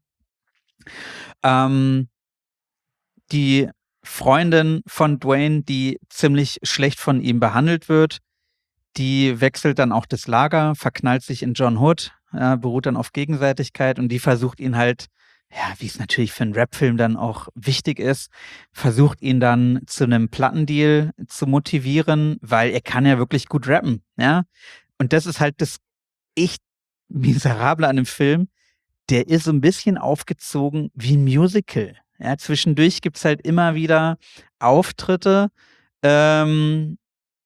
Ähm, die Freundin von Dwayne, die ziemlich schlecht von ihm behandelt wird, die wechselt dann auch das Lager, verknallt sich in John Hood, ja, beruht dann auf Gegenseitigkeit und die versucht ihn halt, ja, wie es natürlich für einen Rap-Film dann auch wichtig ist, versucht ihn dann zu einem Plattendeal zu motivieren, weil er kann ja wirklich gut rappen, ja. Und das ist halt das echt Miserable an dem Film, der ist so ein bisschen aufgezogen wie ein Musical. Ja, zwischendurch gibt's halt immer wieder Auftritte, ähm,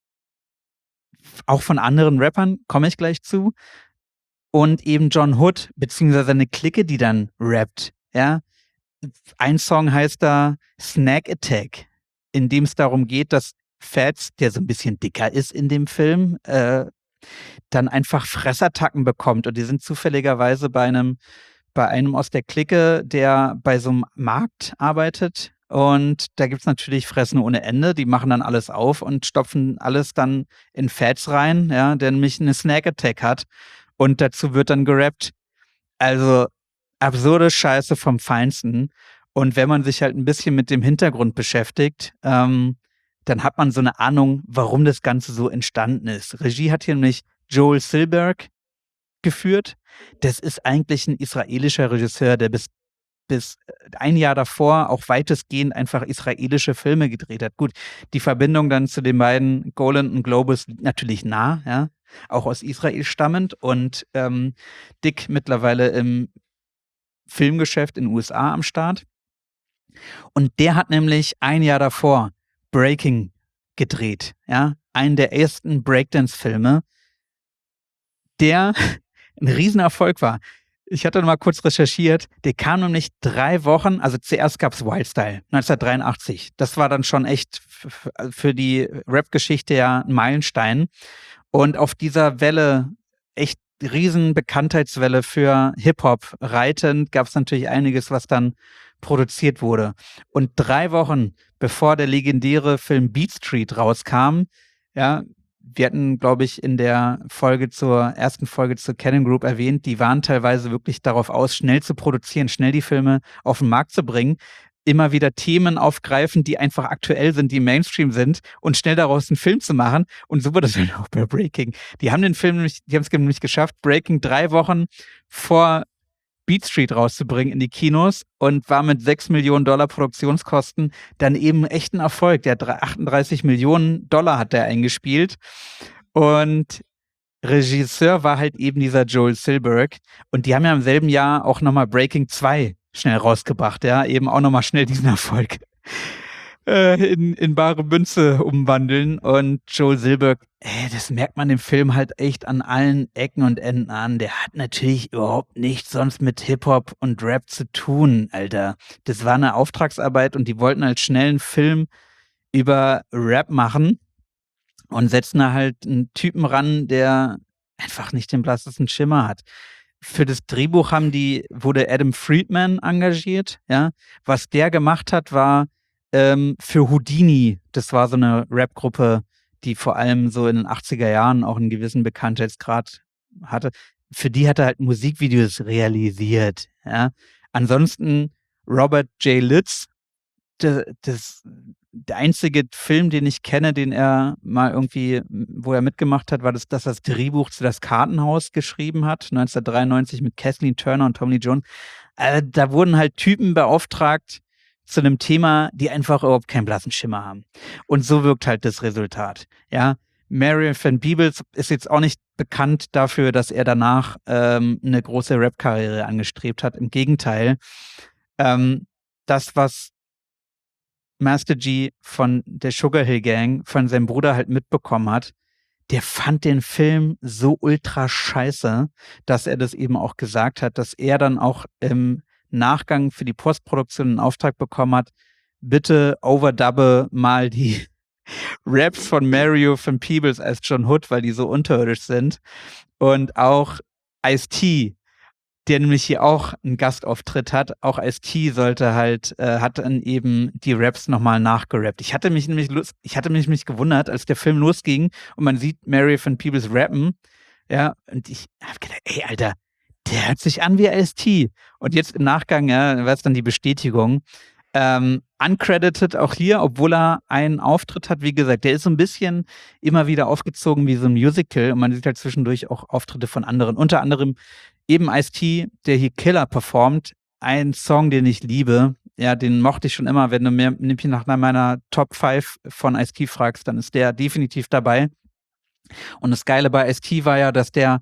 auch von anderen Rappern, komme ich gleich zu. Und eben John Hood, beziehungsweise eine Clique, die dann rappt. Ja? Ein Song heißt da Snack Attack, in dem es darum geht, dass Fats, der so ein bisschen dicker ist in dem Film, äh, dann einfach Fressattacken bekommt. Und die sind zufälligerweise bei einem, bei einem aus der Clique, der bei so einem Markt arbeitet. Und da gibt's natürlich Fressen ohne Ende. Die machen dann alles auf und stopfen alles dann in Fats rein, ja, der nämlich eine Snack Attack hat. Und dazu wird dann gerappt. Also absurde Scheiße vom Feinsten. Und wenn man sich halt ein bisschen mit dem Hintergrund beschäftigt, ähm, dann hat man so eine Ahnung, warum das Ganze so entstanden ist. Regie hat hier nämlich Joel Silberg geführt. Das ist eigentlich ein israelischer Regisseur, der bis, bis ein Jahr davor auch weitestgehend einfach israelische Filme gedreht hat. Gut, die Verbindung dann zu den beiden Golan und Globus liegt natürlich nah, ja, auch aus Israel stammend. Und ähm, Dick mittlerweile im Filmgeschäft in den U S A am Start. Und der hat nämlich ein Jahr davor Breaking gedreht, ja, einen der ersten Breakdance-Filme, der ein Riesenerfolg war. Ich hatte noch mal kurz recherchiert, der kam nämlich drei Wochen, also zuerst gab's Wildstyle, neunzehnhundertdreiundachtzig. Das war dann schon echt f- für die Rap-Geschichte ja ein Meilenstein. Und auf dieser Welle, echt riesen Bekanntheitswelle für Hip-Hop reitend, gab's natürlich einiges, was dann produziert wurde. Und drei Wochen bevor der legendäre Film Beat Street rauskam, ja, wir hatten, glaube ich, in der Folge zur ersten Folge zur Canon Group erwähnt, die waren teilweise wirklich darauf aus, schnell zu produzieren, schnell die Filme auf den Markt zu bringen, immer wieder Themen aufgreifen, die einfach aktuell sind, die im Mainstream sind und schnell daraus einen Film zu machen. Und so wurde das halt auch bei Breaking. Die haben den Film nämlich, die haben es nämlich geschafft, Breaking drei Wochen vor Beat Street rauszubringen in die Kinos und war mit sechs Millionen Dollar Produktionskosten dann eben echt ein Erfolg. Der hat achtunddreißig Millionen Dollar hat der eingespielt und Regisseur war halt eben dieser Joel Silberg und die haben ja im selben Jahr auch nochmal Breaking zwei schnell rausgebracht, ja, eben auch nochmal schnell diesen Erfolg äh, in, in bare Münze umwandeln und Joel Silberg, ey, das merkt man dem Film halt echt an allen Ecken und Enden an. Der hat natürlich überhaupt nichts sonst mit Hip-Hop und Rap zu tun, Alter. Das war eine Auftragsarbeit und die wollten halt schnell einen Film über Rap machen und setzen da halt einen Typen ran, der einfach nicht den blassesten Schimmer hat. Für das Drehbuch haben die, wurde Adam Friedman engagiert, ja. Was der gemacht hat, war ähm, für Houdini, das war so eine Rap-Gruppe, die vor allem so in den achtziger Jahren auch einen gewissen Bekanntheitsgrad hatte. Für die hat er halt Musikvideos realisiert, ja. Ansonsten Robert J. Litz, das, das, der einzige Film, den ich kenne, den er mal irgendwie, wo er mitgemacht hat, war das, dass er das Drehbuch zu Das Kartenhaus geschrieben hat, neunzehnhundertdreiundneunzig mit Kathleen Turner und Tommy Lee Jones. Äh, da wurden halt Typen beauftragt zu einem Thema, die einfach überhaupt keinen blassen Schimmer haben. Und so wirkt halt das Resultat. Ja, Marion Van Peebles ist jetzt auch nicht bekannt dafür, dass er danach ähm, eine große Rap-Karriere angestrebt hat. Im Gegenteil, ähm, das, was Master G von der Sugar Hill Gang, von seinem Bruder halt mitbekommen hat, der fand den Film so ultra scheiße, dass er das eben auch gesagt hat, dass er dann auch im Nachgang für die Postproduktion einen Auftrag bekommen hat, bitte overdubbe mal die Raps von Mario von Peebles als John Hood, weil die so unterirdisch sind. Und auch Ice-T, der nämlich hier auch einen Gastauftritt hat. Auch Ice-T sollte halt, äh, hat dann eben die Raps nochmal nachgerappt. Ich hatte mich nämlich lust, ich hatte mich nämlich gewundert, als der Film losging und man sieht Mario von Peebles rappen, ja, und ich hab gedacht, ey, Alter, der hört sich an wie Ice-T. Und jetzt im Nachgang, ja, war es dann die Bestätigung. Ähm, uncredited auch hier, obwohl er einen Auftritt hat, wie gesagt, der ist so ein bisschen immer wieder aufgezogen wie so ein Musical und man sieht halt zwischendurch auch Auftritte von anderen. Unter anderem eben Ice-T, der hier Killer performt. Ein Song, den ich liebe. Ja, den mochte ich schon immer. Wenn du mir nämlich nach meiner Top fünf von Ice-T fragst, dann ist der definitiv dabei. Und das Geile bei Ice-T war ja, dass der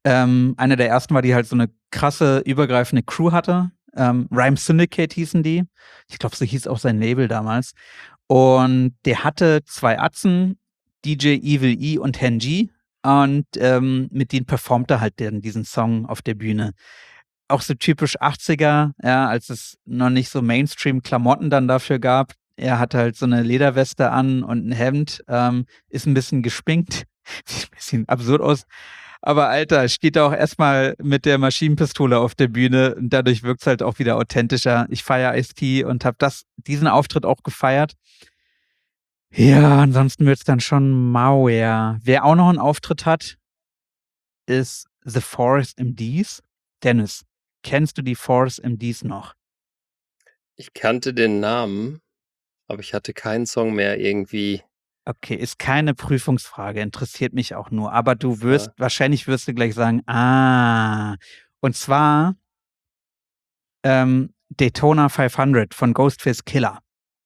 Ähm, eine der ersten war, die halt so eine krasse, übergreifende Crew hatte. Ähm, Rhyme Syndicate hießen die. Ich glaube, so hieß auch sein Label damals. Und der hatte zwei Atzen, D J Evil E und Hen G. Und ähm, mit denen performt er halt den, diesen Song auf der Bühne. Auch so typisch achtziger, ja, als es noch nicht so Mainstream-Klamotten dann dafür gab. Er hat halt so eine Lederweste an und ein Hemd, ähm, ist ein bisschen gespinkt, sieht ein bisschen absurd aus. Aber Alter, steht da auch erstmal mit der Maschinenpistole auf der Bühne und dadurch wirkt es halt auch wieder authentischer. Ich feiere Ice-T und habe das, diesen Auftritt auch gefeiert. Ja, ansonsten wird es dann schon mau, ja. Wer auch noch einen Auftritt hat, ist The Forest M Ds. Dennis, kennst du die Forest M Ds noch? Ich kannte den Namen, aber ich hatte keinen Song mehr irgendwie. Okay, ist keine Prüfungsfrage, interessiert mich auch nur. Aber du Das wirst, war- wahrscheinlich wirst du gleich sagen, ah. Und zwar ähm, Daytona fünfhundert von Ghostface Killer.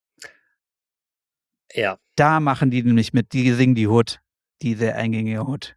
Ja, Da machen die nämlich mit, die singen die Hood, die sehr eingängige Hood.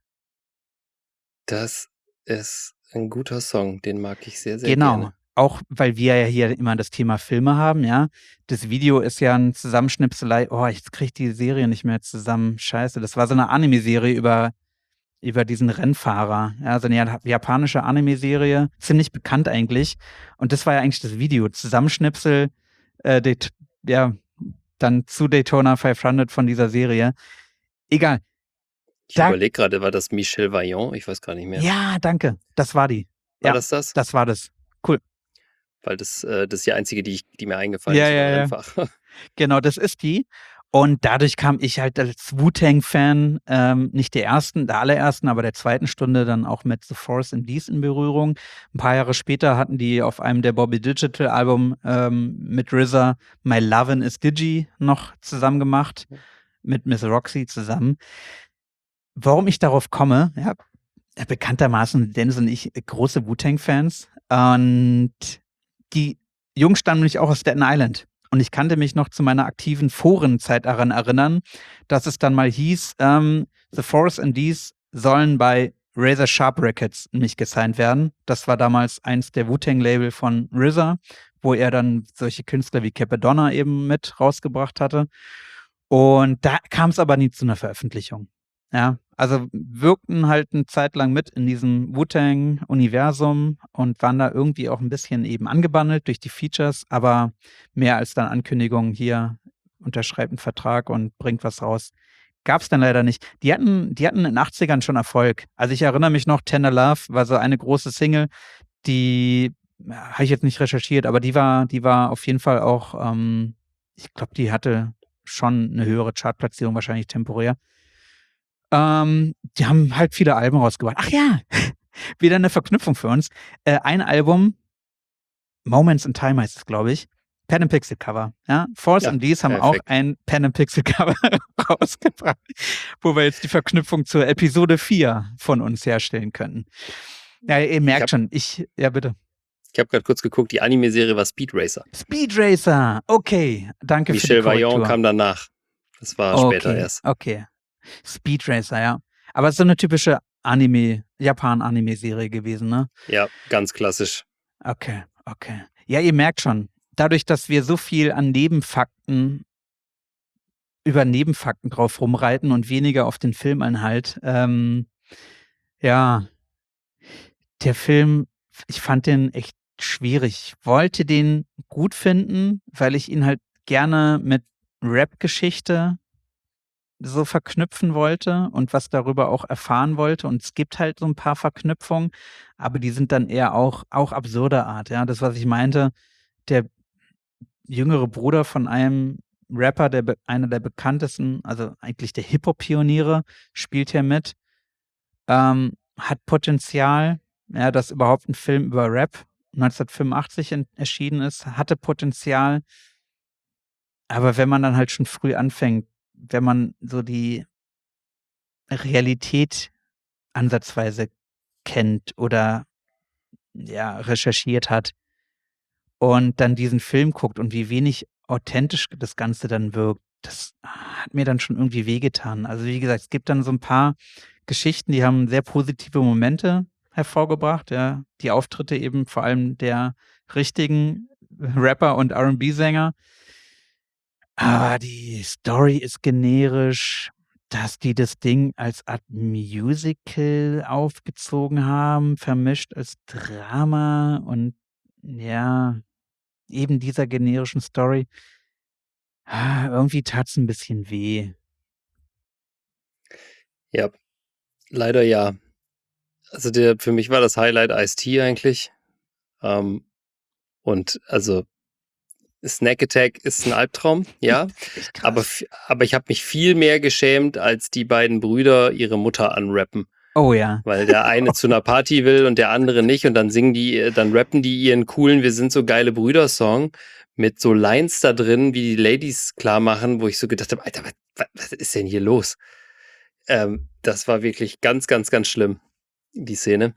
das ist ein guter Song, den mag ich sehr, sehr Genau. gerne. Auch weil wir ja hier immer das Thema Filme haben, ja. Das Video ist ja ein Zusammenschnipselei. Oh, ich krieg die Serie nicht mehr zusammen. Scheiße. Das war so eine Anime-Serie über, über diesen Rennfahrer. Ja, so eine ja- japanische Anime-Serie. Ziemlich bekannt eigentlich. Und das war ja eigentlich das Video. Zusammenschnipsel, äh, Det- ja, dann zu Daytona fünfhundert von dieser Serie. Egal. Ich Da- überlege gerade, war das Michel Vaillant? Ich weiß gar nicht mehr. Ja, danke. Das war die. War ja, das das? Das war das. Weil das, äh, das ist die einzige, die, ich, die mir eingefallen Ja, ist. ja, über ja. Rennfahrer. Genau, das ist die. Und dadurch kam ich halt als Wu-Tang-Fan, ähm, nicht der ersten, der allerersten, aber der zweiten Stunde dann auch mit The Force and Dees in Berührung. Ein paar Jahre später hatten die auf einem der Bobby Digital Album ähm, mit R Z A My Lovin' is Digi noch zusammen gemacht, mit Miss Roxy zusammen. Warum ich darauf komme, ja, bekanntermaßen Dennis und ich große Wu-Tang-Fans und die Jungs stammen nämlich auch aus Staten Island. Und ich kannte mich noch zu meiner aktiven Forenzeit daran erinnern, dass es dann mal hieß, ähm, The Force and Dees sollen bei Razor Sharp Records nämlich gesigned werden. Das war damals eins der Wu-Tang-Label von R Z A, wo er dann solche Künstler wie Capadonna eben mit rausgebracht hatte. Und da kam es aber nie zu einer Veröffentlichung. Ja, also wirkten halt eine Zeit lang mit in diesem Wu-Tang-Universum und waren da irgendwie auch ein bisschen eben angebandelt durch die Features, aber mehr als dann Ankündigungen hier, unterschreibt einen Vertrag und bringt was raus, gab es dann leider nicht. Die hatten, die hatten in den achtzigern schon Erfolg. Also ich erinnere mich noch, Tender Love war so eine große Single, die ja, habe ich jetzt nicht recherchiert, aber die war, die war auf jeden Fall auch, ähm, ich glaube, die hatte schon eine höhere Chartplatzierung, wahrscheinlich temporär. Ähm, die haben halt viele Alben rausgebracht. Ach ja, wieder eine Verknüpfung für uns. Äh, ein Album, Moments in Time heißt es, glaube ich. Pen and Pixel Cover. Ja? Force Ja, and Dees haben perfekt. auch ein Pen and Pixel Cover rausgebracht, wo wir jetzt die Verknüpfung zur Episode vier von uns herstellen können. Ja, ihr merkt hab- schon, ich, ja bitte. Ich habe gerade kurz geguckt, die Anime-Serie war Speed Racer. Speed Racer, okay, danke Michel für die Vaillant Korrektur. kam danach. Das war okay, später erst. Okay, Speed Racer, ja. Aber es ist so eine typische Anime, Japan-Anime-Serie gewesen, ne? Ja, ganz klassisch. Okay, okay. Ja, ihr merkt schon, dadurch, dass wir so viel an Nebenfakten, über Nebenfakten drauf rumreiten und weniger auf den Filminhalt, ähm, ja, der Film, ich fand den echt schwierig. Ich wollte den gut finden, weil ich ihn halt gerne mit Rap-Geschichte so verknüpfen wollte und was darüber auch erfahren wollte. Und es gibt halt so ein paar Verknüpfungen, aber die sind dann eher auch, auch absurder Art. Ja, das, was ich meinte, der jüngere Bruder von einem Rapper, der be- einer der bekanntesten, also eigentlich der Hip-Hop-Pioniere, spielt hier mit, ähm, hat Potenzial, ja, dass überhaupt ein Film über Rap neunzehnhundertfünfundachtzig in, erschienen ist, hatte Potenzial. Aber wenn man dann halt schon früh anfängt, wenn man so die Realität ansatzweise kennt oder ja, recherchiert hat und dann diesen Film guckt und wie wenig authentisch das Ganze dann wirkt, das hat mir dann schon irgendwie wehgetan. Also wie gesagt, es gibt dann so ein paar Geschichten, die haben sehr positive Momente, hervorgebracht, ja. Die Auftritte eben vor allem der richtigen Rapper und R und B-Sänger. Aber die Story ist generisch, dass die das Ding als Art Musical aufgezogen haben, vermischt als Drama und ja, eben dieser generischen Story. Ah, irgendwie tat's ein bisschen weh. Ja, leider ja. Also der, für mich war das Highlight Ice-T eigentlich. Ähm, und also Snack Attack ist ein Albtraum, ja. Echt krass. Aber, f- aber ich habe mich viel mehr geschämt, als die beiden Brüder ihre Mutter anrappen. Oh ja. Weil der eine zu einer Party will und der andere nicht. Und dann singen die, äh, dann rappen die ihren coolen Wir sind so geile Brüder-Song mit so Lines da drin, wie die Ladies klar machen, wo ich so gedacht habe, Alter, was, was ist denn hier los? Ähm, das war wirklich ganz, ganz, ganz schlimm, die Szene.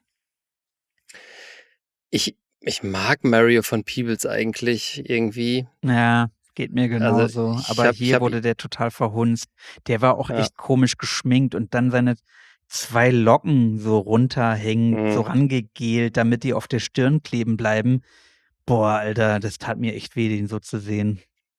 Ich, ich mag Mario von Peebles eigentlich irgendwie. Ja, geht mir Also genauso. ich Aber hab, ich hier hab, wurde der total verhunzt. Der war auch ja, echt komisch geschminkt und dann seine zwei Locken so runterhängen, so mh. rangegelt, damit die auf der Stirn kleben bleiben. Boah, Alter, das tat mir echt weh, den so zu sehen.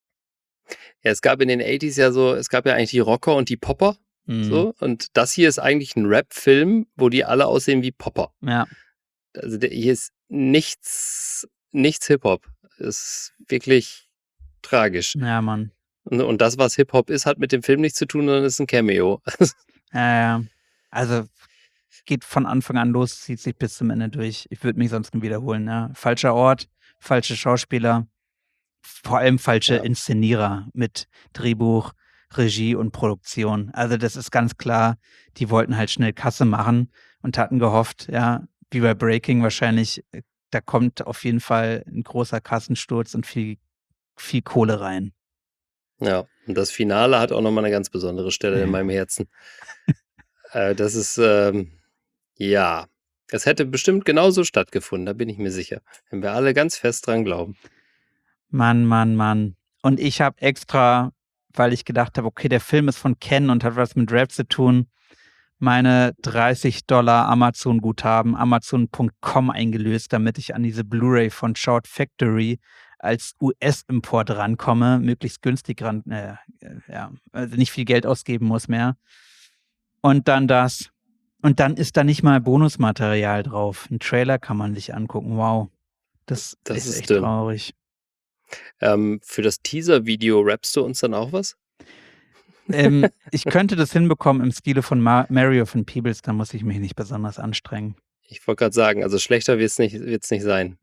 Ja, es gab in den achtziger ja so, es gab ja eigentlich die Rocker und die Popper. Mhm. So, und das hier ist eigentlich ein Rap-Film, wo die alle aussehen wie Popper. Ja, Also der, hier ist nichts, nichts Hip-Hop. Es ist wirklich tragisch. ja, Mann. Und, und das, was Hip-Hop ist, hat mit dem Film nichts zu tun, sondern ist ein Cameo. Ja, ja. Also geht von Anfang an los, zieht sich bis zum Ende durch. Ich würde mich sonst nie wiederholen. Ja. Falscher Ort, falsche Schauspieler, vor allem falsche Ja. Inszenierer mit Drehbuch, Regie und Produktion. Also das ist ganz klar, die wollten halt schnell Kasse machen und hatten gehofft, ja, wie bei Breaking wahrscheinlich, äh, da kommt auf jeden Fall ein großer Kassensturz und viel, viel Kohle rein. Ja, und das Finale hat auch nochmal eine ganz besondere Stelle in meinem Herzen. äh, das ist, ähm, ja, es hätte bestimmt genauso stattgefunden, da bin ich mir sicher. Wenn wir alle ganz fest dran glauben. Mann, Mann, Mann. Und ich habe extra, weil ich gedacht habe, okay, der Film ist von Ken und hat was mit Rap zu tun, meine dreißig Dollar Amazon-Guthaben, Amazon Punkt com eingelöst, damit ich an diese Blu-ray von Shout Factory als U S-Import rankomme, möglichst günstig ran, äh, äh, ja, also nicht viel Geld ausgeben muss mehr. Und dann das. Und dann ist da nicht mal Bonusmaterial drauf. Ein Trailer kann man sich angucken. Wow. Das, Das ist ist echt dünn. traurig. Ähm, für das Teaser-Video rappst du uns dann auch was? ähm, ich könnte das hinbekommen im Stile von Ma- Mario von Peebles, da muss ich mich nicht besonders anstrengen. Ich wollte gerade sagen, also schlechter wird es nicht, wird's nicht sein.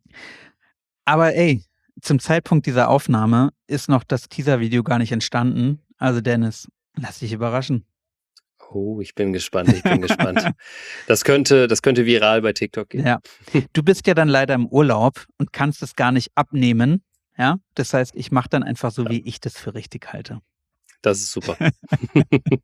Aber ey, zum Zeitpunkt dieser Aufnahme ist noch das Teaser-Video gar nicht entstanden. Also Dennis, lass dich überraschen. Oh, ich bin gespannt, ich bin gespannt. Das könnte, das könnte viral bei TikTok gehen. Ja. Du bist ja dann leider im Urlaub und kannst es gar nicht abnehmen. Ja, das heißt, ich mache dann einfach so, wie ich das für richtig halte. Das ist super. Wir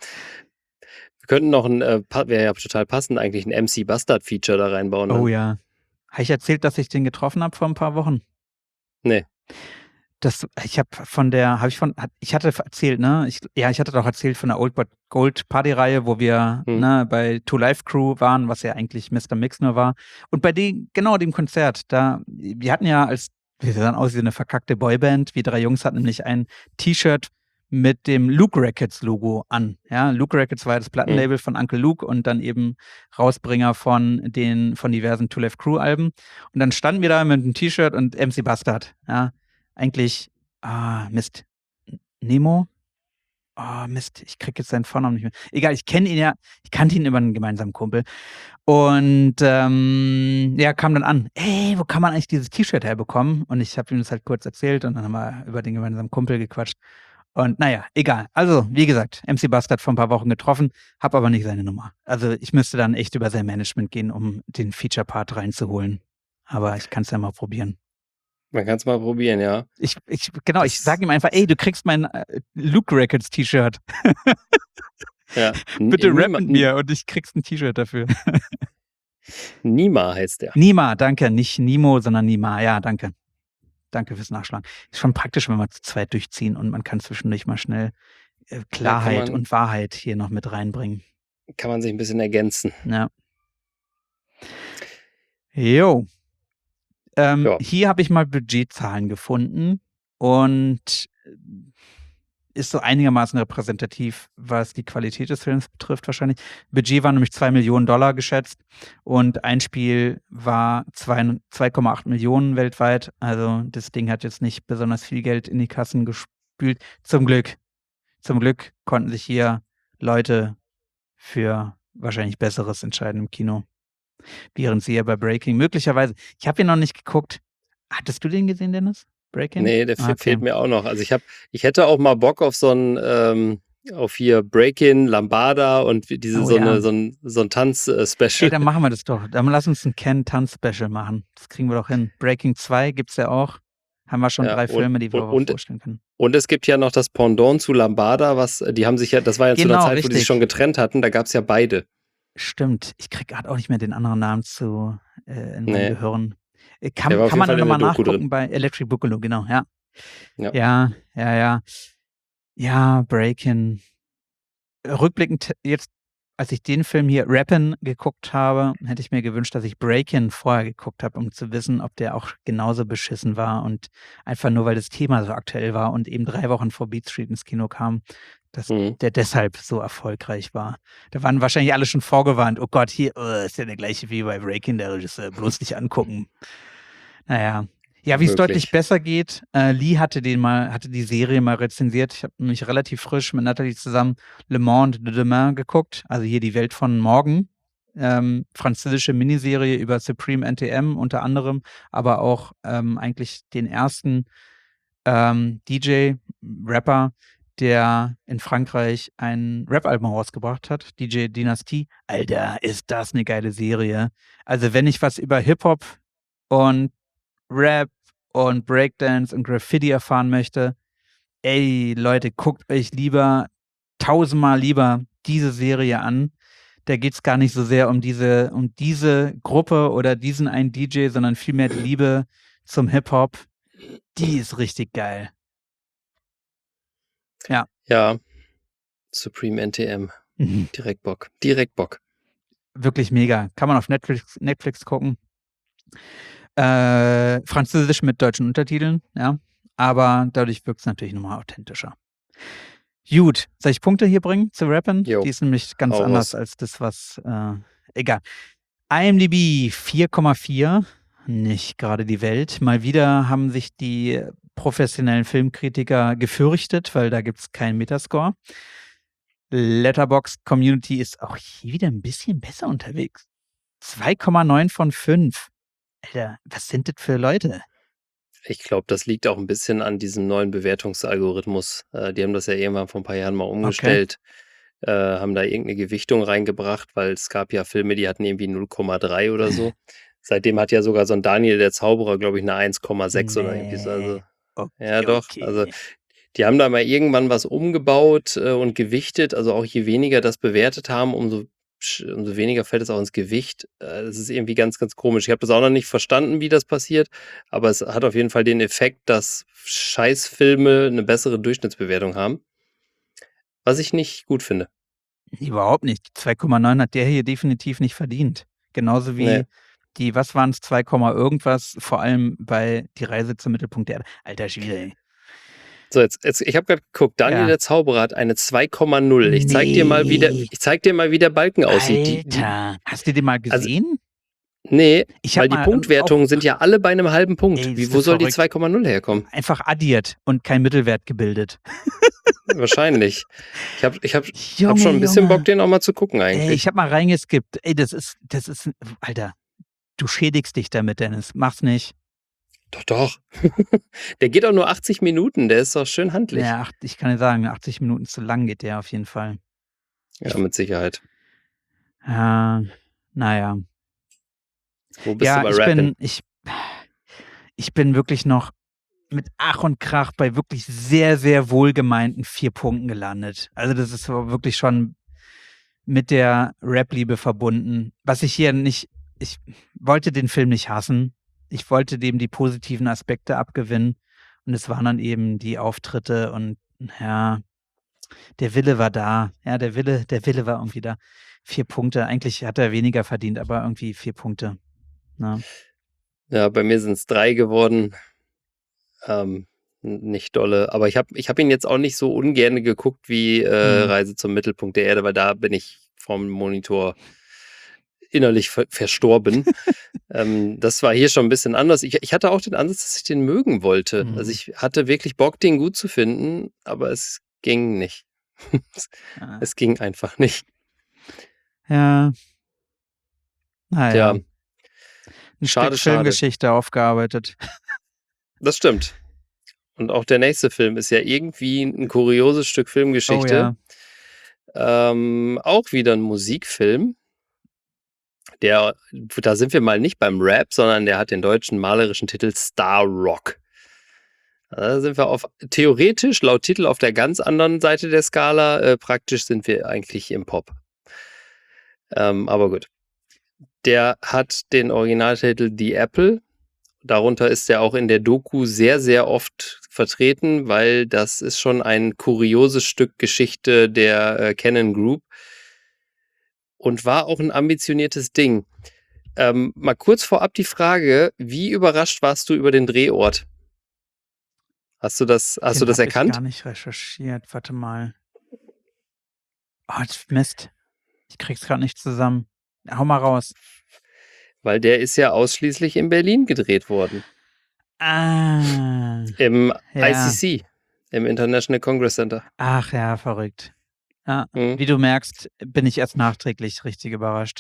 könnten noch ein, äh, pa- wäre ja total passend, eigentlich ein M C Bastard-Feature da reinbauen. Oh dann. ja. Habe ich erzählt, dass ich den getroffen habe vor ein paar Wochen? Nee. Das, ich habe von der, habe ich von, hat- ich hatte erzählt, ne? Ich, ja, ich hatte doch erzählt von der Old But Gold Party-Reihe, wo wir Hm. ne, bei Two Life Crew waren, was ja eigentlich Mister Mix nur war. Und bei dem, genau dem Konzert, da, wir hatten ja als, wir sahen aus wie eine verkackte Boyband. Wir drei Jungs hatten nämlich ein T-Shirt mit dem Luke Records Logo an. Ja, Luke Records war ja das Plattenlabel von Uncle Luke und dann eben Rausbringer von den, von diversen Two Life Crew Alben. Und dann standen wir da mit einem T-Shirt und M C Bastard, ja. Eigentlich, ah, Mist. Nemo? Oh, Mist, ich krieg jetzt seinen Vornamen nicht mehr. Egal, ich kenne ihn ja, ich kannte ihn über einen gemeinsamen Kumpel. Und ähm, ja, kam dann an, ey, wo kann man eigentlich dieses T-Shirt herbekommen? Und ich habe ihm das halt kurz erzählt und dann haben wir über den gemeinsamen Kumpel gequatscht. Und naja, egal. Also, wie gesagt, M C Bastard vor ein paar Wochen getroffen, habe aber nicht seine Nummer. Also ich müsste dann echt über sein Management gehen, um den Feature-Part reinzuholen. Aber ich kann es ja mal probieren. Man kann es mal probieren, ja. Ich, ich, genau, ich Das- sage ihm einfach, ey, du kriegst mein äh, Luke Records T-Shirt. ja. Bitte N- rap Nima- mit mir und ich kriegst ein T-Shirt dafür. Nima heißt der. Nima, danke. Nicht Nimo, sondern Nima. Ja, danke. Danke fürs Nachschlagen. Ist schon praktisch, wenn wir zu zweit durchziehen und man kann zwischendurch mal schnell äh, Klarheit man- und Wahrheit hier noch mit reinbringen. Kann man sich ein bisschen ergänzen. Ja. Jo. Ähm, Ja. Hier habe ich mal Budgetzahlen gefunden und ist so einigermaßen repräsentativ, was die Qualität des Films betrifft wahrscheinlich. Budget war nämlich zwei Millionen Dollar geschätzt und Einspiel war zwei Komma acht Millionen weltweit. Also das Ding hat jetzt nicht besonders viel Geld in die Kassen gespült. Zum Glück. Zum Glück konnten sich hier Leute für wahrscheinlich Besseres entscheiden im Kino. Während sie ja bei Breaking möglicherweise, ich habe ihn noch nicht geguckt. Hattest du den gesehen, Dennis? Breaking? Nee, der Ah, fe- okay. fehlt mir auch noch. Also ich habe, ich hätte auch mal Bock auf so ein, ähm, auf hier Break-In, Lambada und wie diese Oh so, ja. eine, so ein, so ein Ey, Tanz-Special. dann machen wir das doch. Dann lass uns ein Ken-Tanz-Special machen. Das kriegen wir doch hin. Breaking zwei gibt's ja auch. Haben wir schon Ja, drei und- Filme, die wir und- auch und- vorstellen können. Und es gibt ja noch das Pendant zu Lambada, was, die haben sich ja, das war ja zu Genau, einer Zeit, wo die richtig. sich schon getrennt hatten, da gab es ja beide. Stimmt. Ich krieg gerade auch nicht mehr den anderen Namen zu äh, in meinem Nee. Gehirn. Äh, Kann, Der war auf kann jeden man Fall in nochmal der Doku nachgucken drin. bei Electric Boogaloo, genau, ja. Ja. Ja, ja, ja. Ja, Breaking. Rückblickend jetzt, als ich den Film hier Rappin' geguckt habe, hätte ich mir gewünscht, dass ich Breakin' vorher geguckt habe, um zu wissen, ob der auch genauso beschissen war und einfach nur, weil das Thema so aktuell war und eben drei Wochen vor Beat Street ins Kino kam, dass Mhm. der deshalb so erfolgreich war. Da waren wahrscheinlich alle schon vorgewarnt, oh Gott, hier oh, ist ja der gleiche wie bei Breakin', der Regisseur, bloß nicht angucken. Naja. Ja, wie es Möglich. deutlich besser geht. Äh, Lee hatte den mal, hatte die Serie mal rezensiert. Ich habe nämlich relativ frisch mit Nathalie zusammen Le Monde de Demain geguckt, also hier die Welt von morgen. Ähm, französische Miniserie über Supreme N T M unter anderem, aber auch ähm, eigentlich den ersten ähm, D J, Rapper, der in Frankreich ein Rap-Album rausgebracht hat, D J Dynastie. Alter, ist das eine geile Serie. Also wenn ich was über Hip-Hop und Rap und Breakdance und Graffiti erfahren möchte, ey Leute, guckt euch lieber tausendmal lieber diese Serie an. Da geht es gar nicht so sehr um diese, um diese Gruppe oder diesen einen D J, sondern vielmehr die Liebe zum Hip-Hop. Die ist richtig geil. Ja. Supreme N T M. Mhm. Direkt Bock. Direkt Bock. Wirklich mega. Kann man auf Netflix, Netflix gucken. Äh, Französisch mit deutschen Untertiteln, ja. Aber dadurch wirkt es natürlich nochmal authentischer. Gut, soll ich Punkte hier bringen zu Rappen? Jo, Die ist nämlich ganz hau anders raus. als das, was. Äh, egal. IMDb vier Komma vier. Nicht gerade die Welt. Mal wieder haben sich die professionellen Filmkritiker gefürchtet, weil da gibt es keinen Metascore. Letterboxd Community ist auch hier wieder ein bisschen besser unterwegs. zwei Komma neun von fünf. Alter, was sind das für Leute? Ich glaube, das liegt auch ein bisschen an diesem neuen Bewertungsalgorithmus. Äh, die haben das ja irgendwann vor ein paar Jahren mal umgestellt, äh, haben da irgendeine Gewichtung reingebracht, weil es gab ja Filme, die hatten irgendwie null Komma drei oder so. Seitdem hat ja sogar so ein Daniel der Zauberer, glaube ich, eine eins Komma sechs oder irgendwie so. Also, Okay, ja, doch. okay. Also, die haben da mal irgendwann was umgebaut äh, und gewichtet. Also auch je weniger das bewertet haben, umso, sch- umso weniger fällt es auch ins Gewicht. Äh, das ist irgendwie ganz, ganz komisch. Ich habe das auch noch nicht verstanden, wie das passiert, aber es hat auf jeden Fall den Effekt, dass Scheißfilme eine bessere Durchschnittsbewertung haben. Was ich nicht gut finde. Überhaupt nicht. Die zwei Komma neun hat der hier definitiv nicht verdient. Genauso wie Nee. die, was waren es, zwei, irgendwas, vor allem bei Die Reise zum Mittelpunkt der Erde. Alter Schwede, ey. So, jetzt, jetzt ich habe gerade geguckt, Daniel Ja. der Zauberer hat eine zwei Komma null. Ich zeig dir mal, wie der, Nee. ich zeig dir mal, wie der Balken aussieht. Die, die, Alter, hast du den mal Also, gesehen? nee, Ich hab weil die mal, ähm, Punktwertungen auch- sind ja alle bei einem halben Punkt. Ey, Wie, ist wo das soll die verrückt. zwei Komma null herkommen? Einfach addiert und kein Mittelwert gebildet. Wahrscheinlich. Ich habe ich hab, hab Junge, schon ein bisschen Junge. Bock, den auch mal zu gucken Ey, eigentlich. ich hab mal reingeskippt. Ey, das ist, das ist, Alter, du schädigst dich damit, Dennis. Mach's nicht. Doch, doch. Der geht auch nur achtzig Minuten, der ist doch schön handlich. Ja, Ja, acht, ich kann dir sagen, achtzig Minuten zu lang geht der auf jeden Fall. mit Sicherheit. Ja, naja. Wo bist Ja, du bei ich Rappin'? bin, ich, ich bin wirklich noch mit Ach und Krach bei wirklich sehr, sehr wohlgemeinten vier Punkten gelandet. Also das ist aber wirklich schon mit der Rap-Liebe verbunden. Was ich hier nicht, ich wollte den Film nicht hassen. Ich wollte dem die positiven Aspekte abgewinnen. Und es waren dann eben die Auftritte und ja, der Wille war da. Ja, der Wille, der Wille war irgendwie da. Vier Punkte. Eigentlich hat er weniger verdient, aber irgendwie vier Punkte. Ne? Ja, bei mir sind es drei geworden. Ähm, n- nicht dolle. Aber ich habe ich hab ihn jetzt auch nicht so ungern geguckt wie äh, Hm. Reise zum Mittelpunkt der Erde, weil da bin ich vom Monitor innerlich ver verstorben. ähm, das war hier schon ein bisschen anders. Ich, ich hatte auch den Ansatz, dass ich den mögen wollte. Hm. Also ich hatte wirklich Bock, den gut zu finden, aber es ging nicht. Ah. Es ging einfach nicht. Ja. Naja. Tja, Ein schade, Stück schade. Filmgeschichte aufgearbeitet. Das stimmt. Und auch der nächste Film ist ja irgendwie ein kurioses Stück Oh Filmgeschichte. ja. Ähm, auch wieder ein Musikfilm. Der, da sind wir mal nicht beim Rap, sondern der hat den deutschen malerischen Titel Star Rock. Da sind wir auf theoretisch laut Titel auf der ganz anderen Seite der Skala. Äh, praktisch sind wir eigentlich im Pop. Ähm, aber gut. Der hat den Originaltitel The Apple. Darunter ist er auch in der Doku sehr, sehr oft vertreten, weil das ist schon ein kurioses Stück Geschichte der äh, Canon Group und war auch ein ambitioniertes Ding. Ähm, mal kurz vorab die Frage, wie überrascht warst du über den Drehort? Hast du das, hast du Den das hab ich erkannt? gar nicht recherchiert. Warte mal. Oh, jetzt- Mist. Ich krieg's gerade nicht zusammen. Hau mal raus. Weil der ist ja ausschließlich in Berlin gedreht worden. Ah. Im Ja. I C C, im International Congress Center. Ach ja, verrückt. Ja, Mhm. wie du merkst, bin ich erst nachträglich richtig überrascht.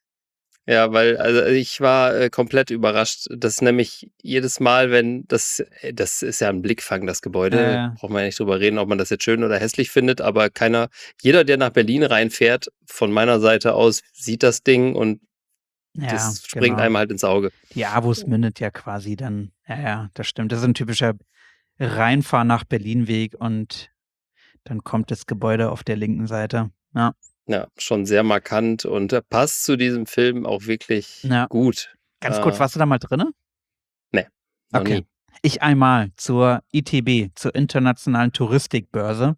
Ja, weil also ich war äh, komplett überrascht. Das ist nämlich jedes Mal, wenn das, äh, das ist ja ein Blickfang, das Gebäude, Ja, ja. braucht man ja nicht drüber reden, ob man das jetzt schön oder hässlich findet, aber keiner, jeder, der nach Berlin reinfährt, von meiner Seite aus, sieht das Ding und Ja, das springt genau. einem halt ins Auge. Die Avus mündet ja quasi dann. Ja, ja, das stimmt. Das ist ein typischer Reinfahr nach Berlin-Weg und dann kommt das Gebäude auf der linken Seite. Ja. Ja, schon sehr markant und äh, passt zu diesem Film auch wirklich Ja. gut. Ganz kurz, Äh, warst du da mal drinne? Nee, noch Okay. nie. Ich einmal zur I T B, zur Internationalen Touristikbörse.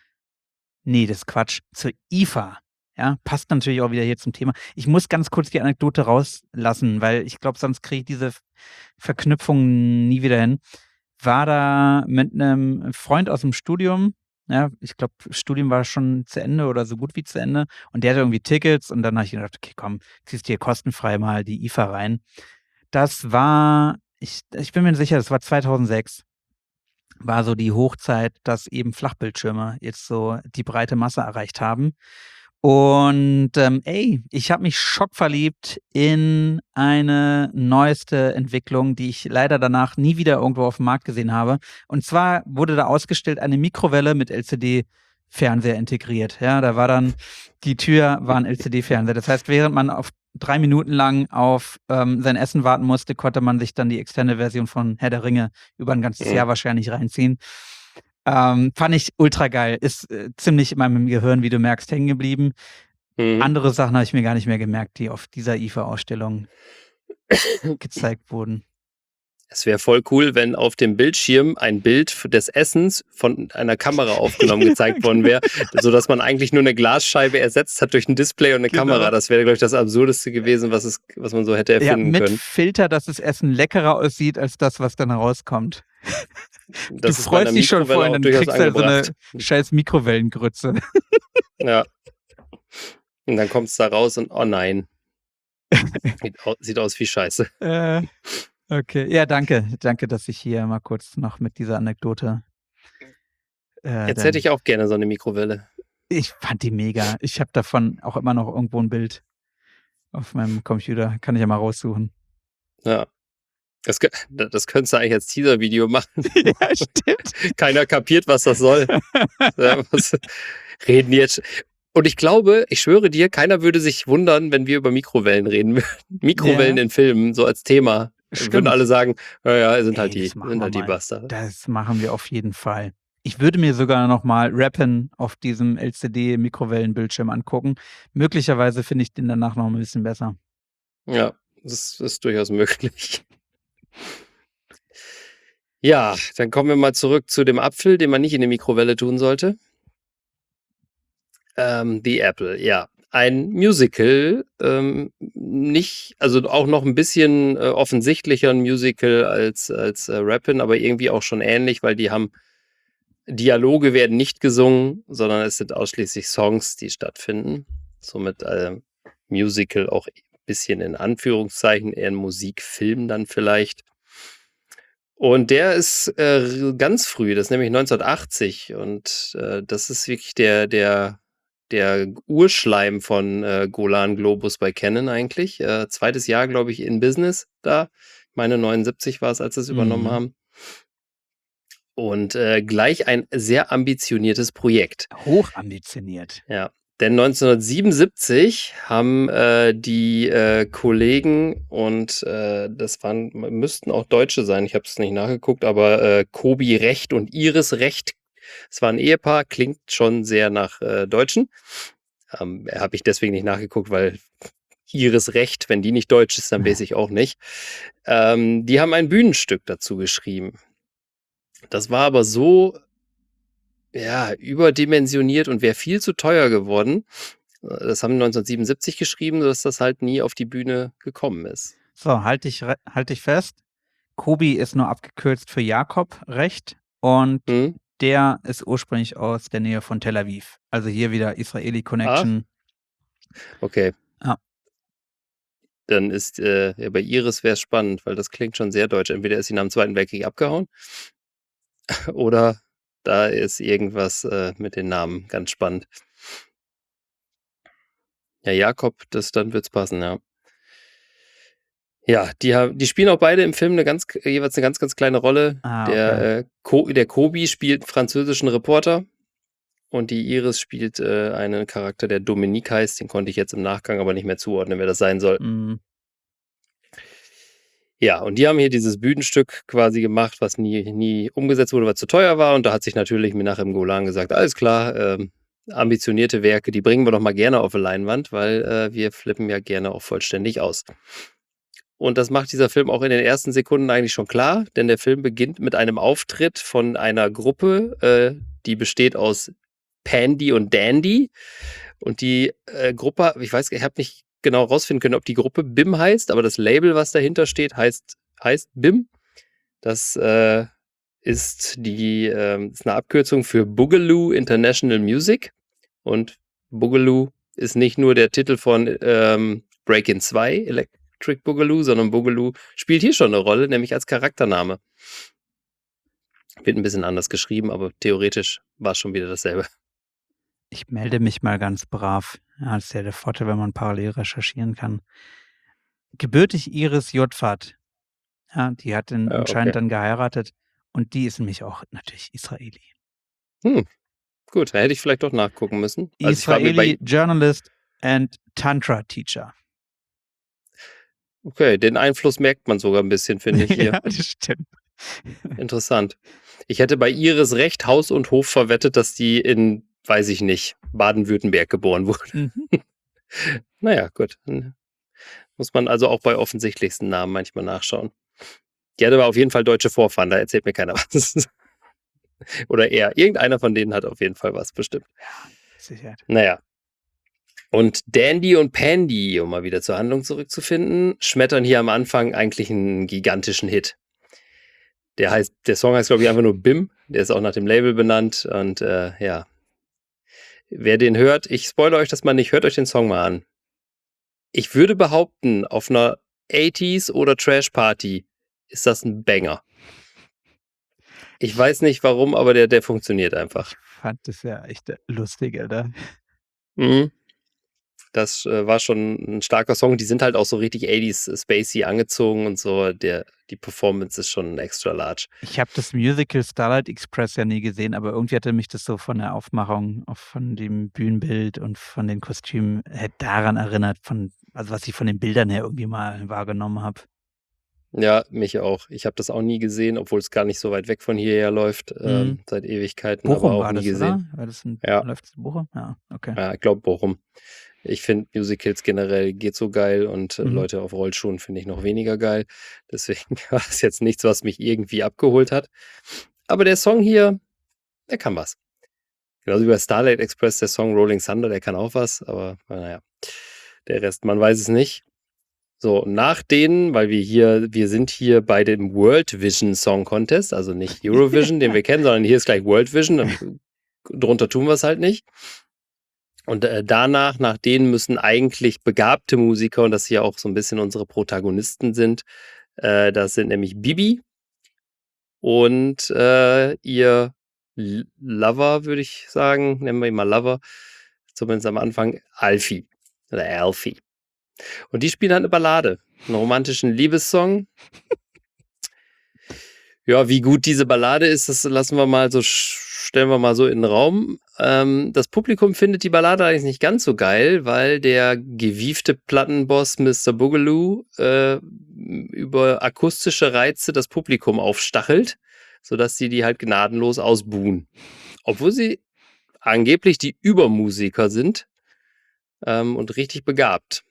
Nee, das ist Quatsch. Zur I F A. Ja, passt natürlich auch wieder hier zum Thema. Ich muss ganz kurz die Anekdote rauslassen, weil ich glaube, sonst kriege ich diese F- Verknüpfung nie wieder hin. War da mit einem Freund aus dem Studium. Ja, ich glaube, Studium war schon zu Ende oder so gut wie zu Ende. Und der hatte irgendwie Tickets und dann habe ich gedacht, okay, komm, ziehst dir kostenfrei mal die I F A rein. Das war, ich, ich bin mir sicher, das war zweitausendsechs. War so die Hochzeit, dass eben Flachbildschirme jetzt so die breite Masse erreicht haben. Und ähm, ey, ich habe mich schockverliebt in eine neueste Entwicklung, die ich leider danach nie wieder irgendwo auf dem Markt gesehen habe. Und zwar wurde da ausgestellt eine Mikrowelle mit L C D-Fernseher integriert. Ja, da war dann, die Tür war ein L C D-Fernseher. Das heißt, während man auf drei Minuten lang auf ähm, sein Essen warten musste, konnte man sich dann die externe Version von Herr der Ringe über ein ganzes Mhm. Jahr wahrscheinlich reinziehen. Ähm, fand ich ultra geil. Ist äh, ziemlich in meinem Gehirn, wie du merkst, hängen geblieben. Mhm. Andere Sachen habe ich mir gar nicht mehr gemerkt, die auf dieser I F A-Ausstellung gezeigt wurden. Es wäre voll cool, wenn auf dem Bildschirm ein Bild f- des Essens von einer Kamera aufgenommen gezeigt worden wäre, sodass man eigentlich nur eine Glasscheibe ersetzt hat durch ein Display und eine Genau. Kamera. Das wäre, glaube ich, das Absurdeste gewesen, was, es, was man so hätte Ja, erfinden mit können. Filter, dass das Essen leckerer aussieht, als das, was dann rauskommt. Das du ist bei einer freust dich schon Mikrowelle vorhin, auch dann durchaus kriegst du halt so eine angebracht. scheiß Mikrowellengrütze. Ja. Und dann kommt es da raus und oh nein. Sieht, au sieht aus wie Scheiße. äh, okay, ja, danke. Danke, dass ich hier mal kurz noch mit dieser Anekdote. Äh, Jetzt dann, hätte ich auch gerne so eine Mikrowelle. ich fand die mega. Ich habe davon auch immer noch irgendwo ein Bild auf meinem Computer. Kann ich ja mal raussuchen. Ja. Das, kö- das könntest du eigentlich als Teaser-Video machen. Ja, stimmt. Keiner kapiert, was das soll. Ja, was reden die jetzt? Und ich glaube, ich schwöre dir, keiner würde sich wundern, wenn wir über Mikrowellen reden würden. Mikrowellen Ja. in Filmen, so als Thema. Stimmt. Würden alle sagen, ja, ja, sind Ey, halt die, das machen sind wir halt die mal. Bastarde. Das machen wir auf jeden Fall. Ich würde mir sogar noch mal Rappen auf diesem L C D-Mikrowellenbildschirm angucken. Möglicherweise finde ich den danach noch ein bisschen besser. Ja, das ist durchaus möglich. Ja, dann kommen wir mal zurück zu dem Apfel, den man nicht in die Mikrowelle tun sollte. Ähm, The Apple, ja. ein Musical, ähm, nicht, also auch noch ein bisschen äh, offensichtlicher ein Musical als, als äh, Rappin', aber irgendwie auch schon ähnlich, weil die haben, Dialoge werden nicht gesungen, sondern es sind ausschließlich Songs, die stattfinden. Somit äh, Musical auch ein bisschen in Anführungszeichen, eher ein Musikfilm dann vielleicht. Und der ist äh, ganz früh, das ist nämlich neunzehnhundertachtzig und äh, das ist wirklich der, der, der Urschleim von äh, Golan Globus bei Canon eigentlich. Äh, zweites Jahr, glaube ich, in Business da. Ich meine, neunundsiebzig war es, als sie es übernommen Mhm. haben. Und äh, gleich ein sehr ambitioniertes Projekt. Hochambitioniert. Ja, denn neunzehnhundertsiebenundsiebzig haben äh, die äh, Kollegen und äh, das waren müssten auch Deutsche sein, ich habe es nicht nachgeguckt, aber äh, Kobi Recht und Iris Recht, es war ein Ehepaar, klingt schon sehr nach äh, Deutschen. Ähm, habe ich deswegen nicht nachgeguckt, weil Iris Recht, wenn die nicht deutsch ist, dann weiß ich auch nicht. Ähm, die haben ein Bühnenstück dazu geschrieben. Das war aber so, ja, überdimensioniert und wäre viel zu teuer geworden. Das haben neunzehnhundertsiebenundsiebzig geschrieben, sodass das halt nie auf die Bühne gekommen ist. So, halt dich, re- halt dich fest. Kobi ist nur abgekürzt für Jakob Recht und Hm? der ist ursprünglich aus der Nähe von Tel Aviv. Also hier wieder Israeli Connection. Okay. Ja. Dann ist, äh, ja, bei Iris wäre es spannend, weil das klingt schon sehr deutsch. Entweder ist sie nach dem Zweiten Weltkrieg abgehauen oder da ist irgendwas äh, mit den Namen ganz spannend. Ja, Jakob, das, dann wird's passen, ja. Ja, die, haben, die spielen auch beide im Film eine ganz, jeweils eine ganz, ganz kleine Rolle. Ah, Der, okay. äh, Ko, der Kobi spielt einen französischen Reporter und die Iris spielt äh, einen Charakter, der Dominique heißt. Den konnte ich jetzt im Nachgang aber nicht mehr zuordnen, wer das sein soll. Mm, Ja, und die haben hier dieses Bühnenstück quasi gemacht, was nie, nie umgesetzt wurde, weil es zu teuer war. Und da hat sich natürlich Menachem Golan gesagt, alles klar, ähm, ambitionierte Werke, die bringen wir doch mal gerne auf die Leinwand, weil äh, wir flippen ja gerne auch vollständig aus. Und das macht dieser Film auch in den ersten Sekunden eigentlich schon klar, denn der Film beginnt mit einem Auftritt von einer Gruppe, äh, die besteht aus Pandy und Dandy. Und die äh, Gruppe, ich weiß, ich habe nicht genau rausfinden können, ob die Gruppe B I M heißt, aber das Label, was dahinter steht, heißt, heißt B I M. Das äh, ist, die, äh, ist eine Abkürzung für Boogaloo International Music. Und Boogaloo ist nicht nur der Titel von ähm, Breakin' zwei, Electric Boogaloo, sondern Boogaloo spielt hier schon eine Rolle, nämlich als Charaktername. Wird ein bisschen anders geschrieben, aber theoretisch war es schon wieder dasselbe. Ich melde mich mal ganz brav. Ja, das ist ja der Vorteil, wenn man parallel recherchieren kann. Gebürtig Iris Jodfat. Ja, die hat ihn Ja, anscheinend okay. dann geheiratet. Und die ist nämlich auch natürlich Israeli. Hm, gut, da hätte ich vielleicht doch nachgucken müssen. Also ich war mir Israeli bei, Journalist and Tantra Teacher. okay, den Einfluss merkt man sogar ein bisschen, finde ich hier. Ja, das stimmt. Interessant. Ich hätte bei Iris Recht Haus und Hof verwettet, dass die in, weiß ich nicht, Baden-Württemberg geboren wurde. Mhm. Naja, gut. Muss man also auch bei offensichtlichsten Namen manchmal nachschauen. Die hat aber auf jeden Fall deutsche Vorfahren, da erzählt mir keiner was. Oder er. Irgendeiner von denen hat auf jeden Fall was bestimmt. Sicher. Naja. Und Dandy und Pandy, um mal wieder zur Handlung zurückzufinden, schmettern hier am Anfang eigentlich einen gigantischen Hit. Der heißt, der Song heißt, glaube ich, einfach nur B I M. Der ist auch nach dem Label benannt. Und äh, ja. Wer den hört, ich spoilere euch das mal nicht, hört euch den Song mal an. Ich würde behaupten, auf einer achtziger oder Trash-Party ist das ein Banger. Ich weiß nicht warum, aber der, der funktioniert einfach. Ich fand das ja echt lustig, Alter. Mhm. Das äh, war schon ein starker Song. Die sind halt auch so richtig achtziger Spacey angezogen und so. Der, die Performance ist schon extra large. Ich habe das Musical Starlight Express ja nie gesehen, aber irgendwie hatte mich das so von der Aufmachung, auch von dem Bühnenbild und von den Kostümen äh, daran erinnert, von, also was ich von den Bildern her irgendwie mal wahrgenommen habe. Ja, mich auch. Ich habe das auch nie gesehen, obwohl es gar nicht so weit weg von hierher läuft, ähm, Mhm. seit Ewigkeiten, Bochum aber auch war nie das, gesehen. oder? War das ein, Ja. Läuft das in Bochum? Ja, okay. Ja, ich glaube Bochum. Ich finde Musicals generell geht so geil und äh, Mhm. Leute auf Rollschuhen finde ich noch weniger geil. Deswegen war das jetzt nichts, was mich irgendwie abgeholt hat. Aber der Song hier, der kann was. Genauso wie bei Starlight Express, der Song Rolling Thunder, der kann auch was, aber naja, der Rest, man weiß es nicht. So, nach denen, weil wir hier, wir sind hier bei dem World Vision Song Contest, also nicht Eurovision, den wir kennen, sondern hier ist gleich World Vision, dann, drunter tun wir es halt nicht. Und äh, danach, nach denen müssen eigentlich begabte Musiker, und das hier auch so ein bisschen unsere Protagonisten sind, äh, das sind nämlich Bibi und äh, ihr L- Lover, würde ich sagen, nennen wir ihn mal Lover, zumindest am Anfang, Alfie oder Alfie. Und die spielen halt eine Ballade, einen romantischen Liebessong. Ja, wie gut diese Ballade ist, das lassen wir mal so, stellen wir mal so in den Raum. Ähm, das Publikum findet die Ballade eigentlich nicht ganz so geil, weil der gewiefte Plattenboss Mister Boogaloo äh, über akustische Reize das Publikum aufstachelt, sodass sie die halt gnadenlos ausbuhen. Obwohl sie angeblich die Übermusiker sind ähm, und richtig begabt.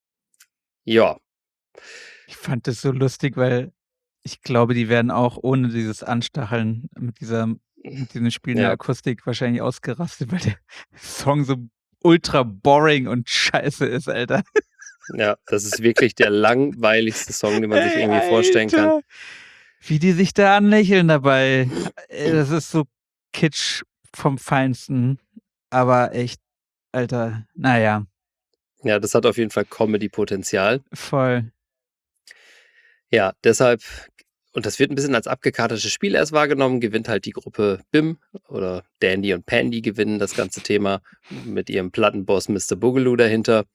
Ja. Ich fand das so lustig, weil ich glaube, die werden auch ohne dieses Anstacheln mit dieser mit diesem Spielen der Ja. Akustik wahrscheinlich ausgerastet, weil der Song so ultra boring und scheiße ist, Alter. Ja, das ist wirklich der langweiligste Song, den man sich Ey, irgendwie vorstellen kann. Alter. Wie die sich da anlächeln dabei. Ey, das ist so Kitsch vom Feinsten. Aber echt, Alter, naja, Ja, das hat auf jeden Fall Comedy-Potenzial. voll. Ja, deshalb, und das wird ein bisschen als abgekartetes Spiel erst wahrgenommen, gewinnt halt die Gruppe B I M oder Dandy und Pandy gewinnen das ganze Thema mit ihrem Plattenboss Mister Boogaloo dahinter,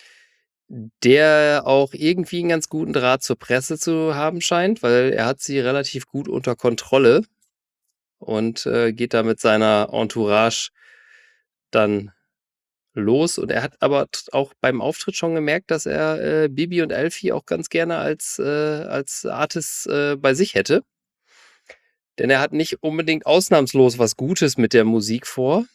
der auch irgendwie einen ganz guten Draht zur Presse zu haben scheint, weil er hat sie relativ gut unter Kontrolle und äh, geht da mit seiner Entourage dann los. Und er hat aber t- auch beim Auftritt schon gemerkt, dass er äh, Bibi und Elfie auch ganz gerne als, äh, als Artist äh, bei sich hätte. Denn er hat nicht unbedingt ausnahmslos was Gutes mit der Musik vor.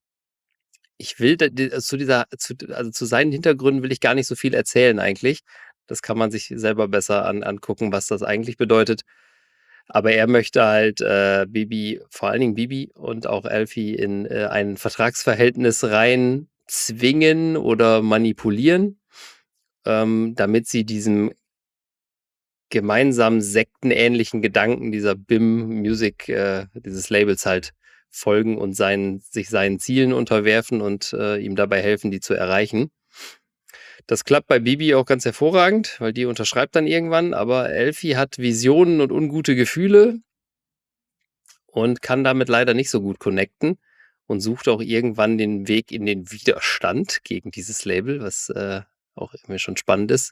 Ich will da- die- zu dieser, zu, also zu seinen Hintergründen will ich gar nicht so viel erzählen eigentlich. Das kann man sich selber besser an, angucken, was das eigentlich bedeutet. Aber er möchte halt äh, Bibi, vor allen Dingen Bibi und auch Elfie in äh, ein Vertragsverhältnis rein zwingen oder manipulieren, ähm, damit sie diesem gemeinsamen sektenähnlichen Gedanken dieser B I M Music, äh, dieses Labels halt folgen und seinen, sich seinen Zielen unterwerfen und äh, ihm dabei helfen, die zu erreichen. Das klappt bei Bibi auch ganz hervorragend, weil die unterschreibt dann irgendwann, aber Elfie hat Visionen und ungute Gefühle und kann damit leider nicht so gut connecten und sucht auch irgendwann den Weg in den Widerstand gegen dieses Label, was äh, auch irgendwie schon spannend ist.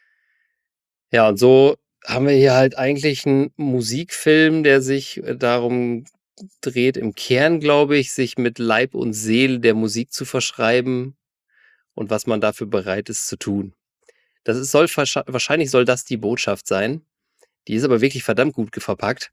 Ja, und so haben wir hier halt eigentlich einen Musikfilm, der sich äh, darum dreht, im Kern, glaube ich, sich mit Leib und Seele der Musik zu verschreiben und was man dafür bereit ist zu tun. Das ist, soll wahrsch- wahrscheinlich soll das die Botschaft sein. Die ist aber wirklich verdammt gut ge- verpackt.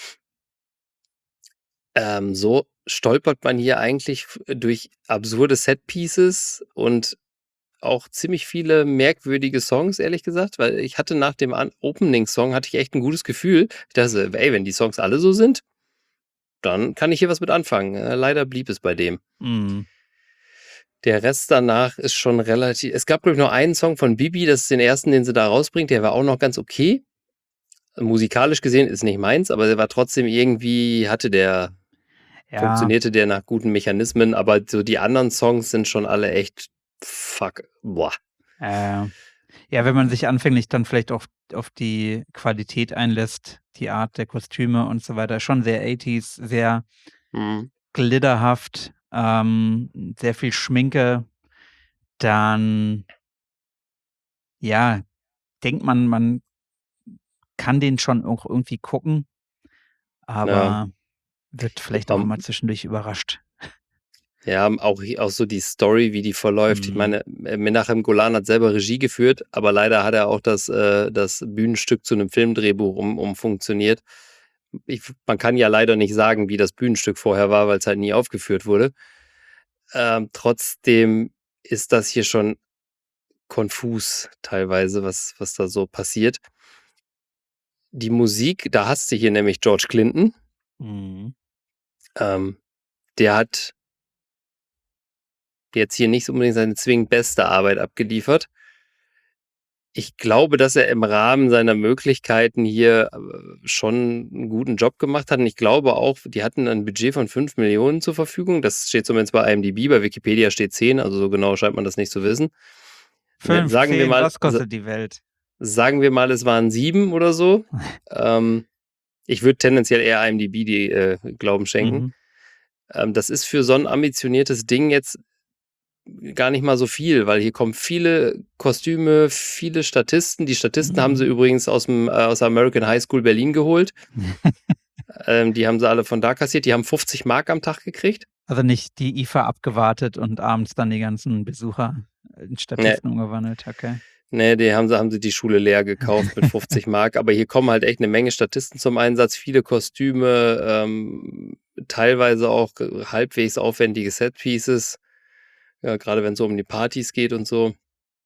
Ähm, so stolpert man hier eigentlich f- durch absurde Setpieces und auch ziemlich viele merkwürdige Songs, ehrlich gesagt, weil ich hatte nach dem An- Opening-Song hatte ich echt ein gutes Gefühl. Ich dachte, ey, wenn die Songs alle so sind, dann kann ich hier was mit anfangen. Äh, leider blieb es bei dem. Mhm. Der Rest danach ist schon relativ. Es gab, glaube ich, noch einen Song von Bibi, das ist den ersten, den sie da rausbringt, der war auch noch ganz okay. Musikalisch gesehen ist nicht meins, aber der war trotzdem irgendwie, hatte der, Ja, funktionierte der nach guten Mechanismen, aber so die anderen Songs sind schon alle echt fuck, boah. äh, ja, wenn man sich anfänglich dann vielleicht auf, auf die Qualität einlässt, die Art der Kostüme und so weiter, schon sehr achtziger, sehr Hm. glitterhaft, ähm, sehr viel Schminke, dann ja, denkt man, man kann den schon auch irgendwie gucken, aber wird vielleicht auch Ähm, immer zwischendurch überrascht. Ja, auch, auch so die Story, wie die verläuft. Ich Mhm. meine, äh, Menachem Golan hat selber Regie geführt, aber leider hat er auch das, äh, das Bühnenstück zu einem Filmdrehbuch um, umfunktioniert. Ich, man kann ja leider nicht sagen, wie das Bühnenstück vorher war, weil es halt nie aufgeführt wurde. Ähm, trotzdem ist das hier schon konfus teilweise, was, was da so passiert. Die Musik, da hast du hier nämlich George Clinton. Mhm. Ähm, der hat jetzt hier nicht unbedingt seine zwingend beste Arbeit abgeliefert. Ich glaube, dass er im Rahmen seiner Möglichkeiten hier äh, schon einen guten Job gemacht hat. Und ich glaube auch, die hatten ein Budget von fünf Millionen zur Verfügung. Das steht zumindest bei IMDb, bei Wikipedia steht zehn, also so genau scheint man das nicht zu wissen. Fünf, sagen wir zehn, mal, was kostet die Welt? Sagen wir mal, es waren sieben oder so. ähm, ich würde tendenziell eher IMDb die äh, Glauben schenken. Mhm. Ähm, das ist für so ein ambitioniertes Ding jetzt gar nicht mal so viel, weil hier kommen viele Kostüme, viele Statisten. Die Statisten Mhm. haben sie übrigens aus dem äh, aus der American High School Berlin geholt. ähm, die haben sie alle von da kassiert. Die haben fünfzig Mark am Tag gekriegt. Also nicht die I F A abgewartet und abends dann die ganzen Besucher in Statisten umgewandelt, okay. Nee, die haben sie, haben sie die Schule leer gekauft mit fünfzig Mark. Aber hier kommen halt echt eine Menge Statisten zum Einsatz, viele Kostüme, ähm, teilweise auch halbwegs aufwendige Setpieces. Ja, gerade wenn es so um die Partys geht und so.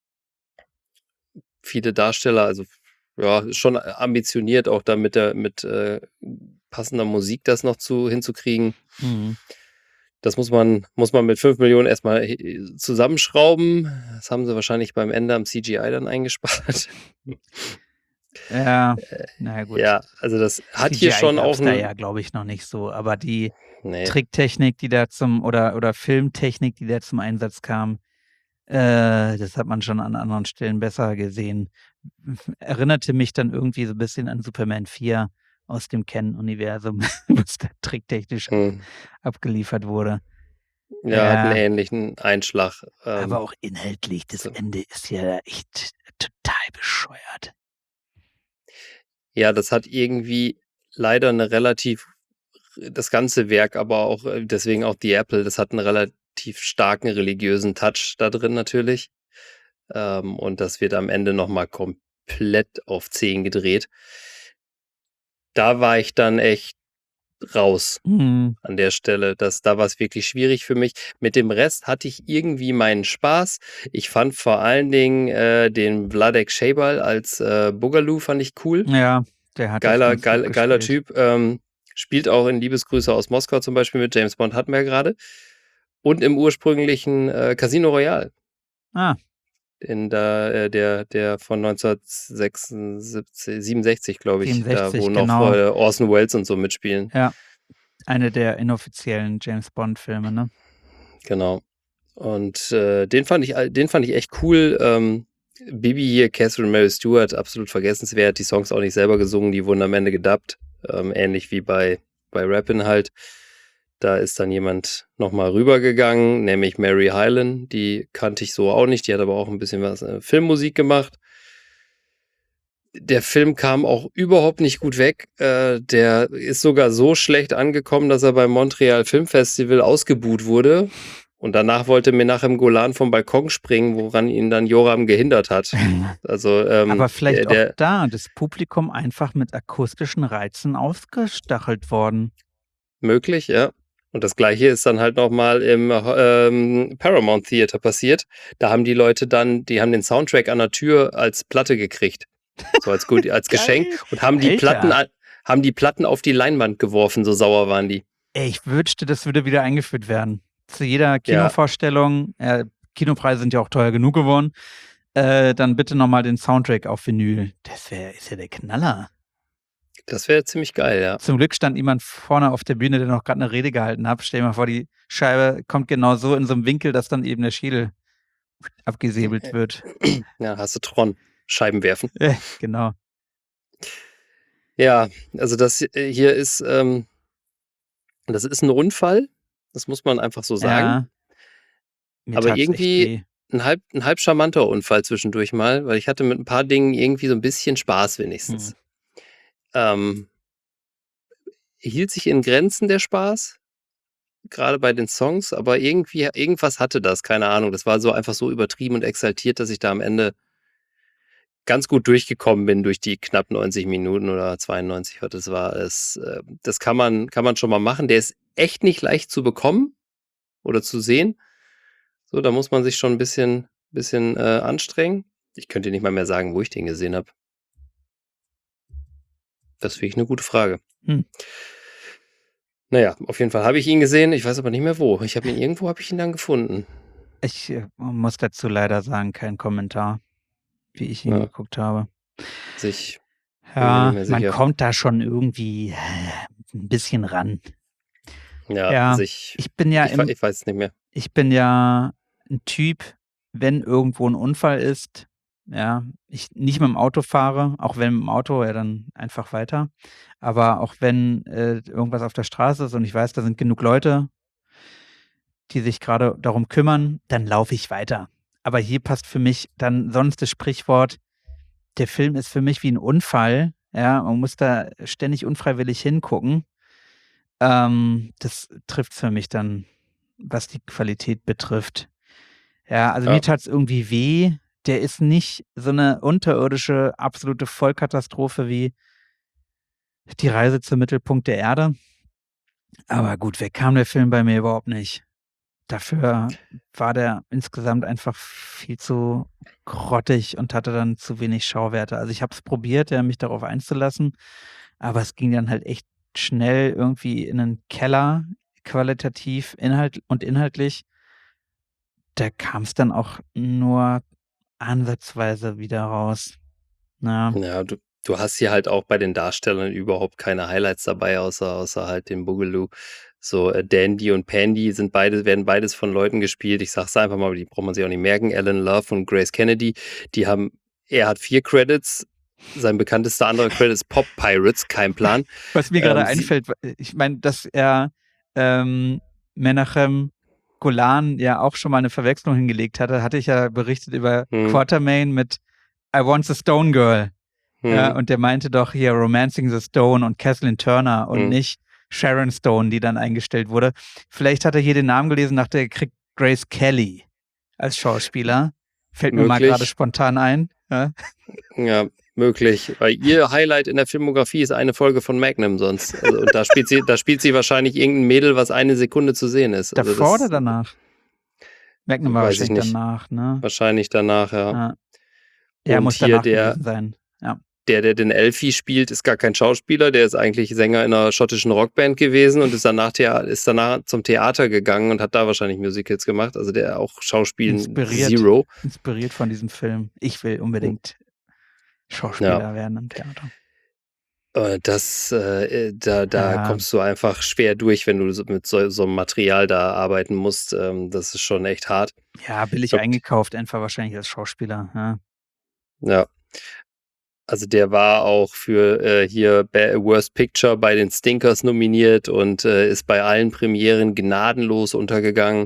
Viele Darsteller, also ja, ist schon ambitioniert, auch da mit der mit äh, passender Musik das noch zu hinzukriegen. Mhm. Das muss man, muss man mit fünf Millionen erstmal äh, zusammenschrauben. Das haben sie wahrscheinlich beim Ende am C G I dann eingespart. Ja, naja gut. Ja, also das hat C G I hier schon gab's auch da ein, ja, glaube ich, noch nicht so. Aber die nee, Tricktechnik, die da zum, oder, oder Filmtechnik, die da zum Einsatz kam, äh, das hat man schon an anderen Stellen besser gesehen. Erinnerte mich dann irgendwie so ein bisschen an Superman vier aus dem Ken-Universum, was da tricktechnisch hm, abgeliefert wurde. ja, hat einen Ja. ähnlichen Einschlag. Ähm, Aber auch inhaltlich, das so. Ende ist ja echt total bescheuert. Ja, das hat irgendwie leider eine relativ, das ganze Werk, aber auch äh, deswegen auch The Apple, das hat einen relativ starken religiösen Touch da drin natürlich. Ähm, und das wird am Ende nochmal komplett auf zehn gedreht. Da war ich dann echt raus Mhm. an der Stelle. Das, da war es wirklich schwierig für mich. Mit dem Rest hatte ich irgendwie meinen Spaß. Ich fand vor allen Dingen äh, den Vladek Sheybal als äh, Boogaloo fand ich cool. Ja, der hat das Geiler, ganz geil, gut geiler gespielt. Typ. Ähm, spielt auch in Liebesgrüße aus Moskau zum Beispiel mit. James Bond hatten wir ja gerade. Und im ursprünglichen äh, Casino Royale. Ah, In der, äh, der, der von neunzehnhundertsechsundsiebzig, siebenundsechzig, glaube ich, da, siebenundsechzig, wo noch genau. äh, Orson Welles und so mitspielen. Ja, eine der inoffiziellen James Bond-Filme, ne? Genau. Und äh, den fand ich, den fand ich echt cool. Ähm, Bibi hier, Catherine Mary Stewart, absolut vergessenswert. Die Songs auch nicht selber gesungen, die wurden am Ende gedubbt. Ähm, ähnlich wie bei, bei Rappin' halt. Da ist dann jemand nochmal rübergegangen, nämlich Mary Hyland. Die kannte ich so auch nicht. Die hat aber auch ein bisschen was äh, Filmmusik gemacht. Der Film kam auch überhaupt nicht gut weg. Äh, der ist sogar so schlecht angekommen, dass er beim Montreal Film Festival ausgebuht wurde. Und danach wollte Menachem Golan vom Balkon springen, woran ihn dann Joram gehindert hat. Also, ähm, Aber vielleicht der, der, auch da, das Publikum einfach mit akustischen Reizen ausgestachelt worden. möglich, ja. Und das Gleiche ist dann halt nochmal im ähm, Paramount Theater passiert. Da haben die Leute dann, die haben den Soundtrack an der Tür als Platte gekriegt. So als gut, als Geschenk. Und haben die Alter. Platten, an- haben die Platten auf die Leinwand geworfen, so sauer waren die. Ey, ich wünschte, das würde wieder eingeführt werden. Zu jeder Kinovorstellung, äh, Kinopreise sind ja auch teuer genug geworden, äh, dann bitte nochmal den Soundtrack auf Vinyl. Das wär, ist ja der Knaller. Das wäre ziemlich geil, ja. Zum Glück stand jemand vorne auf der Bühne, der noch gerade eine Rede gehalten hat. Stell dir mal vor, die Scheibe kommt genau so in so einem Winkel, dass dann eben der Schädel abgesäbelt wird. Ja, hast du Tron. Scheiben werfen. Äh, genau. Ja, also das äh, hier ist, ähm, das ist ein Unfall. Das muss man einfach so sagen. Ja. Mir Aber tat's echt irgendwie weh. ein halb, ein halb charmanter Unfall zwischendurch mal, weil ich hatte mit ein paar Dingen irgendwie so ein bisschen Spaß wenigstens. Hm. Ähm, hielt sich in Grenzen der Spaß, gerade bei den Songs, aber irgendwie, irgendwas hatte das, keine Ahnung. Das war so einfach so übertrieben und exaltiert, dass ich da am Ende ganz gut durchgekommen bin durch die knapp neunzig Minuten oder zweiundneunzig, was das war. Es, äh, das kann man, kann man schon mal machen. Der ist echt nicht leicht zu bekommen oder zu sehen. So, da muss man sich schon ein bisschen, bisschen äh, anstrengen. Ich könnte nicht mal mehr sagen, wo ich den gesehen habe. Das finde ich eine gute Frage. Hm. Naja, auf jeden Fall habe ich ihn gesehen. Ich weiß aber nicht mehr wo. Ich habe ihn irgendwo, habe ich ihn dann gefunden. Ich äh, muss dazu leider sagen, kein Kommentar, wie ich ihn Ja. geguckt habe. Sich Ja, mir nicht mehr man sicher. kommt da schon irgendwie äh, ein bisschen ran. Ja, Ja, sich. ich bin ja Ich, we- im, ich weiß es nicht mehr. ich bin ja ein Typ, wenn irgendwo ein Unfall ist, ja, ich nicht mit dem Auto fahre, auch wenn mit dem Auto, ja, dann einfach weiter. Aber auch wenn äh, irgendwas auf der Straße ist und ich weiß, da sind genug Leute, die sich gerade darum kümmern, dann laufe ich weiter. Aber hier passt für mich dann sonst das Sprichwort, der Film ist für mich wie ein Unfall. Ja, man muss da ständig unfreiwillig hingucken. Ähm, das trifft für mich dann, was die Qualität betrifft. Ja, also Ja. mir tat's irgendwie weh. Der ist nicht so eine unterirdische, absolute Vollkatastrophe wie die Reise zum Mittelpunkt der Erde. Aber gut, weg kam der Film bei mir überhaupt nicht. Dafür war der insgesamt einfach viel zu grottig und hatte dann zu wenig Schauwerte. Also, ich habe es probiert, ja, mich darauf einzulassen, aber es ging dann halt echt schnell irgendwie in 'nen Keller, qualitativ, Inhalt und inhaltlich. Da kam's dann auch nur ansatzweise wieder raus. Ja. Ja, du, du hast hier halt auch bei den Darstellern überhaupt keine Highlights dabei, außer, außer halt dem Boogaloo. So äh, Dandy und Pandy sind beide, werden beides von Leuten gespielt. Ich sag's einfach mal, aber die braucht man sich auch nicht merken. Alan Love und Grace Kennedy, die haben, er hat vier Credits. Sein bekanntester anderer Credit ist Pop Pirates, kein Plan. Was mir gerade Ähm, sie- einfällt, w ich meine, dass er, ähm, Menachem Golan ja auch schon mal eine Verwechslung hingelegt hatte, hatte ich ja berichtet über Hm, Quatermain mit „I Want the Stone Girl". Ja, hm, und der meinte doch hier „Romancing the Stone" und Kathleen Turner und hm. nicht Sharon Stone, die dann eingestellt wurde. Vielleicht hat er hier den Namen gelesen, dachte, er kriegt Grace Kelly als Schauspieler. Fällt mir mal Möglich. gerade spontan ein. Ja. Ja, möglich. Weil ihr Highlight in der Filmografie ist eine Folge von Magnum sonst. Also, und da spielt sie, da spielt sie wahrscheinlich irgendein Mädel, was eine Sekunde zu sehen ist. Also Davor das oder danach? Magnum war weiß ich wahrscheinlich nicht. danach, ne? Wahrscheinlich danach, ja. Ja. Ja, Und muss hier danach der, gewesen sein. Ja. der, der den Elfie spielt, ist gar kein Schauspieler, der ist eigentlich Sänger in einer schottischen Rockband gewesen und ist danach, Thea- ist danach zum Theater gegangen und hat da wahrscheinlich Musicals gemacht. Also der auch Schauspielen Inspiriert. Zero. Inspiriert von diesem Film. Ich will unbedingt Schauspieler werden im Theater. Äh, Das, äh, da, da Ja. kommst du einfach schwer durch, wenn du so mit so, so einem Material da arbeiten musst. Ähm, das ist schon echt hart. Ja, billig Glaub- eingekauft, einfach wahrscheinlich als Schauspieler. Ja. Ja. Also der war auch für äh, hier Ba- Worst Picture bei den Stinkers nominiert und äh, ist bei allen Premieren gnadenlos untergegangen.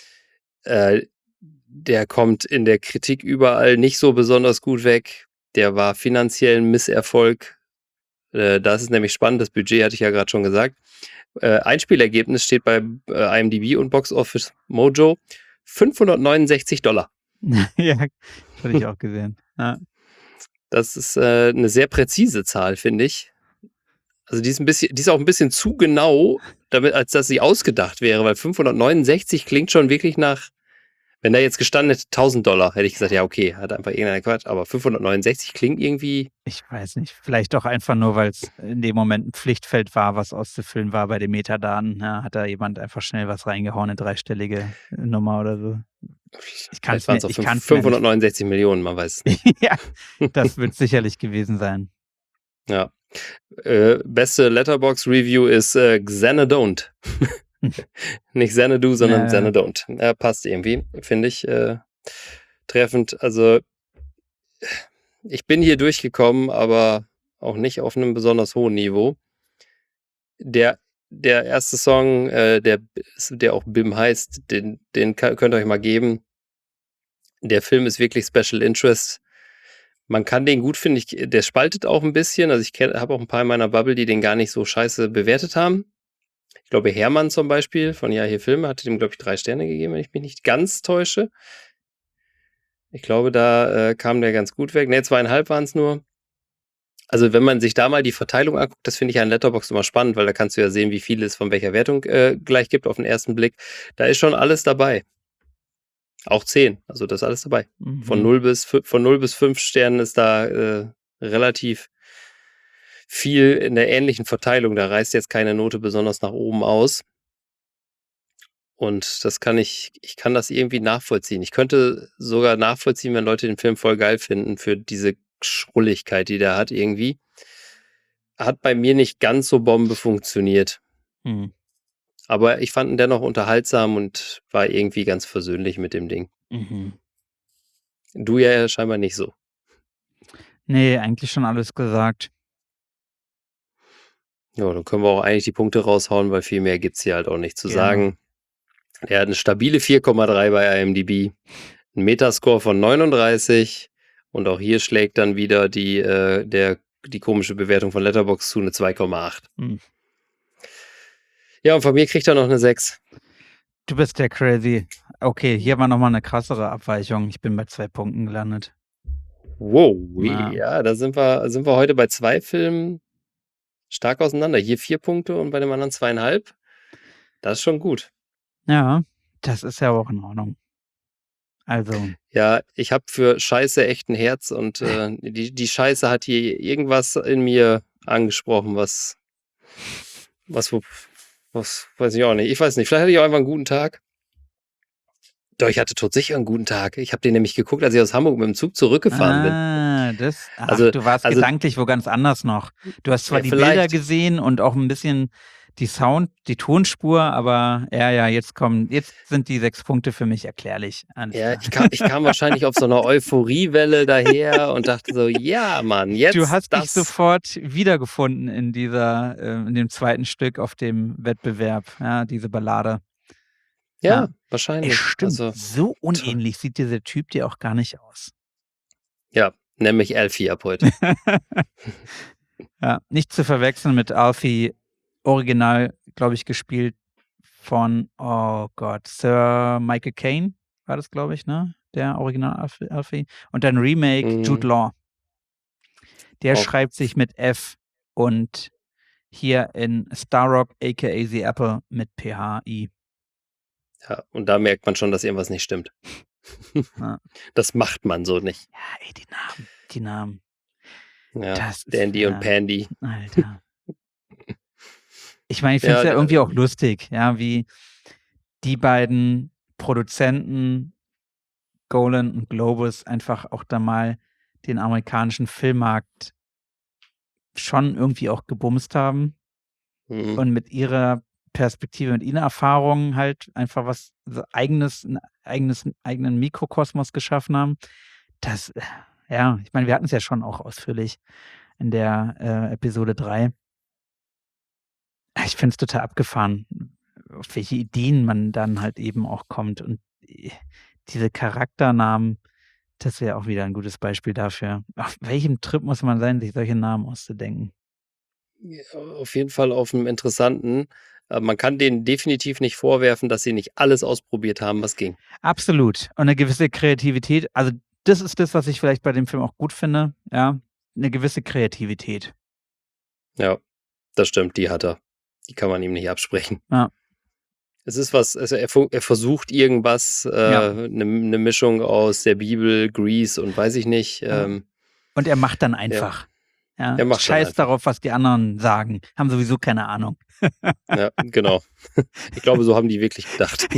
Äh, der kommt in der Kritik überall nicht so besonders gut weg. Der war finanziell ein Misserfolg. Äh, das ist nämlich spannend. Das Budget hatte ich ja gerade schon gesagt. Äh, Einspielergebnis steht bei äh, IMDb und Box Office Mojo fünfhundertneunundsechzig Dollar. Ja, das hatte ich auch gesehen. Ja. Das ist äh, eine sehr präzise Zahl, finde ich. Also die ist, ein bisschen, die ist auch ein bisschen zu genau, damit, als dass sie ausgedacht wäre, weil fünfhundertneunundsechzig klingt schon wirklich nach, wenn da jetzt gestanden hätte tausend Dollar, hätte ich gesagt, ja okay, hat einfach irgendeiner Quatsch, aber fünfhundertneunundsechzig klingt irgendwie, Ich weiß nicht. Vielleicht auch einfach nur, weil es in dem Moment ein Pflichtfeld war, was auszufüllen war bei den Metadaten. Ja, hat da jemand einfach schnell was reingehauen, eine dreistellige Nummer oder so. Ich kann's vielleicht waren mir- es auch ich fünf- kann's mir nicht- fünfhundertneunundsechzig Millionen, man weiß es nicht. Ja, das wird sicherlich gewesen sein. Ja. Äh, beste Letterbox-Review ist äh, Xanadon't. Nicht Xanadu, sondern Ja, ja. Xanadon't. Äh, passt irgendwie, finde ich äh, treffend. Also ich bin hier durchgekommen, aber auch nicht auf einem besonders hohen Niveau. Der, der erste Song, äh, der, der auch Bim heißt, den, den ka- könnt ihr euch mal geben. Der Film ist wirklich Special Interest. Man kann den gut, finde ich, der spaltet auch ein bisschen. Also ich habe auch ein paar in meiner Bubble, die den gar nicht so scheiße bewertet haben. Ich glaube, Hermann zum Beispiel von Ja, hier Filme hatte dem, glaube ich, drei Sterne gegeben, wenn ich mich nicht ganz täusche. Ich glaube, da äh, kam der ganz gut weg. Ne, zweieinhalb waren es nur. Also wenn man sich da mal die Verteilung anguckt, das finde ich an Letterboxd immer spannend, weil da kannst du ja sehen, wie viel es von welcher Wertung äh, gleich gibt auf den ersten Blick. Da ist schon alles dabei. Auch zehn, also das ist alles dabei. Mhm. Von null bis von null bis fünf Sternen ist da äh, relativ viel in der ähnlichen Verteilung. Da reißt jetzt keine Note besonders nach oben aus. Und das kann ich, ich kann das irgendwie nachvollziehen. Ich könnte sogar nachvollziehen, wenn Leute den Film voll geil finden für diese Schrulligkeit, die der hat irgendwie. Hat bei mir nicht ganz so Bombe funktioniert. Hm. Aber ich fand ihn dennoch unterhaltsam und war irgendwie ganz versöhnlich mit dem Ding. Mhm. Du ja scheinbar nicht so. Nee, eigentlich schon alles gesagt. Ja, dann können wir auch eigentlich die Punkte raushauen, weil viel mehr gibt's hier halt auch nicht zu Genau. sagen. Er hat eine stabile vier Komma drei bei I M D B, einen Metascore von neununddreißig und auch hier schlägt dann wieder die, äh, der, die komische Bewertung von Letterboxd zu, eine zwei Komma acht. Hm. Ja, und von mir kriegt er noch eine sechs. Du bist der Crazy. Okay, hier war nochmal eine krassere Abweichung. Ich bin bei zwei Punkten gelandet. Wow, Ja. ja, da sind wir, sind wir heute bei zwei Filmen stark auseinander. Hier vier Punkte und bei dem anderen zweieinhalb. Das ist schon gut. Ja, das ist ja auch in Ordnung. Also, Ja, ich habe für Scheiße echt ein Herz und äh, die, die Scheiße hat hier irgendwas in mir angesprochen, was, was, wo- was, weiß ich auch nicht. Ich weiß nicht, vielleicht hatte ich auch einfach einen guten Tag. Doch, ich hatte todsicher einen guten Tag. Ich habe den nämlich geguckt, als ich aus Hamburg mit dem Zug zurückgefahren bin. ah, das, ach, Also- du warst also- gedanklich wo ganz anders noch. Du hast zwar Ja, die vielleicht. Bilder gesehen und auch ein bisschen die Sound, die Tonspur, aber ja, ja, jetzt kommen, jetzt sind die sechs Punkte für mich erklärlich. Alles Ja, klar. ich kam, ich kam wahrscheinlich auf so einer Euphoriewelle daher und dachte so, ja, Mann, jetzt Du hast dich das. sofort wiedergefunden in dieser, äh, in dem zweiten Stück auf dem Wettbewerb, ja, diese Ballade. ja, ja. wahrscheinlich. Ey, stimmt, Also, so unähnlich sieht dieser Typ dir auch gar nicht aus. ja, nenn mich Alfie ab heute. Ja, nicht zu verwechseln mit Alfie, original, glaube ich, gespielt von, oh Gott, Sir Michael Caine war das, glaube ich, ne? Der Original Alfie. Alfie. Und dann Remake Mhm. Jude Law. Der Auch- schreibt sich mit F und hier in Starrock, aka The Apple, mit P H I. Ja, und da merkt man schon, dass irgendwas nicht stimmt. Ja. Das macht man so nicht. Ja, ey, die Namen, die Namen. Ja, Das ist, Dandy ja, und Pandy. Alter. Ich meine, ich finde es Ja, ja, da- irgendwie auch lustig, ja, wie die beiden Produzenten, Golan und Globus, einfach auch da mal den amerikanischen Filmmarkt schon irgendwie auch gebumst haben Mhm. und mit ihrer Perspektive, mit ihren Erfahrungen halt einfach was so eigenes, ein eigenes, eigenen Mikrokosmos geschaffen haben. Das, äh, ja, ich meine, wir hatten es ja schon auch ausführlich in der äh, Episode drei. Ich finde es total abgefahren, auf welche Ideen man dann halt eben auch kommt. Und äh, diese Charakternamen, das wäre auch wieder ein gutes Beispiel dafür. Auf welchem Trip muss man sein, sich solche Namen auszudenken? Ja, auf jeden Fall auf einem interessanten. Aber man kann denen definitiv nicht vorwerfen, dass sie nicht alles ausprobiert haben, was ging. Absolut. Und eine gewisse Kreativität. Also das ist das, was ich vielleicht bei dem Film auch gut finde. Ja, eine gewisse Kreativität. Ja, das stimmt, die hat er. Die kann man ihm nicht absprechen. Ja. Es ist was, also er, fu- er versucht irgendwas, äh, Ja. eine ne Mischung aus der Bibel, Grease und weiß ich nicht. Ja. Ähm, Und er macht dann einfach. Ja, Er macht dann Scheiß einfach. darauf, was die anderen sagen. Haben sowieso keine Ahnung. ja, genau. Ich glaube, so haben die wirklich gedacht.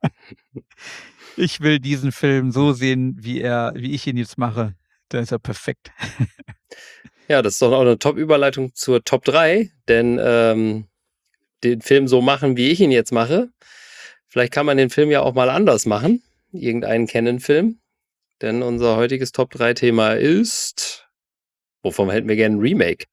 Ich will diesen Film so sehen, wie er, wie ich ihn jetzt mache. Da ist er perfekt. Ja, das ist doch auch eine Top-Überleitung zur Top drei, denn ähm, den Film so machen, wie ich ihn jetzt mache. Vielleicht kann man den Film ja auch mal anders machen. Irgendeinen Canon-Film. Denn unser heutiges Top drei Thema ist, wovon hätten wir gerne ein Remake?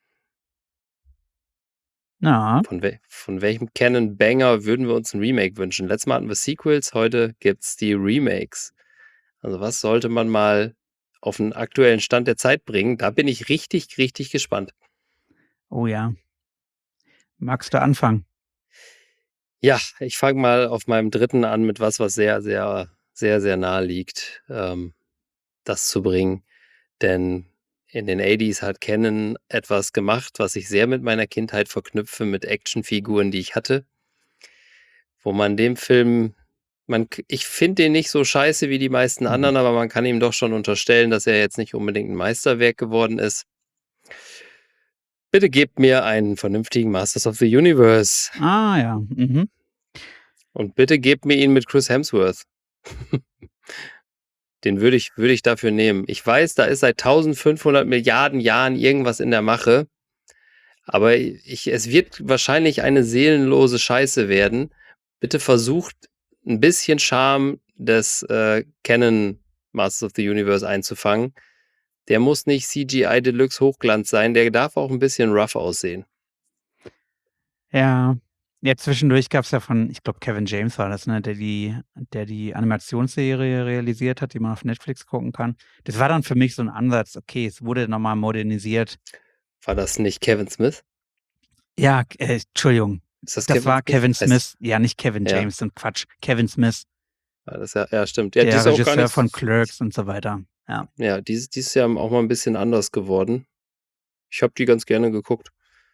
Ja, Von, wel von welchem Canon-Banger würden wir uns ein Remake wünschen? Letztes Mal hatten wir Sequels, heute gibt's die Remakes. Also was sollte man mal auf einen aktuellen Stand der Zeit bringen? Da bin ich richtig, richtig gespannt. oh ja. Magst du anfangen? Ja, ich fange mal auf meinem dritten an mit was, was sehr, sehr, sehr, sehr nahe liegt, ähm, das zu bringen. Denn in den achtziger hat Canon etwas gemacht, was ich sehr mit meiner Kindheit verknüpfe, mit Actionfiguren, die ich hatte. Wo man dem Film, man, k- ich finde den nicht so scheiße wie die meisten Mhm. anderen, aber man kann ihm doch schon unterstellen, dass er jetzt nicht unbedingt ein Meisterwerk geworden ist. Bitte gebt mir einen vernünftigen Masters of the Universe. Ah ja. Mhm. Und bitte gebt mir ihn mit Chris Hemsworth. Den würde ich, würde ich dafür nehmen. Ich weiß, da ist seit eintausendfünfhundert Milliarden Jahren irgendwas in der Mache. Aber ich, es wird wahrscheinlich eine seelenlose Scheiße werden. Bitte versucht, ein bisschen Charme des äh, Canon Masters of the Universe einzufangen. Der muss nicht C G I Deluxe Hochglanz sein. Der darf auch ein bisschen rough aussehen. Ja, ja, zwischendurch gab es ja von, ich glaube, Kevin James war das, ne, der die, der die Animationsserie realisiert hat, die man auf Netflix gucken kann. Das war dann für mich so ein Ansatz, okay, es wurde nochmal modernisiert. War das nicht Kevin Smith? Ja, äh, Entschuldigung, Ist das, das Kevin war Kevin Heißt- Smith, ja, nicht Kevin Ja. James, und Quatsch, Kevin Smith, Ja, das ja, ja, stimmt. Ja, die der ist auch gar Regisseur nicht, von Clerks und so weiter. Ja, Ja, die, ist- die ist ja auch mal ein bisschen anders geworden. Ich habe die ganz gerne geguckt.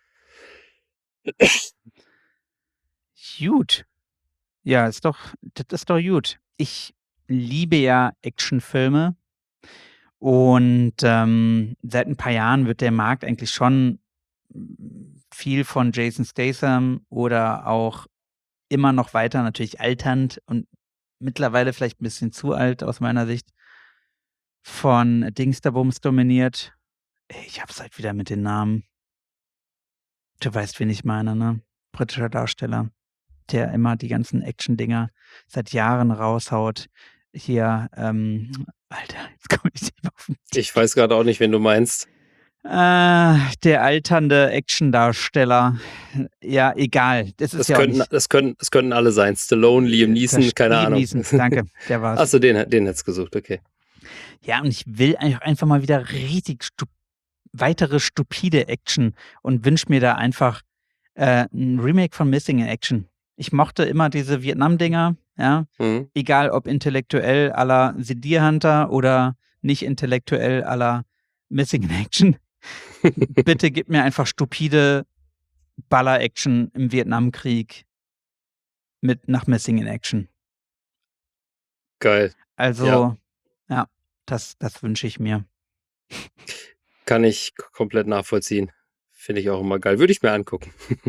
gut. Ja, ist doch, das ist doch gut. Ich liebe ja Actionfilme und ähm, seit ein paar Jahren wird der Markt eigentlich schon mm, viel von Jason Statham oder auch immer noch weiter natürlich alternd und mittlerweile vielleicht ein bisschen zu alt aus meiner Sicht von Dingsterbums dominiert. Ich hab's halt wieder mit den Namen. Du weißt, wen ich meine, ne? Britischer Darsteller, der immer die ganzen Action-Dinger seit Jahren raushaut. Hier, ähm, Alter, jetzt komme ich nicht mehr auf den Ich weiß gerade auch nicht, wen du meinst. Äh, der alternde Action-Darsteller. Ja, egal. Das ist Das ja auch könnten, nicht. das, könnten, das könnten alle sein. Stallone, Liam Neeson, Das- keine Liam Ahnung. Neeson, danke, der war's. Achso, den, den hättest du gesucht, okay. Ja, und ich will einfach, einfach mal wieder richtig stu weitere stupide Action und wünsch mir da einfach äh, ein Remake von Missing in Action. Ich mochte immer diese Vietnam-Dinger, ja, Mhm. egal ob intellektuell à la The Deer Hunter oder nicht intellektuell à la Missing in Action. Bitte gib mir einfach stupide Baller-Action im Vietnamkrieg mit nach Missing in Action. Geil. Also, Ja. ja, das, das wünsche ich mir. Kann ich k- komplett nachvollziehen. Finde ich auch immer geil. Würde ich mir angucken.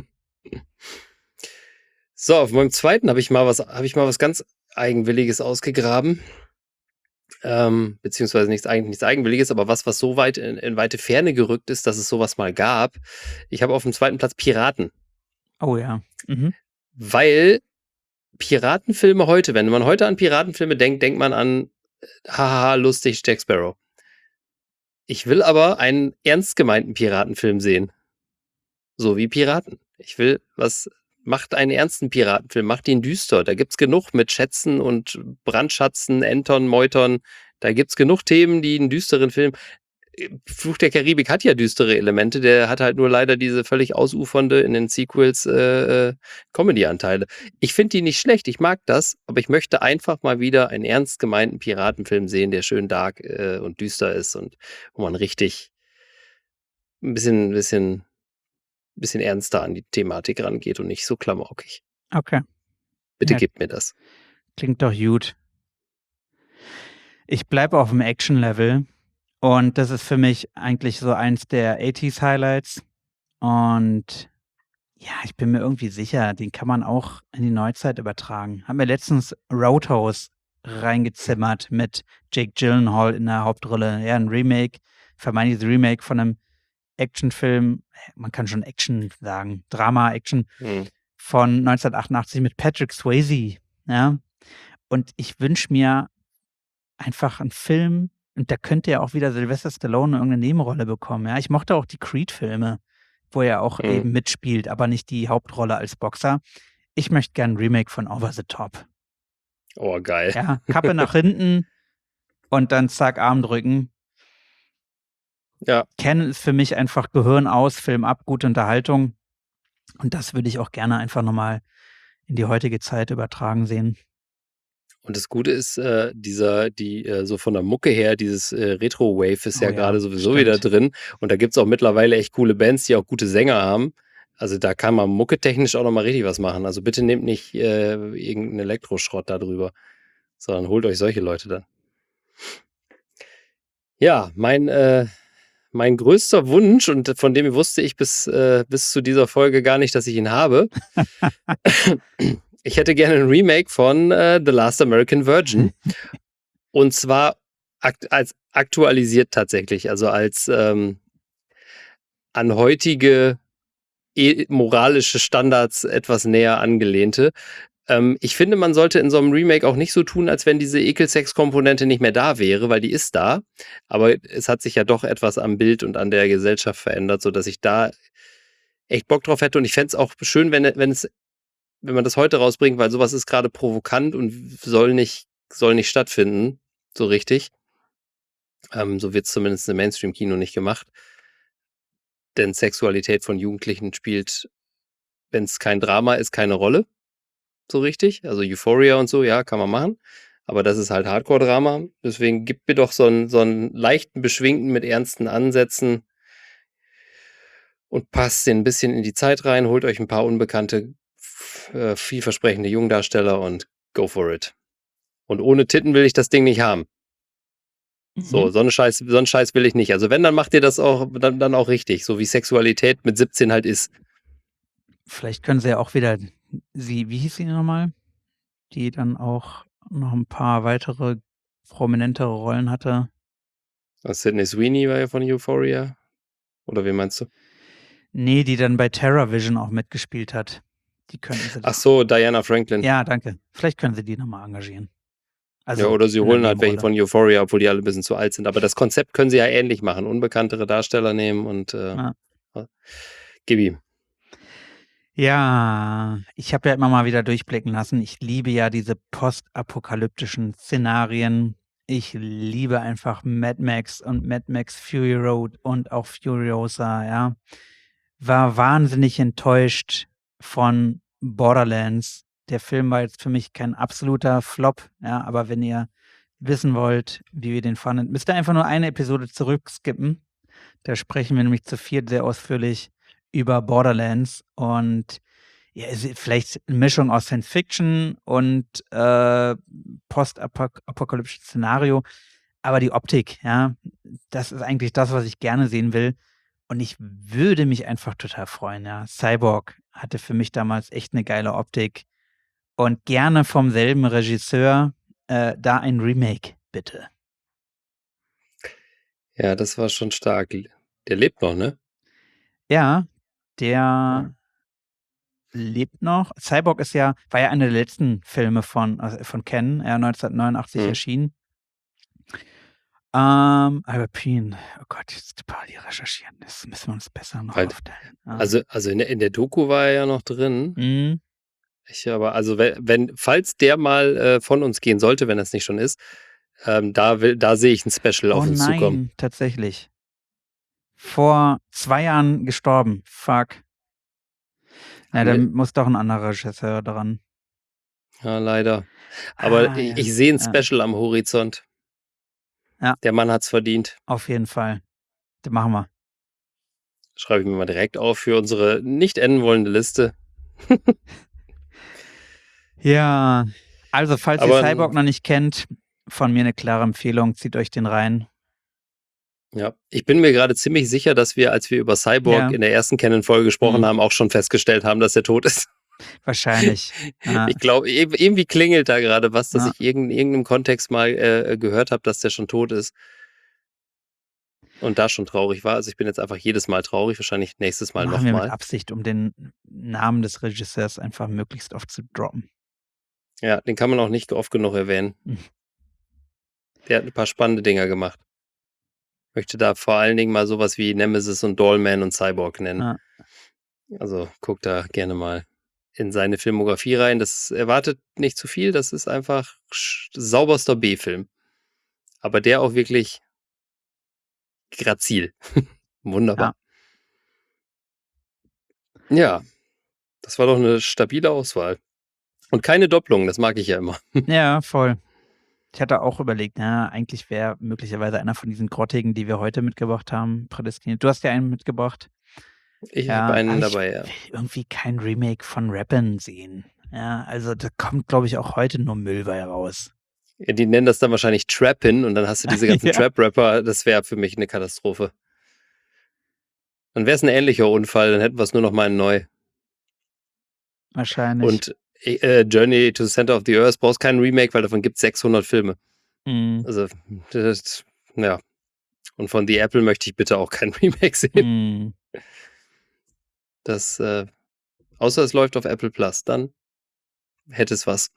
So, auf meinem zweiten habe ich mal was, habe ich mal was ganz Eigenwilliges ausgegraben. Ähm, beziehungsweise nichts, eigentlich nichts Eigenwilliges, aber was, was so weit in, in weite Ferne gerückt ist, dass es sowas mal gab. Ich habe auf dem zweiten Platz Piraten. Oh ja. Mhm. Weil Piratenfilme heute, wenn man heute an Piratenfilme denkt, denkt man an äh, haha, lustig, Jack Sparrow. Ich will aber einen ernst gemeinten Piratenfilm sehen. So wie Piraten. Ich will, was macht einen ernsten Piratenfilm, macht ihn düster. Da gibt's genug mit Schätzen und Brandschatzen, Entern, Meutern. Da gibt's genug Themen, die einen düsteren Film. Fluch der Karibik hat ja düstere Elemente, der hat halt nur leider diese völlig ausufernde in den Sequels äh, äh, Comedy-Anteile. Ich finde die nicht schlecht, ich mag das, aber ich möchte einfach mal wieder einen ernst gemeinten Piratenfilm sehen, der schön dark äh, und düster ist und wo man richtig ein bisschen, bisschen, bisschen ernster an die Thematik rangeht und nicht so klamaukig. Okay. Bitte Ja. gebt mir das. Klingt doch gut. Ich bleibe auf dem Action-Level und das ist für mich eigentlich so eins der achtziger-Highlights. Und ja, ich bin mir irgendwie sicher, den kann man auch in die Neuzeit übertragen. Haben wir letztens Roadhouse reingezimmert mit Jake Gyllenhaal in der Hauptrolle. Ja, ein Remake, vermeintliches Remake von einem Actionfilm. Man kann schon Action sagen, Drama-Action Hm. von neunzehnhundertachtundachtzig mit Patrick Swayze. Ja, und ich wünsche mir einfach einen Film, und da könnte ja auch wieder Sylvester Stallone irgendeine Nebenrolle bekommen. Ja, ich mochte auch die Creed-Filme, wo er auch Mhm. eben mitspielt, aber nicht die Hauptrolle als Boxer. Ich möchte gern ein Remake von Over the Top. Oh, geil. Ja, Kappe nach hinten und dann zack, Arm drücken. Ja. Canon ist für mich einfach Gehirn aus, Film ab, gute Unterhaltung. Und das würde ich auch gerne einfach nochmal in die heutige Zeit übertragen sehen. Und das Gute ist, äh, dieser, die, äh, so von der Mucke her, dieses äh, Retro-Wave ist Oh ja ja, gerade sowieso stimmt. wieder drin. Und da gibt's auch mittlerweile echt coole Bands, die auch gute Sänger haben. Also da kann man mucketechnisch auch nochmal richtig was machen. Also bitte nehmt nicht äh, irgendeinen Elektroschrott da drüber, sondern holt euch solche Leute dann. Ja, mein, äh, mein größter Wunsch, und von dem wusste ich bis, äh, bis zu dieser Folge gar nicht, dass ich ihn habe, Ich hätte gerne ein Remake von äh, The Last American Virgin. Und zwar akt- als aktualisiert tatsächlich, also als ähm, an heutige e- moralische Standards etwas näher angelehnte. Ähm, ich finde, man sollte in so einem Remake auch nicht so tun, als wenn diese Ekelsex-Komponente nicht mehr da wäre, weil die ist da. Aber es hat sich ja doch etwas am Bild und an der Gesellschaft verändert, sodass ich da echt Bock drauf hätte. Und ich fände es auch schön, wenn, wenn es, wenn man das heute rausbringt, weil sowas ist gerade provokant und soll nicht, soll nicht stattfinden, so richtig. Ähm, so wird es zumindest im Mainstream-Kino nicht gemacht. Denn Sexualität von Jugendlichen spielt, wenn es kein Drama ist, keine Rolle. So richtig. Also Euphoria und so, ja, kann man machen. Aber das ist halt Hardcore-Drama. Deswegen gibt mir doch so einen, so einen leichten, beschwingten mit ernsten Ansätzen und passt den ein bisschen in die Zeit rein, holt euch ein paar unbekannte, äh, vielversprechende Jungdarsteller und go for it. Und ohne Titten will ich das Ding nicht haben. So, Mhm. so einen Scheiß, so einen Scheiß will ich nicht. Also wenn, dann macht ihr das auch, dann, dann auch richtig, so wie Sexualität mit siebzehn halt ist. Vielleicht können sie ja auch wieder sie, wie hieß sie nochmal? Die dann auch noch ein paar weitere prominentere Rollen hatte. Sydney Sweeney war ja von Euphoria. Oder wen meinst du? Nee, die dann bei TerraVision auch mitgespielt hat. Die könnten sie Ach doch. so, Diana Franklin. Ja, danke. Vielleicht können sie die nochmal engagieren. Also ja, oder sie in der holen halt welche Nebenrolle. von Euphoria, obwohl die alle ein bisschen zu alt sind. Aber das Konzept können sie ja ähnlich machen. Unbekanntere Darsteller nehmen und äh, Ja. gib ihm. Ja, ich habe ja immer mal wieder durchblicken lassen. Ich liebe ja diese postapokalyptischen Szenarien. Ich liebe einfach Mad Max und Mad Max Fury Road und auch Furiosa, ja. War wahnsinnig enttäuscht von Borderlands. Der Film war jetzt für mich kein absoluter Flop, ja, aber wenn ihr wissen wollt, wie wir den fanden, müsst ihr einfach nur eine Episode zurückskippen. Da sprechen wir nämlich zu viert sehr ausführlich über Borderlands und ja, es ist vielleicht eine Mischung aus Science Fiction und äh, postapokalyptisches Szenario, aber die Optik, ja, das ist eigentlich das, was ich gerne sehen will. Und ich würde mich einfach total freuen, ja. Cyborg hatte für mich damals echt eine geile Optik. Und gerne vom selben Regisseur äh, da ein Remake, bitte. Ja, das war schon stark. Der lebt noch, ne? Ja, der lebt noch. Cyborg ist ja, war ja einer der letzten Filme von, also von Ken, ja, neunzehnhundertneunundachtzig Mhm. erschienen. Ähm, Alpine, oh Gott, jetzt parallel recherchieren. Das müssen wir uns besser noch Weil- aufteilen. Ja. Also, also in, der, in der Doku war er ja noch drin. Mhm. Ich aber, also wenn, wenn falls der mal äh, von uns gehen sollte, wenn das nicht schon ist, ähm, da will, da sehe ich ein Special Oh auf uns zukommen. nein, tatsächlich. Vor zwei Jahren gestorben. Fuck. Na, Haben da wir- muss doch ein anderer Regisseur dran. Ja, leider. Aber Ah, ich, ja. ich sehe ein Ja. Special am Horizont. Ja. Der Mann hat's verdient. Auf jeden Fall. Das machen wir. Schreibe ich mir mal direkt auf für unsere nicht enden wollende Liste. Ja, also falls Aber- ihr Cyborg noch nicht kennt, von mir eine klare Empfehlung, zieht euch den rein. Ja, ich bin mir gerade ziemlich sicher, dass wir, als wir über Cyborg Ja. in der ersten Canon-Folge gesprochen Mhm. haben, auch schon festgestellt haben, dass er tot ist. Wahrscheinlich. Ja. Ich glaube, irgendwie klingelt da gerade was, dass Ja. ich in irgendeinem Kontext mal äh, gehört habe, dass der schon tot ist. Und da schon traurig war. Also ich bin jetzt einfach jedes Mal traurig, wahrscheinlich nächstes Mal Machen wir mit nochmal. Absicht, um den Namen des Regisseurs einfach möglichst oft zu droppen. Ja, den kann man auch nicht oft genug erwähnen. Mhm. Der hat ein paar spannende Dinger gemacht. Möchte da vor allen Dingen mal sowas wie Nemesis und Dollman und Cyborg nennen. Ja. Also guck da gerne mal in seine Filmografie rein. Das erwartet nicht zu viel. Das ist einfach sch- sauberster B-Film. Aber der auch wirklich grazil. Wunderbar. Ja. Das war doch eine stabile Auswahl. Und keine Doppelung, das mag ich ja immer. Ja, voll. Ich hatte auch überlegt, na, eigentlich wäre möglicherweise einer von diesen Grottigen, die wir heute mitgebracht haben, prädestiniert. Du hast ja einen mitgebracht. Ich Ja, habe einen aber dabei, ich ja. will irgendwie kein Remake von Rappin sehen. Ja, also da kommt, glaube ich, auch heute nur Müll bei raus. Ja, die nennen das dann wahrscheinlich Trappin und dann hast du diese ganzen Ja. Trap-Rapper. Das wäre für mich eine Katastrophe. Dann wäre es ein ähnlicher Unfall, dann hätten wir es nur noch mal in neu. Wahrscheinlich. Und äh, Journey to the Center of the Earth brauchst kein Remake, weil davon gibt es sechshundert Filme. Mhm. Also, das, ja. Und von The Apple möchte ich bitte auch kein Remake sehen. Mhm. Das, äh, außer es läuft auf Apple Plus, dann hätte es was.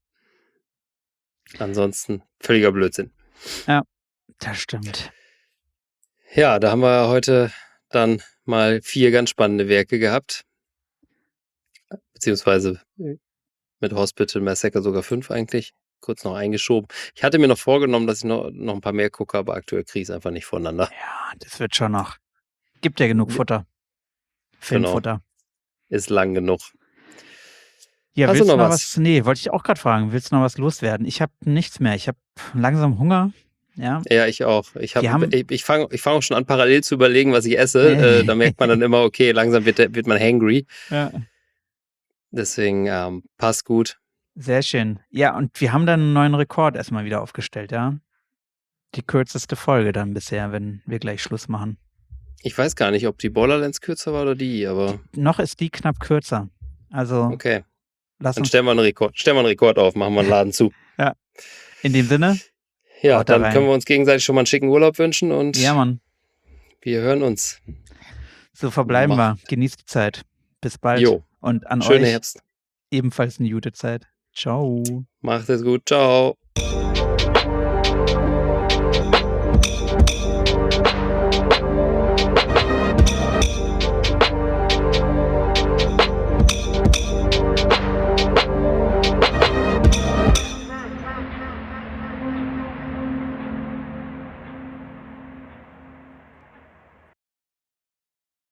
Ansonsten völliger Blödsinn. Das stimmt. Ja, da haben wir heute dann mal vier ganz spannende Werke gehabt. Beziehungsweise mit Hospital Massacre sogar fünf eigentlich. Kurz noch eingeschoben. Ich hatte mir noch vorgenommen, dass ich noch, noch ein paar mehr gucke, aber aktuell kriege ich es einfach nicht voneinander. Ja, das wird schon noch. Gibt ja genug Futter. Filmfutter. Ist lang genug. Ja, Hast du willst du noch noch was? was? Nee, wollte ich auch gerade fragen. Willst du noch was loswerden? Ich habe nichts mehr. Ich habe langsam Hunger. Ja. Ja, ich auch. Ich, hab, Wir haben- ich, ich fange ich fang auch schon an, parallel zu überlegen, was ich esse. äh, da merkt man dann immer, okay, langsam wird, der- wird man hangry. ja. Deswegen ähm, passt gut. Sehr schön. Ja, und wir haben dann einen neuen Rekord erstmal wieder aufgestellt, ja. Die kürzeste Folge dann bisher, wenn wir gleich Schluss machen. Ich weiß gar nicht, ob die Borderlands kürzer war oder die, aber Noch ist die knapp kürzer. Also okay. lass Dann uns stellen wir einen Rekord, stellen wir einen Rekord auf, machen wir einen Laden zu. in dem Sinne, Ja, Haut da dann rein. können wir uns gegenseitig schon mal einen schicken Urlaub wünschen und ja Mann, wir hören uns. so verbleiben Mach- wir. Genießt die Zeit. Bis bald. Jo, Und an schöne euch Herbst. ebenfalls eine gute Zeit. Ciao. Macht es gut. Ciao.